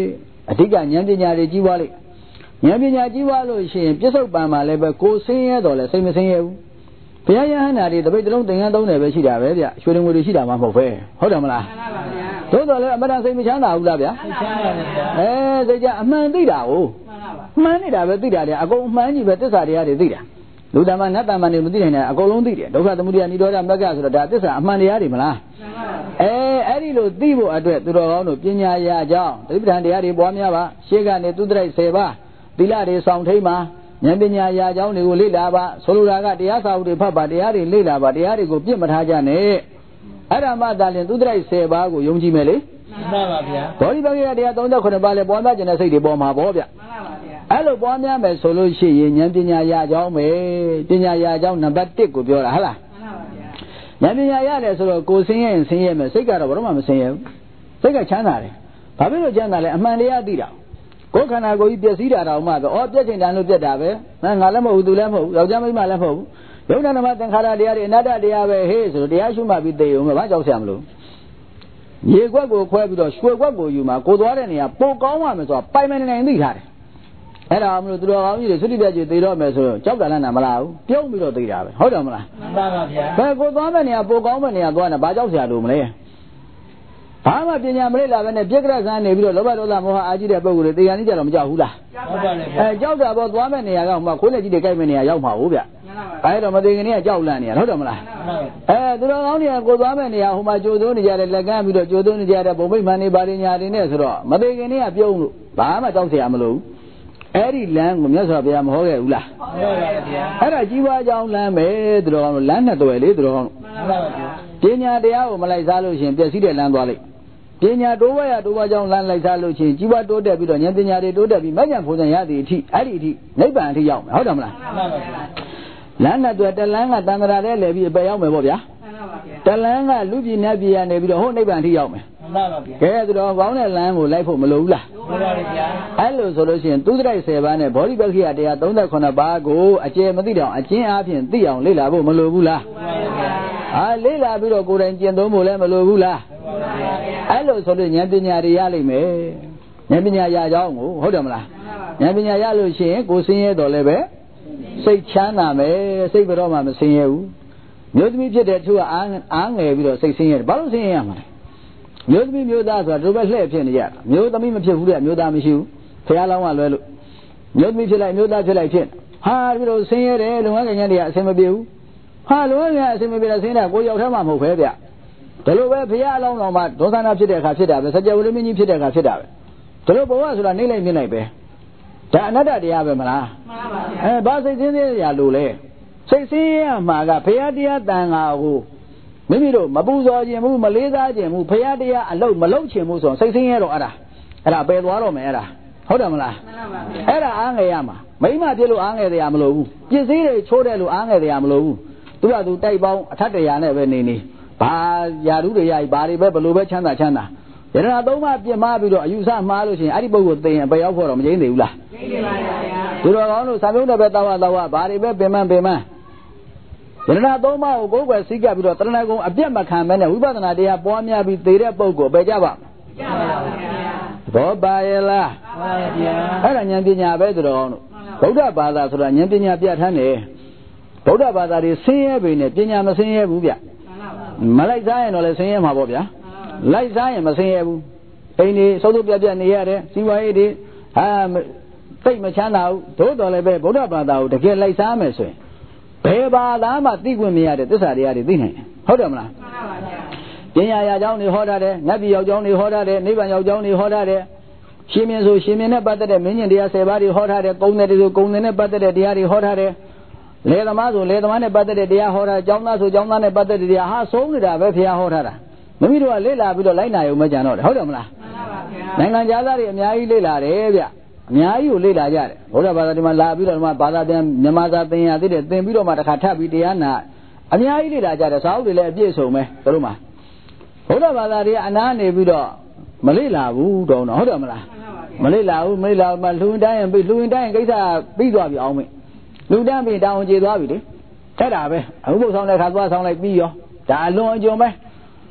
အဓိကဉာဏ်ပညာတွေကြီးပွားလိဉာဏ်ပညာကြီးပွားလို့ရှိရင်ပြစ္ဆုတ်ပံမှာလည်းပဲကိုယ်ဆင်းရဲတော်လဲစိတ်မဆင်းရဲဘူးဘုရားယဟန္တာတွေတပိတ်တလုံးသင်္ကန်းသုံးတယ်ပဲရှိတာပဲဗျရွှေငွေတွေရှိတာမှမဟုတ်ပဲဟုတ်တယ်မလားသို့တော်လည်းအမှန်တန်စိတ်မချမ်းသာဘူးလားဗျစိတ်ချမ်းသာတယ်ဗျအဲစိတ်ချအမှန်သိတာကိုမှန်နေတာပဲသိတာတယ်အကုန်အမှန်ကြီးပဲသစ္စာတရားတွေသိတာလူတမန်နတ်တမန်တွေမသိနိုင်တဲ့အကုန်လုံးသိတယ်ဒုက္ခသမုဒယနိရောဓမဂ္ဂဆိုတာဒါသစ္စာအမှန်တရားတွေမလားအဲအဲ့ဒီလိုသိဖို့အတွက်သူတော်ကောင်းတို့ပညာရာအကြောင်းသတိပဋ္ဌာန်တရားတွေပွားများပါရှေ့ကနေသူတရိုက်ဆယ်ပါးသီလတွေဆောင်ထိန်ပါဉာဏ်ပညာရာအကြောင်းတွေကိုလေ့လာပါဆိုလိုတာကတရားစာအုပ်တွေဖတ်ပါတရားတွေလေ့လာပါတရားတွေကိုပြစ်မထားကြနဲ့အဲ့ဒါမှသာလျှင်သူတရိုက်ဆယ်ပါးကိုယုံကြည်မယ်လေမှန်ပါဗျာဘောဓိပက္ခတရား၃၇ပါးလဲပွားများခြင်းတဲ့စိတ်တွေပေါ်မှာပေါ့ဗျမှန်ပါဗျာအဲ့လိုပွားများမယ်ဆိုလို့ရှိရင်ဉာဏ်ပညာရာအကြောင်းပဲပညာရာအကြောင်းနံပါတ်၁ကိုပြောတာဟုတ်လားဉာဏ်ပညာရတယ်ဆိုတော့ကိုယ်ဆင်းရဲရင်ဆင်းရဲမယ်စိတ်ကတော့ဘာမှမဆင်းရဲဘူးစိတ်ကချမ်းသာတယ်ဘာဖြစ်လို့ချမ်းသာလဲအမှန်တရားသိတာကိုယ်ခန္ဓာကိုယ်ကြီးပျက်စီးတာတောင်မှပဲဩပြက်ချင်တယ်လို့ပြက်တာပဲငါလည်းမဟုတ်ဘူးသူလည်းမဟုတ်ဘူးယောက်ျားမိန်းမလည်းမဟုတ်ဘူးယုံနာနမသင်္ခါရတရားတွေအနတ္တတရားပဲဟေးဆိုတော့တရားရှုမှပြီးသိအောင်ပဲဘာကြောက်ဆရာမလို့ရေခွက်ကိုခွဲပြီးတော့ရွှေခွက်ကိုယူမှာကိုသွားတဲ့နေရာပိုကောင်းမှမယ်ဆိုတော့ပိုင်မနေနိုင်သိထားတယ်အဲ့ဒါမလို့သူတော်ကောင်းကြီးတွေသုတိပြကြီးသိတော့မယ်ဆိုတော့ကြောက်တာလည်းနာမလားဘူးပြုံးပြီးတော့သိတာပဲဟုတ်တယ်မလားမှန်ပါပါဗျာဘယ်ကိုသွားမဲ့နေရာပိုကောင်းမဲ့နေရာသွားနေဘာကြောက်ဆရာလို့မလဲဘာမှပညာမလေးလာပဲနဲ့ပြက်ကရဆန်းနေပြီးတော့လောဘဒေါသမောဟအာကြီးတဲ့ပုဂ္ဂိုလ်တွေတရားနည်းကြတော့မကြောက်ဘူးလားကြောက်ပါနဲ့ဗျအဲကြောက်တာပေါ့သွားမဲ့နေရာကမှခိုးလက်ကြီးတွေကြိုက်မဲ့နေရာရောက်မှာဟုတ်ဗျအဲတော့မသိခင်ကကြောက်လန့်နေရဟုတ်တယ်မလားအဲသူတော်ကောင်းတွေကကိုသွားမဲ့နေရာဟိုမှာကြိုသွန်းနေကြတယ်လက်ကမ်းပြီးတော့ကြိုသွန်းနေကြတဲ့ဘုံမိတ်မှန်နေပါရညာတွေနဲ့ဆိုတော့မသိခင်ကပြုံးလို့ဘာမှကြောက်เสียမလို့အဲ့ဒီလမ်းကိုမြတ်စွာဘုရားမဟောခဲ့ဘူးလားဟောပါဗျာအဲ့ဒါကြီးပွားကြောင်းလမ်းပဲသူတော်ကောင်းတို့လမ်းနဲ့တွေ့လေသူတော်ကောင်းတို့မှန်ပါဗျာပညာတရားကိုမလိုက်စားလို့ရှင်ပျက်စီးတဲ့လမ်းသွားလိုက်ပညာတိုးဝဲရတိုးဝဲကြောင်းလမ်းလိုက်စားလို့ရှင်ကြီးပွားတိုးတက်ပြီးတော့ဉာဏ်ပညာတွေတိုးတက်ပြီးမဉ္ဇဉ်ဘုံဉာဏ်ရသည်အထိအဲ့ဒီအထိနိဗ္ဗာန်အထိရောက်မယ်ဟုတ်တယ်မလားမှန်ပါဗျာလမ်းနဲ့တွေ့တလမ်းကတန်ត្រာတဲ့လဲပြီးပဲရောက်မယ်ပေါ့ဗျာမှန်ပါဗျာတလမ်းကလူပြည်နတ်ပြည်ကနေပြီးတော့ဟိုနိဗ္ဗာန်အထိရောက်မယ်မှန်ပါဗျာကဲသူတော်ကောင်းတဲ့လမ်းကိုလိုက်ဖို့မလိုဘူးလားလိုပါဗျာအဲ့လိုဆိုလို့ရှိရင်သူတရိုက်ဆယ်ပါးနဲ့ဘောဓိပက္ခိယတရား၃၇ပါးကိုအကျယ်မသိတော့အကျဉ်းအားဖြင့်သိအောင်လေ့လာဖို့မလိုဘူးလားလိုပါဗျာဟာလေ့လာပြီးတော့ကိုယ်တိုင်ကျင့်သုံးဖို့လည်းမလိုဘူးလားလိုပါဗျာအဲ့လိုဆိုလို့ဉာဏ်ပညာတွေရလိမ့်မယ်ဉာဏ်ပညာရကြောင်းကိုဟုတ်တယ်မလားဉာဏ်ပညာရလို့ရှိရင်ကိုယ်ဆင်းရဲတော်လည်းပဲစိတ်ချမ်းသာမယ်စိတ်ဘယ်တော့မှမဆင်းရဲဘူးမျိုးသမီးဖြစ်တဲ့သူကအားအားငယ်ပြီးတော့စိတ်ဆင်းရဲတယ်ဘာလို့ဆင်းရဲရမှာလဲမျိုးသမီးမျိုးသားဆိုတာတို့ပဲလှည့်ဖြစ်နေကြတာမျိုးသမီးမဖြစ်ဘူးတဲ့မျိုးသားမရှိဘူးဖះလောင်းကလွဲလို့မျိုးသမီးဖြစ်လိုက်မျိုးသားဖြစ်လိုက်ဖြစ်ဟာပြီးတော့ဆင်းရဲတယ်လုံငန်းကညတွေကအဆင်မပြေဘူးဟာလုံငန်းကအဆင်မပြေတာဆင်းတာကိုရောက်ထဲမှာမဟုတ်ပဲဗျဒါလိုပဲဖះအလောင်းတော်မှာဒေါသနာဖြစ်တဲ့အခါဖြစ်တာပဲစကြဝဠာမင်းကြီးဖြစ်တဲ့အခါဖြစ်တာပဲဒါလိုဘဝဆိုတာနေလိုက်မြင်လိုက်ပဲဒါအနတ္တတရားပဲမလားမှန်ပါဗျာအဲဘာစိတ်ဆင်းရဲရလို့လဲစိတ်ဆင်းရဲမှာကဘုရားတရားတန်ခါကိုမိမိတို့မပူဇော်ခြင်းဘူးမလေးစားခြင်းဘူးဘုရားတရားအလုပ်မလုပ်ခြင်းဘူးဆိုရင်စိတ်ဆင်းရဲတော့အဲ့ဒါအဲ့ဒါပယ်သွားတော့မယ်အဲ့ဒါဟုတ်တယ်မလားမှန်ပါဗျာအဲ့ဒါအားငယ်ရမှာမိမပြစ်လို့အားငယ်တရားမလိုဘူးပစ္စည်းတွေချိုးတယ်လို့အားငယ်တရားမလိုဘူးသူကသူတိုက်ပေါင်းအထက်တရားနဲ့ပဲနေနေဘာယာဓုတွေရဘာတွေပဲဘလို့ပဲချမ်းသာချမ်းသာယရဏသုံးပါးပြစ်မှားပြီးတော့အယူဆမှားလို့ရှိရင်အဲ့ဒီပုဂ္ဂိုလ်သိရင်ပယ်ရောက်ဖို့တော့မကျင်းသေးဘူးလားကျင်းပါပါဗျာသူတော်ကောင်းတို့စာမျိုးနဲ့ပဲတောက်ရတောက်ရဘာတွေပဲပင်မပင်မယရဏသုံးပါးကိုကိုယ်ွယ်စိတ်ကပ်ပြီးတော့တဏှာကုံအပြတ်မခံမဲနဲ့ဝိပဿနာတရားပွားများပြီးသိတဲ့ပုဂ္ဂိုလ်ပယ်ကြပါ့မလားကျင်းပါပါဗျာဘောပါရဲ့လားမှန်ပါဗျာအဲ့ဒါဉာဏ်ပညာပဲသူတော်ကောင်းတို့ဗုဒ္ဓဘာသာဆိုတာဉာဏ်ပညာပြဋ္ဌာန်းတယ်ဗုဒ္ဓဘာသာတွေဆင်းရဲပေနဲ့ပညာမဆင်းရဲဘူးဗျမလိုက်စားရင်တော့လည်းဆင်းရဲမှာပေါ့ဗျာလိုက်စားရင်မဆင်းရဲဘူးအိမ်နေစုပ်စုပ်ပြတ်ပြတ်နေရတယ်စီဝါရေးတွေဟာတိတ်မချမ်းသာဘူးသို့တော်လည်းပဲဗုဒ္ဓဘာသာကိုတကယ်လိုက်စားမယ်ဆိုရင်ဘယ်ဘာသာမှသိခွင့်မရတဲ့သစ္စာတရားတွေသိနိုင်တယ်ဟုတ်တယ်မလားမှန်ပါဗျာပညာရာကြောင်းတွေဟောထားတယ်နတ်ပြည်ရောက်ကြောင်းတွေဟောထားတယ်နိဗ္ဗာန်ရောက်ကြောင်းတွေဟောထားတယ်ရှင်မြင်ဆိုရှင်မြင်နဲ့ပတ်သက်တဲ့မင်းကျင်တရား၁၀ပါးတွေဟောထားတယ်ကုံတယ်တွေဆိုကုံတယ်နဲ့ပတ်သက်တဲ့တရားတွေဟောထားတယ်လေသမားဆိုလေသမားနဲ့ပတ်သက်တဲ့တရားဟောထားကျောင်းသားဆိုကျောင်းသားနဲ့ပတ်သက်တဲ့တရားဟာဆုံးနေတာပဲဘုရားဟောထားတာမမိတို့ကလေ့လာပြီးတော့လိုက်နာရုံပဲကြံတော့တယ်ဟုတ်တယ်မလားမှန်ပါဗျာနိုင်ငံခြားသားတွေအများကြီးလေ့လာတယ်ဗျအများကြီးကိုလေ့လာကြတယ်ဘုရားဘာသာဒီမှာလာပြီးတော့ဒီမှာဘာသာပြန်မြန်မာသာသင်ရသေးတယ်သင်ပြီးတော့မှတစ်ခါထပ်ပြီးတရားနာအများကြီးလေ့လာကြတယ်စာအုပ်တွေလည်းအပြည့်စုံပဲတို့မှာဘုရားဘာသာတွေကအနားနေပြီးတော့မလေ့လာဘူးတော့ဟုတ်တယ်မလားမလေ့လာဘူးမလေ့လာမှလူဝင်တိုင်းရင်ပြီးလူဝင်တိုင်းရင်ကိစ္စပြီးသွားပြီအောင်မေလူတန်းပြီးတောင်းကျေသွားပြီလေအဲ့ဒါပဲအခုပုတ်ဆောင်တဲ့ခါသွားဆောင်လိုက်ပြီးရောဒါအလွန်အကျွံပဲ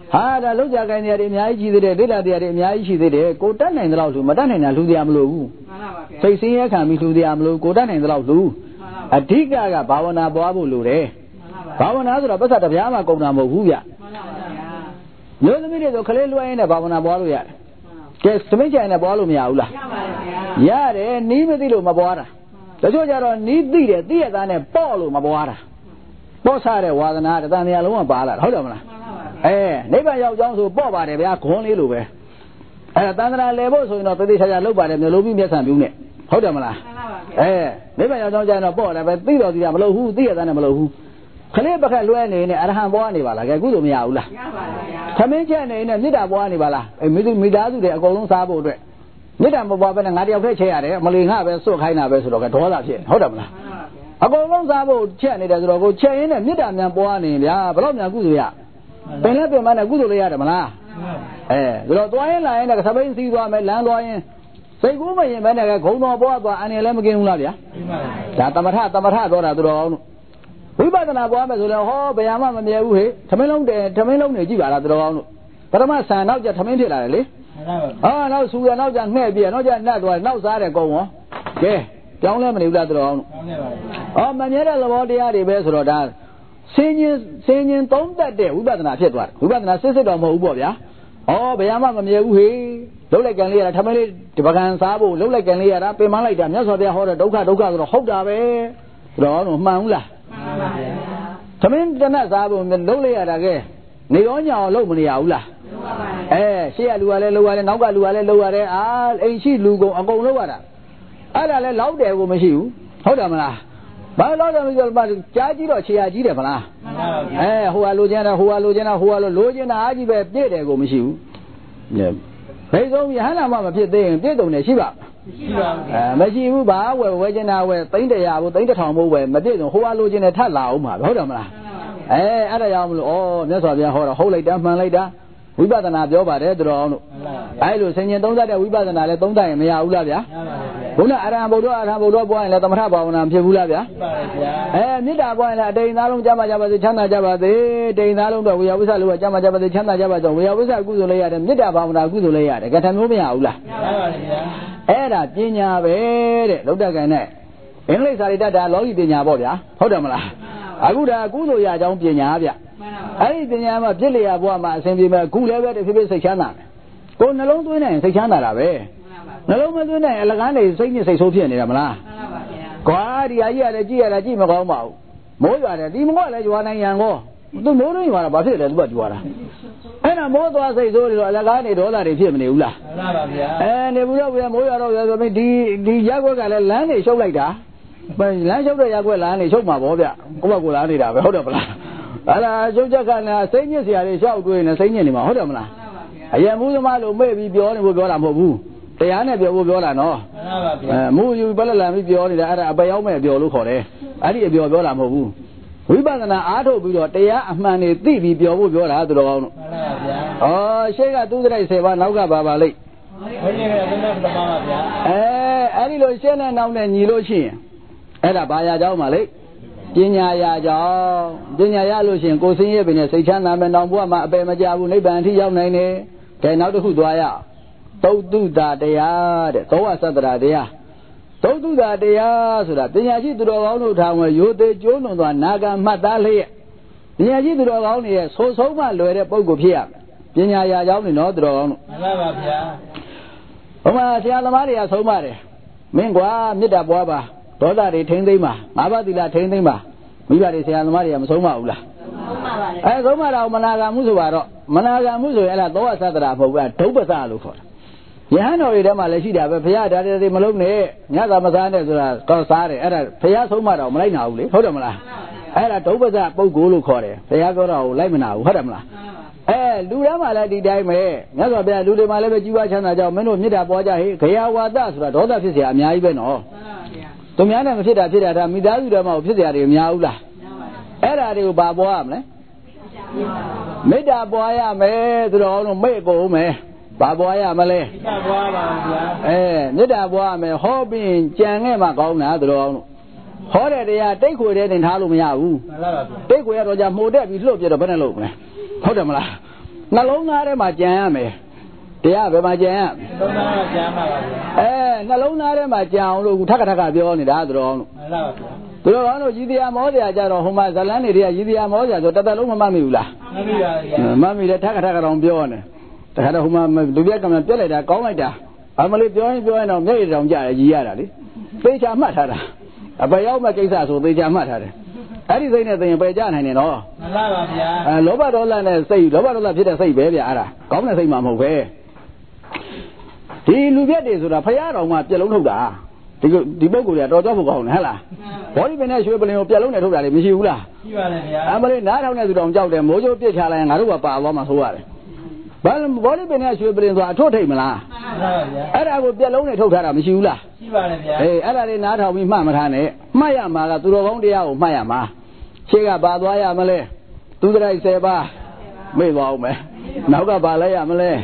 ဟာဒါလောက်ကြကိုင်းနေရတယ်အများကြီးရှိသေးတယ်ဒိဋ္ဌတရားတွေအများကြီးရှိသေးတယ်ကိုတတ်နိုင်တဲ့လောက်လူမတတ်နိုင်တာလူတရားမလို့ဘူးမှန်ပါပါဗျာစိတ်ဆင်းရဲခံပြီးလူတရားမလို့ကိုတတ်နိုင်တဲ့လောက်လူအဓိကကဘာဝနာပွားဖို့လိုတယ်ဘာဝနာဆိုတော့ပတ်သက်တရားမှကုန်တာမဟုတ်ဘူးဗျမှန်ပါပါဗျာမျိုးသမီးတွေဆိုခလေးလွှဲရင်းနဲ့ဘာဝနာပွားလို့ရတယ်ကဲသမီးချင်နဲ့ပွားလို့မရဘူးလားရပါတယ်ဗျာရတယ်နီးမသိလို့မပွားတာတချို့ကြတော့နီးသိတယ်သိရသားနဲ့ပေါ့လို့မပွားတာပေါ့ဆတဲ့ဝါသနာတန်တရားလုံးကပါလာဟုတ်တယ်မလားအဲနိဗ္ဗာန်ရောက်ကြောင်းဆိုပေါ့ပါတယ်ဗျာခွန်လေးလိုပဲအဲတန်တရားလဲဖို့ဆိုရင်တော့သေသေးချာချာလုပ်ပါတယ်မျိုးလုံးပြီးမျက်စံပြူးနဲ့ဟုတ်တယ်မလားအဲနိဗ္ဗာန်ရောက်ကြောင်းကျရင်တော့ပေါ့တယ်ပဲသိတော်စီတာမလုပ်ဘူးသိရသားနဲ့မလုပ်ဘူးခလေးပခက်လွှဲနေနေအရဟံပွားနေပါလားကဲကုသိုလ်မရဘူးလားရပါပါဗျာသမင်းချက်နေနေမေတ္တာပွားနေပါလားအဲမိသူမိသားစုတွေအကုန်လုံးစားဖို့အတွက်မေတ္တာမပွားဘဲနဲ့ငါတယောက်တည်းချက်ရတယ်မလီငါပဲစွတ်ခိုင်းတာပဲဆိုတော့ကဒေါသဖြစ်ဟုတ်တယ်မလားအကုန်လုံးစားဖို့ချက်နေတယ်ဆိုတော့ကိုချက်ရင်းနဲ့မေတ္တာမြန်ပွားနေဗျာဘယ်တော့မြန်ကုသိုလ်ရပင်လည်းပြင်မနဲ့ကုသိုလ်လေးရတယ်မလားအဲဆိုတော့သွားရင်လာရင်လည်းသပိန်စီးသွားမယ်လမ်းသွားရင်စိတ်ကူးမရင်ပဲနဲ့ဂုံတော်ပွားသွားအနေလည်းမกินဘူးလားဗျာဒါတမထတမထပြောတာသူတော်အောင်လို့ဝိပဿနာပွားမယ်ဆိုတော့ဟောဘယ်မှမမြဲဘူးဟဲ့သမင်းလုံးတယ်သမင်းလုံးနေကြည့်ပါလားသူတော်အောင်လို့ပထမဆန်နောက်ကျသမင်းဖြစ်လာတယ်လေဟာနောက်ဆူရနောက်ကျငှဲ့ပြနောက်ကျနှက်သွားနောက်စားတယ်ကုံရောကဲကြောင်းလဲမနေဘူးလားသူတော်အောင်လို့ဟောမမြဲတဲ့သဘောတရားတွေပဲဆိုတော့ဒါစင်ချင်းစင်ချင်းသုံးတတ်တဲ့ဝိပဿနာဖြစ်သွားတယ်ဝိပဿနာစစ်စစ်တော့မဟုတ်ဘူးပေါ့ဗျာဩဘယ်မှမမြဲဘူးဟေ့လှုပ်လိုက်ကန်လေးရတာထမင်းလေးဒီပကံစားဖို့လှုပ်လိုက်ကန်လေးရတာပင်မလိုက်တာမြတ်စွာဘုရားဟောတဲ့ဒုက္ခဒုက္ခဆိုတော့ဟုတ်တာပဲသူတော်အောင်လို့မှန်ဘူးလားမှန်ပါဗျာသမင်းတနတ်စားဖို့လှုပ်လိုက်ရတာကဲနေရောညာအောင်လှုပ်မနေရဘူးလားလှုပ်ပါပါအဲရှေ့ကလူကလည်းလှုပ်ရတယ်နောက်ကလူကလည်းလှုပ်ရတယ်အာအိမ်ရှိလူကုန်အကုန်လှုပ်ရတာအဲ့ဒါလည်းလောက်တယ်ကိုမရှိဘူးဟုတ်တယ်မလားဘာလို့လဲဆိုတော့ကြားကြည့်တော့ခြေရကြီးတယ်မလားမှန်ပါဗျာအဲဟိုကလိုချင်တာဟိုကလိုချင်တာဟိုကလိုလိုချင်တာအားကြီးပဲပြည့်တယ်ကိုမရှိဘူးဘယ်ဆုံးယဟန္တာမှမဖြစ်သေးရင်ပြည့်စုံတယ်ရှိပါမရှိပါဘူးအဲမရှိဘူးဘာဝယ်ဝယ်ချင်တာဝယ်သိန်းတရာဘူးသိန်းတစ်ထောင်ဘူးဝယ်မပြည့်စုံဟိုကလိုချင်တယ်ထပ်လာအောင်ပါဟုတ်တယ်မလားအဲအဲ့ဒါကြောင့်မလို့ဩမြတ်စွာဘုရားဟောတော့ဟုတ်လိုက်တာမှန်လိုက်တာဝိပဿနာပြောပါတယ်သူတော်အောင်လို့အဲ့လိုဆင်ញင်သုံးသပ်တဲ့ဝိပဿနာလည်းသုံးသပ်ရင်မရဘူးလားဗျာဘုရားအရဟံဗုဒ္ဓအရဟံဗုဒ္ဓပွားရင်လည်းသမထဘာဝနာဖြစ်ဘူးလားဗျာအဲမေတ္တာပွားရင်လည်းအတိန်သားလုံးကြမ်းပါကြပါစေချမ်းသာကြပါစေတိန်သားလုံးတော့ဝေယဝိသလို့ကကြမ်းပါကြပါစေချမ်းသာကြပါကြောင့်ဝေယဝိသကုသိုလ်လေးရတယ်မေတ္တာဘာဝနာကုသိုလ်လေးရတယ်ကထမျိုးမရဘူးလားရပါတယ်ဗျာအဲ့ဒါပညာပဲတဲ့လုတ်တကန်နဲ့အင်္ဂလိပ်စာရိတ္တလောကီပညာပေါ့ဗျာဟုတ်တယ်မလားအခုဒါကုသိုလ်ရကြောင်းပညာဗျအဲ့ဒီပညာမှာပြည့်လျာဘဝမှာအစဉ်ပြေမဲ့ခုလည်းပဲတစ်ဖြည်းဖြည်းစိတ်ချမ်းသာတယ်ကိုယ်နှလုံးသွင်းနိုင်စိတ်ချမ်းသာတာပဲနှလုံးမသွင်းနိုင်အလကားနေစိတ်နဲ့စိတ်ဆိုးဖြစ်နေတာမလားမှန်ပါဗျာကွာဒီအကြီးရတယ်ကြည့်ရတာကြည့်မကောင်းပါဘူးမိုးရွာတယ်ဒီမိုးကလည်းရွာနိုင်ရန်ကောသူမိုးတွင်းရွာတာဘာဖြစ်လဲသူကကြွားတာအဲ့ဒါမိုးသွားစိတ်ဆိုးတယ်တော့အလကားနေဒေါသတွေဖြစ်မနေဘူးလားမှန်ပါဗျာအဲနေဘူးတော့ဗျာမိုးရွာတော့ဆိုပြီးဒီဒီရက်ွက်ကလည်းလမ်းနေရှုပ်လိုက်တာလမ်းရှုပ်တဲ့ရက်ွက်လမ်းနေရှုပ်မှာပေါ့ဗျကိုယ့်ဘက်ကလမ်းနေတာပဲဟုတ်တယ်မလားအဲ့ဒါကျုပ်ချက်ကလည်းစိတ်ညစ်စရာတွေရှောက်တွေးနေစိတ်ညစ်နေမှာဟုတ်တယ်မလားအရင်မှုသမားလို့မေ့ပြီးပြောနေဖို့ပြောတာမဟုတ်ဘူးတရားနဲ့ပြောဖို့ပြောတာနော်မှန်ပါဗျာအဲမှုယူပလက်လန်ပြီးပြောနေတာအဲ့ဒါအပရောက်မဲ့ပြောလို့ခေါ်တယ်အဲ့ဒီအပြောပြောတာမဟုတ်ဘူးဝိပဿနာအားထုတ်ပြီးတော့တရားအမှန်တွေသိပြီးပြောဖို့ပြောတာသူတော်ကောင်းတို့မှန်ပါဗျာဩရှေ့ကသူစရိုက်ဆယ်ပါးနောက်ကပါပါလိမ့်ဘုန်းကြီးကသုံးသပ်ပထမပါဗျာအဲအဲ့ဒီလိုရှင်းတဲ့နောက်နဲ့ညီလို့ရှိရင်အဲ့ဒါဘာရကြောင်းပါလိမ့်ပညာရကြောင်းပညာရလို့ရှိရင်ကိုယ်စင်းရဲပင်နဲ့စိတ်ချမ်းသာမယ်နောင်ဘဝမှာအပယ်မကြဘူးနိဗ္ဗာန်အထိရောက်နိုင်တယ်ကဲနောက်တစ်ခုသွားရသုတ္တုတာတရားတဲ့သောဝသတ္တရာတရားသုတ္တုတာတရားဆိုတာပညာရှိသူတော်ကောင်းတို့ထောင်ဝရိုသေကျိုးလွန်စွာနာဂံမှတ်သားလျက်ပညာရှိသူတော်ကောင်းတွေရဲ့ဆိုဆုံးမှလွယ်တဲ့ပုဂ္ဂိုလ်ဖြစ်ရမယ်ပညာရကြောင်းနေနော်သူတော်ကောင်းတို့မှန်ပါပါဗျာဘုရားဆရာသမားတွေကဆုံးပါတယ်မင်းကွာမေတ္တာပွားပါဒေါသတွေထိမ့်သိမ့်ပါငါးပါးသီလထိမ့်သိမ့်ပါမိဘတွေဆရာသမားတွေကမဆုံးပါဘူးလားဆုံးပါပါအဲဆုံးပါတော့မနာဂံမှုဆိုတော့မနာဂံမှုဆိုရင်အဲ့ဒါသောဝသတ္တရာမဟုတ်ဘူးဒုပ္ပစလို့ခေါ်တယ်ယဟန်တော်တွေထဲမှာလည်းရှိတာပဲဘုရားဒါတွေမလုံးနဲ့ညသာမစားနဲ့ဆိုတာကောစားတယ်အဲ့ဒါဘုရားဆုံးမတော့မလိုက်နာဘူးလေဟုတ်တယ်မလားအဲ့ဒါဒုပ္ပစပုဂ္ဂိုလ်လို့ခေါ်တယ်ဘုရားပြောတော့လိုက်မနာဘူးဟုတ်တယ်မလားအဲလူထဲမှာလည်းဒီတိုင်းပဲမြတ်စွာဘုရားလူတွေမှာလည်းပဲကြီးပွားချမ်းသာကြောင်းမင်းတို့မေတ္တာပွားကြဟေ့ခရာဝါဒဆိုတာဒေါသဖြစ်เสียအများကြီးပဲနော်သူများနဲ့မဖြစ်တာဖြစ်တာဒါမိသားစုတွေမှာဖြစ်เสียတွေမများဘူးလားအဲ့ဒါတွေကိုဘာပွားရမလဲမေတ္တာပွားရမယ်သူတော်တို့မေ့ကုန်မယ်ဘာပွားရမလဲမေတ္တာပွားပါဗျာအဲမေတ္တာပွားမယ်ဟောပြီးကြံခဲ့မှကောင်းတာသူတော်တို့ဟောတဲ့တရားတိတ်ခွေတဲ့တင်ထားလို့မရဘူးမှန်ပါပါတိတ်ခွေရတော့じゃမှုတ်တက်ပြီးလှုပ်ပြတော့ဘယ်နဲ့လုပ်မလဲဟုတ်တယ်မလားနှလုံးသားထဲမှာကြံရမယ်တရားဘယ်မှာကြံရနှလုံးသားမှာကြံမှာပါဗျာအဲနှလုံးသားထဲမှာကြံအောင်လို့ထပ်ထပ်ပြောနေတာသူတော်လို့မှန်ပါဗျာသူတော်ကောင်းတို့ရည်တရားမောစရာကြတော့ဟိုမှာဇလန်းတွေတွေကရည်တရားမောစရာဆိုတသက်လုံးမမှတ်မိဘူးလားမှတ်မိပါဗျာမှတ်မိတယ်ထပ်ထပ်ကတော့ပြောနေတခါတော့ဟိုမှာလူပြက်ကမှပြက်လိုက်တာကောင်းလိုက်တာအမလေးပြောရင်ပြောရင်တော့မျက်ရည်တောင်ကြရရည်ရတာလေသေချာမှတ်ထားတာအပရောက်မဲ့ကိစ္စဆိုသေချာမှတ်ထားတယ်အဲ့ဒီစိတ်နဲ့သိရင်ပယ်ကြနိုင်တယ်နော်မှန်ပါပါဗျာအဲလောဘဒေါသနဲ့စိတ်လောဘဒေါသဖြစ်တဲ့စိတ်ပဲဗျာအဲ့ဒါကောင်းတဲ့စိတ်မှမဟုတ်ပဲဒီလူပြက်တွေဆိုတာဖရာတော်မှပြက်လုံးထုတ်တာဒီဒီပုဂ္ဂိုလ်တွေကတော်ကြောက်ဖို့ကောင်းတယ်ဟဲ့လားဘောဒီပင်နဲ့ရွှေပလင်ကိုပြက်လုံးနဲ့ထုတ်တာလေမရှိဘူးလားရှိပါတယ်ဗျာအမလေးနားထောင်တဲ့သူတော်ကြောက်တယ်မိုးချိုးပြစ်ချလိုက်ရင်ငါတို့ကပါသွားမှဆိုရတယ်ဘာဘောဒီပင်နဲ့ရွှေပလင်ဆိုတာအထွတ်ထိပ်မလားမှန်ပါဗျာအဲ့ဒါကိုပြက်လုံးနဲ့ထုတ်ထားတာမရှိဘူးလားရှိပါတယ်ဗျာအေးအဲ့ဒါလေးနားထောင်ပြီးမှတ်မထားနဲ့မှတ်ရမှာကသူတော်ကောင်းတရားကိုမှတ်ရမှာရှေ့ကပါသွားရမလဲသူတရိုက်ဆယ်ပါးမေ့သွားအောင်မယ်နောက်ကပါလဲရမလဲ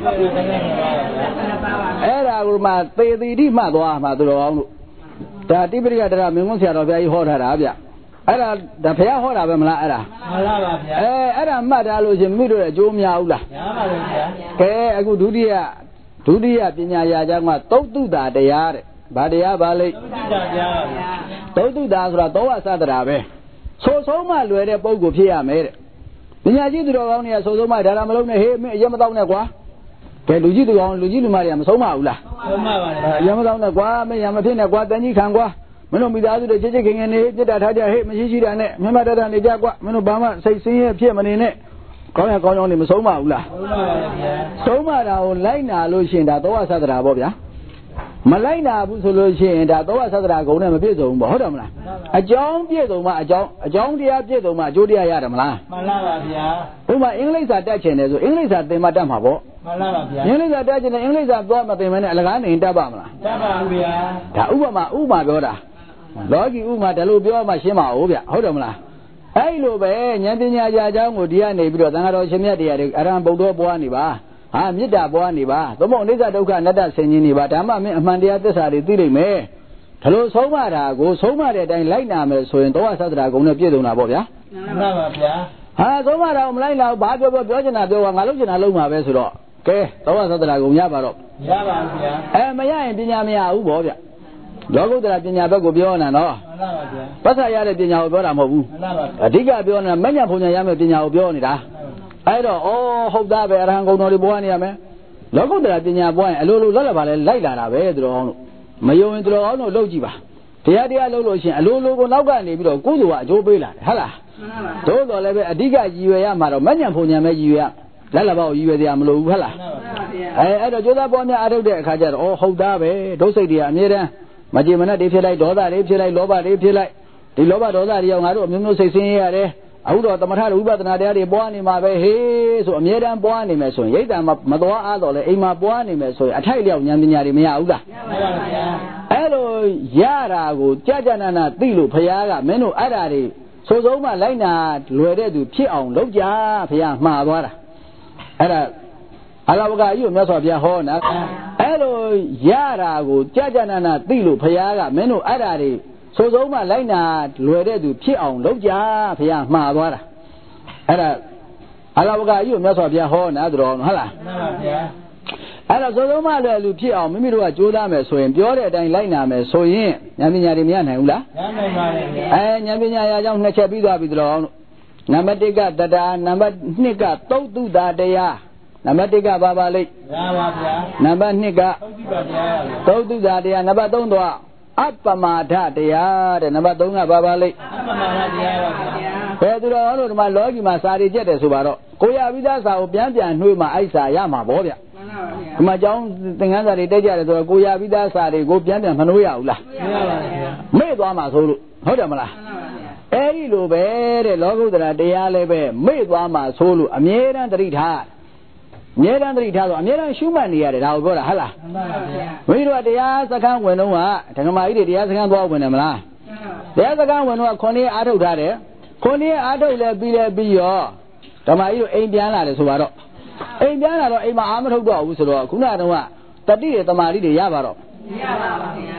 အဲ့ဒါကိုမှသေတိတိမှတ်သွားမှာသူတော်ကောင်းတို့ဒါတိပရိကတရားမင်းကုန်းဆရာတော်ဘုရားကြီးဟောထားတာဗျအဲ့ဒါဒါဘုရားဟောတာပဲမလားအဲ့ဒါမှန်ပါပါဗျာအဲအဲ့ဒါမှတ်ထားလို့ရှင်မိတို့ရဲ့အကျိုးများဘူးလားများပါဘူးဗျာကဲအခုဒုတိယဒုတိယပညာရာကျောင်းကသုတ်တုတာတရားတဲ့ဘာတရားပါလိမ့်သုတ်တုတာတရားပါဗျာသုတ်တုတာဆိုတာသောဝသတ္တရာပဲဆိုဆုံးမှလွယ်တဲ့ပုံကိုဖြစ်ရမယ်တဲ့ပညာရှိသူတော်ကောင်းတွေကဆိုဆုံးမှဒါရမလုံးနဲ့ဟေးမင်းအရင်မတော့နဲ့ကွာကဲလူကြီးသူကောင်လူကြီးလူမတွေကမဆုံးမဘူးလားဆုံးမပါတယ်အရင်မတော့နဲ့ကွာမင်းရမဖြစ်နဲ့ကွာတန်ကြီးခံကွာမင်းတို့မိသားစုတွေချစ်ချစ်ခင်ခင်နေပြစ်တာထားကြဟေ့မရှိရှိတာနဲ့မြမတတနေကြကွာမင်းတို့ဘာမှစိတ်ဆင်းရဲဖြစ်မနေနဲ့ကောင်းရကောင်းကြောင်းနေမဆုံးမဘူးလားဆုံးမပါဗျာဆုံးမတာကိုလိုက်နာလို့ရှိရင်ဒါသောဝသတ္တရာပေါ့ဗျာမလိုက်နာဘူးဆိုလို့ရှိရင်ဒါသောဝသတ္တရာဂုဏ်နဲ့မပြည့်စုံဘူးပေါ့ဟုတ်တယ်မလားအကြောင်းပြည့်စုံမှအကြောင်းအကြောင်းတရားပြည့်စုံမှအကျိုးတရားရတယ်မလားမှန်ပါပါဗျာဥပမာအင်္ဂလိပ်စာတက်ချင်တယ်ဆိုအင်္ဂလိပ်စာသင်မှတတ်မှာပေါ့မှန်ပါပါဗျာအင်္ဂလိပ်စာတက်ချင်တယ်အင်္ဂလိပ်စာသွားမသင်မနဲ့အလကားနေတတ်ပါမလားတတ်ပါဘူးဗျာဒါဥပမာဥပမာပြောတာလောကီဥမာဒါလို့ပြောမှရှင်းပါဦးဗျဟုတ်တယ်မလားအဲ့လိုပဲဉာဏ်ပညာရာအကြောင်းကိုဒီကနေပြီးတော့သံဃာတော်ရှင်မြတ်တရားတွေအရဟံဗုဒ္ဓပွားနေပါဟာမေတ္တာပွားနေပါသို့မဟုတ်အိဋ္ဌဒုက္ခအနတ္တဆင်ခြင်နေပါဓမ္မမင်းအမှန်တရားသစ္စာတွေသိလိမ့်မယ်ဒါလို့ဆုံးမတာကိုဆုံးမတဲ့အတိုင်းလိုက်နာမယ်ဆိုရင်သောဝသတ္တရာဂုဏ်နဲ့ပြည့်စုံတာပေါ့ဗျာမှန်ပါဗျာဟာဆုံးမတာကိုမလိုက်နာဘူးဘာပြောပြောပြောချင်တာပြောပါငါလုပ်ချင်တာလုပ်မှာပဲဆိုတော့ကဲသောဝသတ္တရာဂုဏ်ရပါတော့ရပါဘူးဗျာအဲမရရင်ပညာမရဘူးပေါ့ဗျလောကုတ္တရာပညာဘက်ကိုပြောနေတာနော်မှန်ပါဗျာပတ်သက်ရတဲ့ပညာကိုပြောတာမဟုတ်ဘူးမှန်ပါဗျာအဓိကပြောနေတာမဉ္ဇဉ်ဘုံညာရမယ့်ပညာကိုပြောနေတာအဲ့တော့ဩဟုတ်သားပဲအရဟံဂုဏ်တော်တွေပွားနေရမယ်လောကုတ္တရာပညာပွားရင်အလိုလိုလက်လက်ပါလဲလိုက်လာတာပဲသူတော်အောင်လို့မယုံရင်သူတော်အောင်လို့လုပ်ကြည့်ပါတရားတရားလုပ်လို့ရှိရင်အလိုလိုကိုနောက်ကနေပြီးတော့ကုသိုလ်ကအကျိုးပေးလာတယ်ဟုတ်လားမှန်ပါပါသို့တော်လည်းပဲအဓိကရည်ရွယ်ရမှာတော့မဉ္ဇဉ်ဘုံညာပဲရည်ရွယ်ရလက်လက်ပါကိုရည်ရွယ်တရားမလိုဘူးဟုတ်လားမှန်ပါပါအဲအဲ့တော့ကျိုးသားပွားများအားထုတ်တဲ့အခါကျတော့ဩဟုတ်သားပဲဒုစိတ်တွေကအမြဲတမ်းမကြည်မနဲ့တွေဖြစ်လိုက်ဒေါသတွေဖြစ်လိုက်လောဘတွေဖြစ်လိုက်ဒီလောဘဒေါသတွေရောက်ငါတို့အမျိုးမျိုးစိတ်ဆင်းရဲရတယ်အခုတော့သမထဝိပဿနာတရားတွေပွားနေမှာပဲဟေးဆိုအမြဲတမ်းပွားနေမယ်ဆိုရင်ရိတ်တံမတော်အားတော့လေအိမ်မှာပွားနေမယ်ဆိုရင်အထိုက်လျောက်ဉာဏ်ပညာတွေမရဘူးလားမရပါဘူးဗျာအဲ့လိုရတာကိုကြာကြာနာနာသိလို့ဘုရားကမင်းတို့အဲ့ဓာတွေဆိုဆုံးမှလိုက်နာလွယ်တဲ့သူဖြစ်အောင်လုပ်ကြဘုရားမှားသွားတာအဲ့ဒါအလဝကကြီးကိုမြတ်စွာဘုရားဟောနာအဲ့လိုရတာကိုကြာကြာနာနာသိလို့ဘုရားကမင်းတို့အဲ့ဓာတွေဆိုဆုံးမှလိုက်နာလွယ်တဲ့သူဖြစ်အောင်လုပ်ကြဘုရားမှားသွားတာအဲ့ဒါအလဝကကြီးကိုမြတ်စွာဘုရားဟောနာသူတော်ဟုတ်လားမှန်ပါဗျာအဲ့ဒါဆိုဆုံးမှလွယ်လူဖြစ်အောင်မိမိတို့ကကြိုးစားမယ်ဆိုရင်ပြောတဲ့အတိုင်းလိုက်နာမယ်ဆိုရင်ဉာဏ်ပညာတွေမရနိုင်ဘူးလားရနိုင်ပါလေဗျာအဲဉာဏ်ပညာရာကြောင့်နှစ်ချက်ပြီးသွားပြီသူတော်နံပါတ်တစ်ကတတာနံပါတ်နှစ်ကသုတ်တုတာတရားနံပါတ်တစ်ကဘာပါလိမ့်ရပါဗျာနံပါတ်နှစ်ကသုတ်တုတာတရားနံပါတ်သုံးတော့အပ္ပမာဒတရားတဲ့နံပါတ်သုံးကဘာပါလိမ့်အပ္ပမာဒတရားပါဗျာဘယ်သူတော်တို့ဒီမှာလောကီမှာစာတွေကြက်တယ်ဆိုပါတော့ကိုရဝိသစာကိုပြန်ပြန်နှွေးမှအိုက်စာရမှာဗောဗျဒီမှာကျောင်းသင်္ကန်းစာတွေတက်ကြတယ်ဆိုတော့ကိုရဝိသစာတွေကိုပြန်ပြန်မနှွေးရဘူးလားမရပါဘူးဗျာမေ့သွားမှာဆိုလို့ဟုတ်တယ်မလားအဲ့ဒီလိုပဲတဲ့လောကုတ္တရာတရားလည်းပဲမေ့သွားမှာဆိုလို့အမြဲတမ်းသတိထားအမြဲတမ်းသတိထားဆိုအမြဲတမ်းရှုမှတ်နေရတယ်ဒါကိုပြောတာဟုတ်လားမှန်ပါဗျာမိတို့ကတရားစခန်းဝင်တော့ကဓမ္မကြီးတွေတရားစခန်းသွားဝင်တယ်မလားတရားစခန်းဝင်တော့ခုနှစ်အားထုတ်ထားတယ်ခုနှစ်အားထုတ်လဲပြီးလဲပြီးရောဓမ္မကြီးတို့အိမ်ပြန်လာတယ်ဆိုပါတော့အိမ်ပြန်လာတော့အိမ်မှာအားမထုတ်တော့ဘူးဆိုတော့ခုနကတော့တတိတွေတမာတိတွေရပါတော့မရပါဘူးဗျာ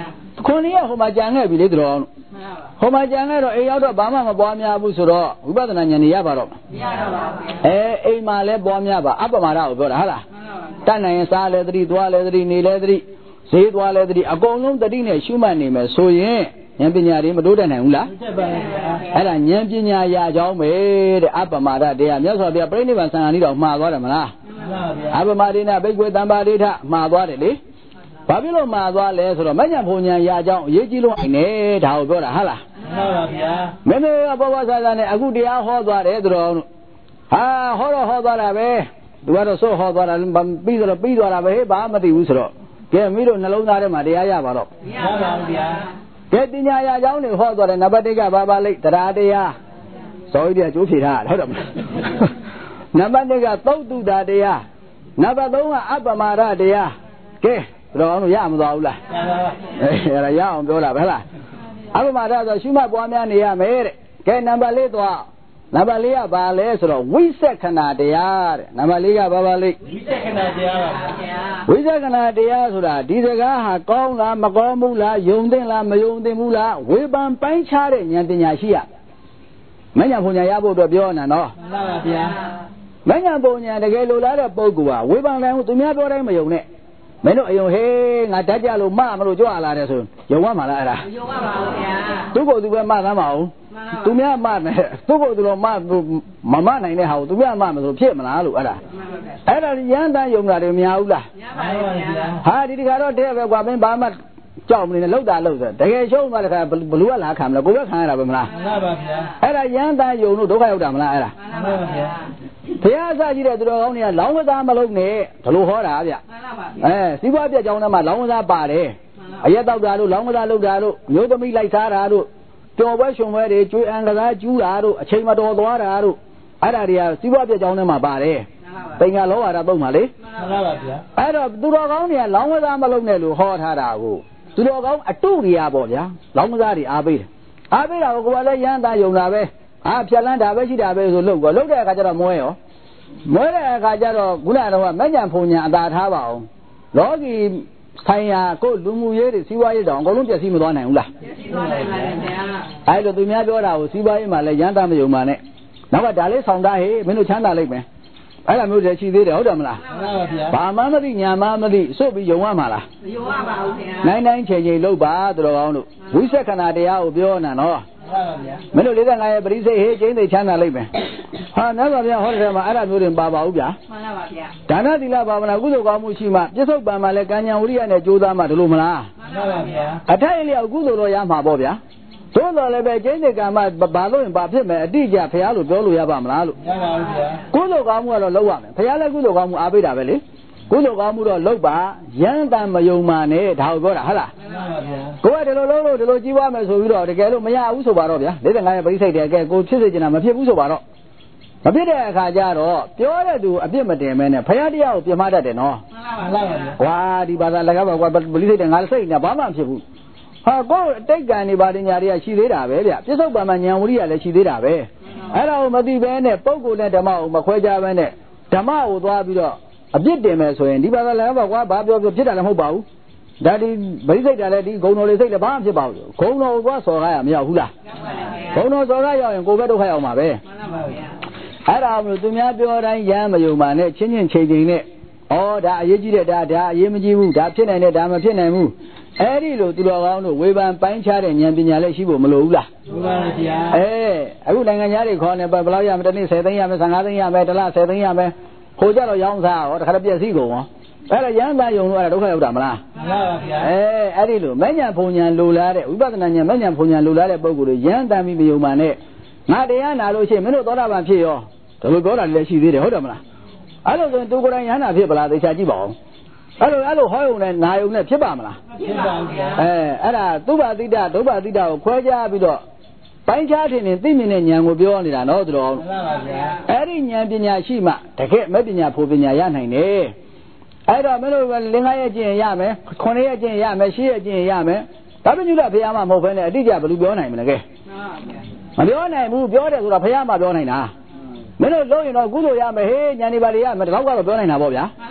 ခွန်ကြီးကဟိုမှာကြံခဲ့ပြီလေတော်ဟိုမှာကြံခဲ့တော့အိမ်ရောက်တော့ဘာမှမပွားများဘူးဆိုတော့ဝိပဿနာဉာဏ်ရပါတော့မရပါဘူးအဲအိမ်မှာလဲပွားများပါအပ္ပမဒကိုပြောတာဟုတ်လားတတ်နိုင်ရင်စားလဲသတိသွားလဲသတိနေလဲသတိဈေးသွားလဲသတိအကုန်လုံးသတိနဲ့ရှုမှတ်နေမယ်ဆိုရင်ဉာဏ်ပညာတွေမတိုးတက်နိုင်ဘူးလားတက်ပါဘူးအဲ့ဒါဉာဏ်ပညာရာကြောင်းပဲတဲ့အပ္ပမဒတရားမြတ်စွာဘုရားပြိဋိဘံသံဃာနည်းတော်မှားသွားတယ်မလားမှန်ပါဗျာအပ္ပမဒေနဘိက္ခွေတံပါဒိဋ္ဌမှားသွားတယ်လေဘာဖြစ်လို့မှားသွားလဲဆိုတော့မဉ္ဇဉ်ဘုံဉာဏ်ရာကြောင်းအရေးကြီးလို့အိုင်နေဒါကိုပြောတာဟုတ်လားမှန်ပါဗျာမင်းတို့ကဘဝဆာဆာနဲ့အခုတရားဟောသွားတယ်သူတော်ဟာဟောတော့ဟောသွားတာပဲသူကတော့စိုးဟောသွားတာပြီးတော့ပြီးသွားတာပဲဘာမှမသိဘူးဆိုတော့ကဲမင်းတို့နှလုံးသားထဲမှာတရားရပါတော့မရပါဘူးဗျာကဲပညာရာကြောင်းတွေဟောသွားတယ်နံပါတ်၁ကဘာပါလိမ့်တရားတရားဇော်ကြီးတွေကကျိုးဖြေထားတာဟုတ်တယ်မလားနံပါတ်၂ကသုတ်တုတာတရားနံပါတ်၃ကအပ္ပမဒတရားကဲတော်အောင်လို့ရမသွားဘူးလားရပါပါအဲအဲ့ဒါရအောင်ပြောတာပဲလားအပ္ပမဒဆိုရှုမှတ်ပွားများနေရမယ်တဲ့ကဲနံပါတ်၄သွားနံပါတ်၄ကဘာလဲဆိုတော့ဝိသက္ခဏတရားတဲ့နံပါတ်၄ကဘာပါလိမ့်ဝိသက္ခဏတရားပါဗျာဝိသက္ခဏတရားဆိုတာဒီစကားဟာကောင်းလားမကောင်းဘူးလားယုံသိလားမယုံသိဘူးလားဝေဖန်ပိုင်းခြားတဲ့ဉာဏ်ပညာရှိရမဉ္ဇဉ်ဘုံဉာဏ်ရဖို့အတွက်ပြောနေတာနော်မှန်ပါဗျာမဉ္ဇဉ်ဘုံဉာဏ်တကယ်လိုလားတဲ့ပုဂ္ဂိုလ်ဟာဝေဖန်တိုင်းသူများပြောတိုင်းမယုံနဲ့မင်းတို့အယုံဟေးငါဓာတ်ကြလို့မမလို့ကြွလာတယ်ဆိုယုံရမှာလားအဲ့ဒါယုံရပါဘူးဗျာသူ့ကိုယ်သူပဲမသမ်းပါအောင်သူများမမယ်သူ့ကိုယ်သူတော့မမမနိုင်တဲ့ဟာကိုသူများမမယ်ဆိုဖြစ်မလားလို့အဲ့ဒါအဲ့ဒါရန်တန်းယုံတာတွေမများဘူးလားများပါဘူးဗျာဟာဒီတခါတော့တဲ့ပဲကွာမင်းဘာမှကြောက်မနေနဲ့လောက်တာလောက်တယ်တကယ်ရှုံးသွားတဲ့ခါဘလူကလာခံမလားကိုယ်ကခံရတာပဲမလားမှန်ပါဗျာအဲ့ဒါရန်တန်းယုံလို့ဒုက္ခရောက်တာမလားအဲ့ဒါမှန်ပါဗျာဘုရားအစကြီးတဲ့သူတော်ကောင်းတွေကလောင်းကစားမလုပ်နဲ့ဒါလိုဟောတာဗျအဲစီးပွားပြက်ကြောင်းထဲမှာလောင်းကစားပါတယ်အရက်တောက်တာတို့လောင်းကစားလုပ်တာတို့မျိုးသမီးလိုက်စားတာတို့တော်ပွဲရှင်ပွဲတွေကျွေးအံကစားကျူးတာတို့အချိန်မတော်သွားတာတို့အဲ့ဒါတွေကစီးပွားပြက်ကြောင်းထဲမှာပါတယ်တိမ်ကလောဟာတာသုံးပါလေမှန်ပါပါဗျာအဲ့တော့သူတော်ကောင်းတွေကလောင်းကစားမလုပ်နဲ့လို့ဟောထားတာကိုသူတော်ကောင်းအတုတွေကပေါ့ဗျာလောင်းကစားတွေအားပေးတယ်အားပေးတာကိုကိုယ်ကလည်းရမ်းသားယုံတာပဲအာဖြတ်လန်းတာပဲရှိတာပဲဆိုလို့ကောလုတ်တဲ့အခါကျတော့မွဲရောမွဲတဲ့အခါကျတော့ခုနကတော့မဉ္ဇဉ်ဘုံဉာဏ်အသာထားပါအောင်လောကီဆိုင်ရာကိုလူမှုရေးတွေစီးပွားရေးတောင်အကုန်လုံးပြည့်စည်မသွားနိုင်ဘူးလားပြည့်စည်သွားနိုင်ပါတယ်ဗျာအဲ့လိုသူများပြောတာကိုစီးပွားရေးမှာလည်းရမ်းသားမယုံပါနဲ့နောက်ကဒါလေးဆောင်တာဟေးမင်းတို့ချမ်းသာလိုက်မယ်အဲ့လိုမျိုးတည်းရှိသေးတယ်ဟုတ်တယ်မလားမှန်ပါဗျာဘာမှမသိညာမှမသိစွတ်ပြီးယုံရမှာလားမယုံရပါဘူးခင်ဗျာနိုင်နိုင်ချိန်ချိန်လုပ်ပါသူတော်ကောင်းတို့ဝိသက္ခဏတရားကိုပြောနေတာနော်မင်းတို့လေး၅ရဲ့ပရိစိတ်ဟေးကျင်းသိချမ်းသာလိုက်မယ်ဟာမြတ်စွာဘုရားဟောတဲ့ထဲမှာအဲ့ဒါမျိုးတွေပါပါဘူးဗျာမှန်ပါပါဗျာဒါနသီလဘာဝနာကုသိုလ်ကောင်းမှုရှိမှပြစ္ဆုတ်ပံမှာလဲကံဉာဏ်ဝိရိယနဲ့ကြိုးစားမှဒီလိုမလားမှန်ပါပါဗျာအထိုက်အလျောက်ကုသိုလ်တော့ရမှာပေါ့ဗျာသို့တော်လည်းပဲကျင်းသိကံမှာဘာလို့ရင်ဘာဖြစ်မယ်အတိအကျဘုရားလို့ပြောလို့ရပါမလားလို့မှန်ပါဘူးဗျာကုသိုလ်ကောင်းမှုကတော့လုပ်ရမယ်ဘုရားလည်းကုသိုလ်ကောင်းမှုအားပေးတာပဲလေကုသိုလ်ကောင်းမှုတော့လုပ်ပါရမ်းတမ်းမယုံပါနဲ့ဒါကိုပြောတာဟုတ်လားမှန်ပါဗျာကိုယ်ကဒီလိုလုပ်လို့ဒီလိုကြီးပွားမယ်ဆိုပြီးတော့တကယ်လို့မရဘူးဆိုပါတော့ဗျာ၄၅ရဲ့ပရိစိတ်တည်းကဲကိုဖြစ်စေချင်တာမဖြစ်ဘူးဆိုပါတော့မဖြစ်တဲ့အခါကျတော့ပြောတဲ့သူအပြစ်မတင်မဲနဲ့ဘုရားတရားကိုပြမတတ်တယ်နော်မှန်ပါဗျာကွာဒီဘာသာလည်းကပါကွာပရိစိတ်တည်းငါစိတ်နဲ့ဘာမှမဖြစ်ဘူးဟာကိုယ်အတိတ်ကံနေပါတင်ညာတွေကရှိသေးတာပဲဗျပြစ္ဆုတ်ပံမှာဉာဏ်ဝိရိယလည်းရှိသေးတာပဲအဲ့ဒါကိုမသိဘဲနဲ့ပုဂ္ဂိုလ်နဲ့ဓမ္မကိုမခွဲခြားဘဲနဲ့ဓမ္မကိုသွားပြီးတော့အပြစ်တင်မယ်ဆိုရင်ဒီဘာသာလည်းပါကွာဘာပြောပြောဖြစ်တာလည်းမဟုတ်ပါဘူးဒါဒီဗိစိတ်တာလည်းဒီဂုံတော်လေးစိတ်လည်းဘာမှဖြစ်ပါဘူးဂုံတော်ကိုသွားစော်ကားရမရောက်ဘူးလားဂုံတော်စော်ကားရောက်ရင်ကိုယ်ပဲဒုက္ခရောက်မှာပဲမှန်ပါဗျာအဲ့ဒါမျိုးသူများပြောတိုင်းရမ်းမယုံပါနဲ့ချင်းချင်းချိန်ချိန်နဲ့ဩဒါအရေးကြီးတဲ့ဒါဒါအရေးမကြီးဘူးဒါဖြစ်နိုင်တဲ့ဒါမဖြစ်နိုင်ဘူးအဲ့ဒီလိုသူတော်ကောင်းတို့ဝေဖန်ပိုင်းခြားတဲ့ဉာဏ်ပညာလည်းရှိဖို့မလိုဘူးလားမှန်ပါဗျာအဲအခုနိုင်ငံသားတွေခေါ်နေဘယ်လောက်ရမလဲတစ်နေ့ဆယ်သိန်းရမယ်ဆယ်ငါးသိန်းရမယ်တစ်လဆယ်သိန်းရမယ်ဟိုကြတော့ရောင်းစားရောတခါတည်းပြည့်စည်ကုန်ရောအဲ့ဒါရမ်းသားယုံလို့အဲ့ဒါဒုက္ခရောက်တာမလားမှန်ပါဗျာအဲအဲ့ဒီလိုမဉ္ဇဉ်ဘုံဉာဏ်လိုလားတဲ့ဝိပဿနာဉာဏ်မဉ္ဇဉ်ဘုံဉာဏ်လိုလားတဲ့ပုဂ္ဂိုလ်တွေရမ်းသားပြီးမယုံပါနဲ့ငါတရားနာလို့ရှိရင်မင်းတို့သောတာပန်ဖြစ်ရောဒါလိုပြောတာလည်းရှိသေးတယ်ဟုတ်တယ်မလားအဲ့လိုဆိုရင်သူကိုယ်တိုင်ရဟန္တာဖြစ်ပလားသေချာကြည့်ပါဦးအဲ့လိုအဲ့လိုဟောယုံနဲ့နာယုံနဲ့ဖြစ်ပါမလားဖြစ်ပါဘူးဗျာအဲအဲ့ဒါသုဘတိတဒုဗ္ဗတိတကိုခွဲခြားပြီးတော့ပိုင်းခြားထင်ရင်သိမြင်တဲ့ဉာဏ်ကိုပြောနေတာနော်သူတော်မှန်ပါဗျာအဲ့ဒီဉာဏ်ပညာရှိမှတကယ်မဲ့ပညာဖို့ပညာရနိုင်တယ်အဲ့တော့မင်းတို့ကလင်္ကာရဲ့ကျင့်ရမယ်ခုနှစ်ရဲ့ကျင့်ရမယ်ရှစ်ရဲ့ကျင့်ရမယ်ဒါပေမဲ့ဘုရားမှမဟုတ်ဘဲနဲ့အတိအကျဘယ်လိုပြောနိုင်မလဲကဲမှန်ပါဗျာမပြောနိုင်ဘူးပြောတယ်ဆိုတော့ဘုရားမှပြောနိုင်တာမင်းတို့လုံးရင်တော့ကုသိုလ်ရမယ်ဟေးဉာဏ်ဒီပါတွေရမယ်တော့ကတော့ပြောနိုင်တာပေါ့ဗျာမှန်ပါဗျာ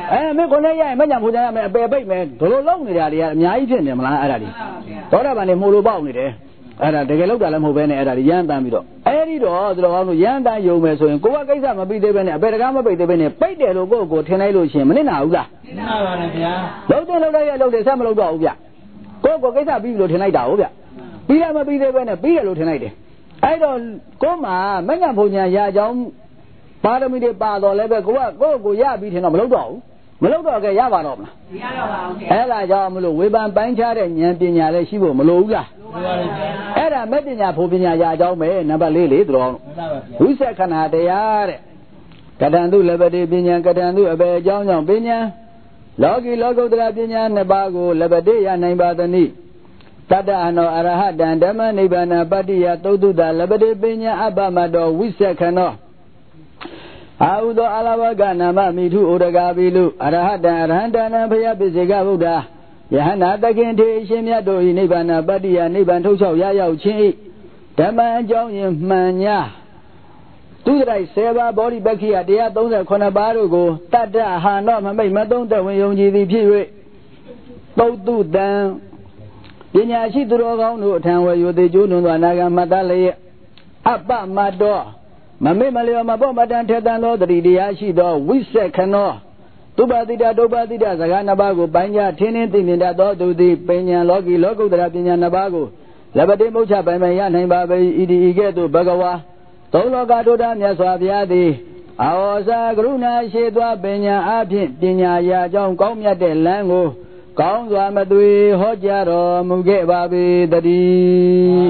အဲမင်းကိုနဲ့ရရင်မညာဖူကြရမယ်အပယ်ပိတ်မယ်ဒလိုလုံးနေတာတွေကအများကြီးဖြစ်နေမလားအဲ့ဒါတွေသောတာပန်တွေမှုလို့ပေါက်နေတယ်အဲ့ဒါတကယ်လောက်တာလည်းမဟုတ်ဘဲနဲ့အဲ့ဒါတွေရမ်းတမ်းပြီးတော့အဲ့ဒီတော့သူတော်ကောင်းတို့ရမ်းတမ်းယုံမယ်ဆိုရင်ကိုကကိစ္စမပြီးသေးဘဲနဲ့အပယ်တကားမပိတ်သေးဘဲနဲ့ပိတ်တယ်လို့ကိုယ့်ကိုထင်လိုက်လို့ရှိရင်မနစ်နာဘူးလားနစ်နာပါနဲ့ဗျာလုံးတဲ့လုံးလိုက်ရလုံးတယ်ဆက်မလုံးတော့ဘူးဗျကိုယ့်ကိုကိစ္စပြီးပြီလို့ထင်လိုက်တာဟုတ်ဗျပြီးတယ်မပြီးသေးဘဲနဲ့ပြီးတယ်လို့ထင်လိုက်တယ်အဲ့တော့ကိုယ်မှာမညာဘုံညာရာကြောင်းပါရမီတွေပါတော့လည်းပဲကိုကကိုယ့်ကိုရပြီးထင်တော့မလုံးတော့ဘူးမလုံးတော့ကြရပါတော့မလားမရတော့ပါဘူးအဲ့ဒါကြောင့်မလို့ဝေဖန်ပိုင်းခြားတဲ့ဉာဏ်ပညာလည်းရှိဖို့မလိုဘူးလားအဲ့ဒါမဲ့ပညာဖို့ပညာရာအကြောင်းပဲနံပါတ်လေးလေသူတော်ဝိသက္ခဏာတရားတဲ့ကတံသူလဘတိပညာကတံသူအပေအကြောင်းကြောင့်ပညာလောကီလောကုတ္တရာပညာနှစ်ပါးကိုလဘတိရနိုင်ပါသနည်းတတ္တအနောအရဟတံဓမ္မနိဗ္ဗာန်ပတ္တိယသုတ္တလဘတိပညာအပ္ပမတောဝိသက္ခဏောအာဟုသောအလဝကနာမမိထုဩရဂါပိလုအရဟတံအရဟံတံဘုရားပိစေကဗုဒ္ဓယဟနာတခင်ထေရှင်မြတ်တို့၏နိဗ္ဗာန်ပတ္တိယနိဗ္ဗာန်ထုတ်လျှောက်ရရောက်ခြင်း၏ဓမ္မအကြောင်းယင်မှန်ညာသူတိုင်ဆယ်ပါးဘောဓိပက္ခိယတရားသုံးဆယ်ခုနှစ်ပါးတို့ကိုတတ္တဟာနောမမိတ်မသုံးသက်ဝင်ယုံကြည်သည်ဖြစ်၍သုတ်တုတံပညာရှိသူတော်ကောင်းတို့အထံဝယ်ယူသည်ကျိုးနုံသောအနာဂတ်မှတ်သားလျက်အပ္ပမတောမမေ့မလျော်မပေါ့မတန်ထေတန်သောတတိတရားရှိသောဝိသက္ခဏောသုပတိတဒုပတိတစကားနှစ်ပါးကိုပိုင်းခြားထင်းထင်းသိမြင်တတ်သောသူသည်ပညာလောကီလောကုတ္တရာပညာနှစ်ပါးကိုလဘတိမုတ်ချပိုင်ပိုင်ရနိုင်ပါပေ၏ဤဒီဤကဲ့သို့ဘဂဝါသုံးလောကဒုဒ္ဒမြတ်စွာဘုရားသည်အာဝဇာကရုဏာရှိသောပညာအဖြင့်ပညာရာအကြောင်းကောင်းမြတ်တဲ့လမ်းကိုကောင်းစွာမသွေဟောကြားတော်မူခဲ့ပါပေတည်း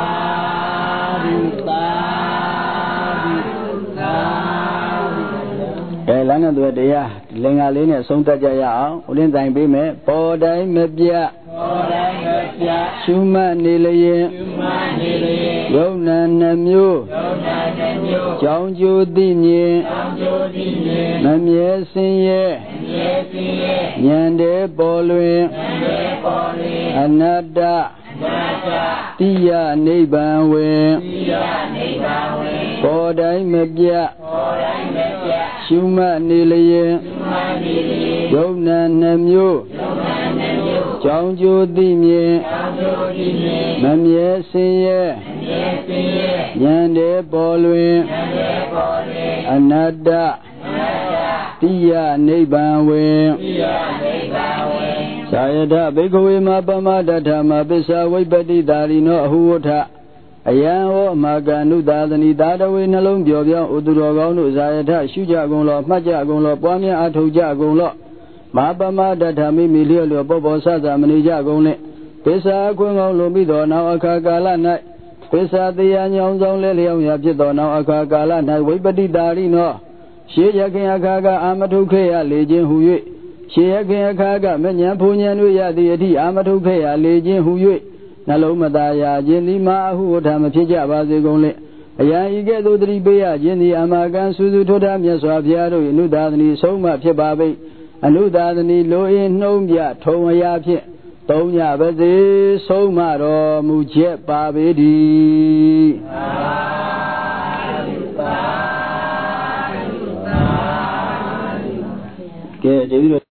အဲလမ်းနဲ့တွေ့တရားလင်္ကာလေးနဲ့ဆုံးတတ်ကြရအောင်ဦးလင်းတိုင်ပေးမယ်ပေါ်တိုင်းမပြပေါ်တိုင်းမပြရှုမှတ်နေလျင်ရှုမှတ်နေလျင်ယုံနာနှမျိုးယုံနာနှမျိုးကြောင်းကျိုးသိမြင်ကြောင်းကျိုးသိမြင်မမြဲစင်ရဲ့မမြဲစင်ရဲ့ဉာဏ်တည်းပေါ်လွင်ဉာဏ်တည်းပေါ်လွင်အနတ္တတိယနိဗ္ဗာန်ဝင်တိယနိဗ္ဗာန်ဝင်ပေါ်တိုင်းမပြပေါ်တိုင်းမပြရှုမှတ်နေလျင်ရှုမှတ်နေလျင်ယုံနာနှမျိုးယုံနာနှမျိုးကြောင်းကျိုးသိမြင်ကြောင်းကျိုးသိမြင်မမြဲစင်ရဲ့မမြဲစင်ရဲ့ဉာဏ်တည်းပေါ်လွင်ဉာဏ်တည်းပေါ်လွင်အနတ္တအနတ္တတိယနိဗ္ဗာန်ဝင်တိယနိဗ္ဗာန်ဝင်သာယထဘိက္ခဝေမပမဒထမပစ္စဝိပတိတာရိနောအဟုဝထအယံဟောအမကနုသာသနိသာတဝေနှလုံးပြောပြောင်းဥသူတော်ကောင်းတို့ဇာယထရှုကြကုန်လောမှတ်ကြကုန်လောပွားများအထောက်ကြကုန်လောမပမဒထမိမိလျော့လျော့ပေါ်ပေါ်ဆဆမနေကြကုန်နဲ့ပစ္စခွင်းကောင်းလွန်ပြီးသောနောက်အခါကာလ၌ပစ္စတရားညောင်းဆောင်လဲလျောင်းရာဖြစ်သောနောက်အခါကာလ၌ဝိပတိတာရိနောရှေးရခင်အခါကအာမထုခေရလေခြင်းဟု၍ရှေးရခင်အခါကမဉ္ဇဉ်ဖူဉ္ဇဉ်တို့ရသည့်အထိအာမထုခေရလေခြင်းဟု၍နှလုံးမသားရခြင်းသည်မအဟုဝထမဖြစ်ကြပါစေကုန်လေအယံဤကဲ့သို့တတိပေးရခြင်းသည်အမကံစူးစူးထွတ်ထားမြတ်စွာဘုရားတို့၏အနုသာသနီဆုံးမဖြစ်ပါပေအနုသာသနီလိုအင်းနှုံးပြထုံအရာဖြင့်သုံးညပါစေဆုံးမတော်မူချက်ပါပေတည်းကဲတပည့်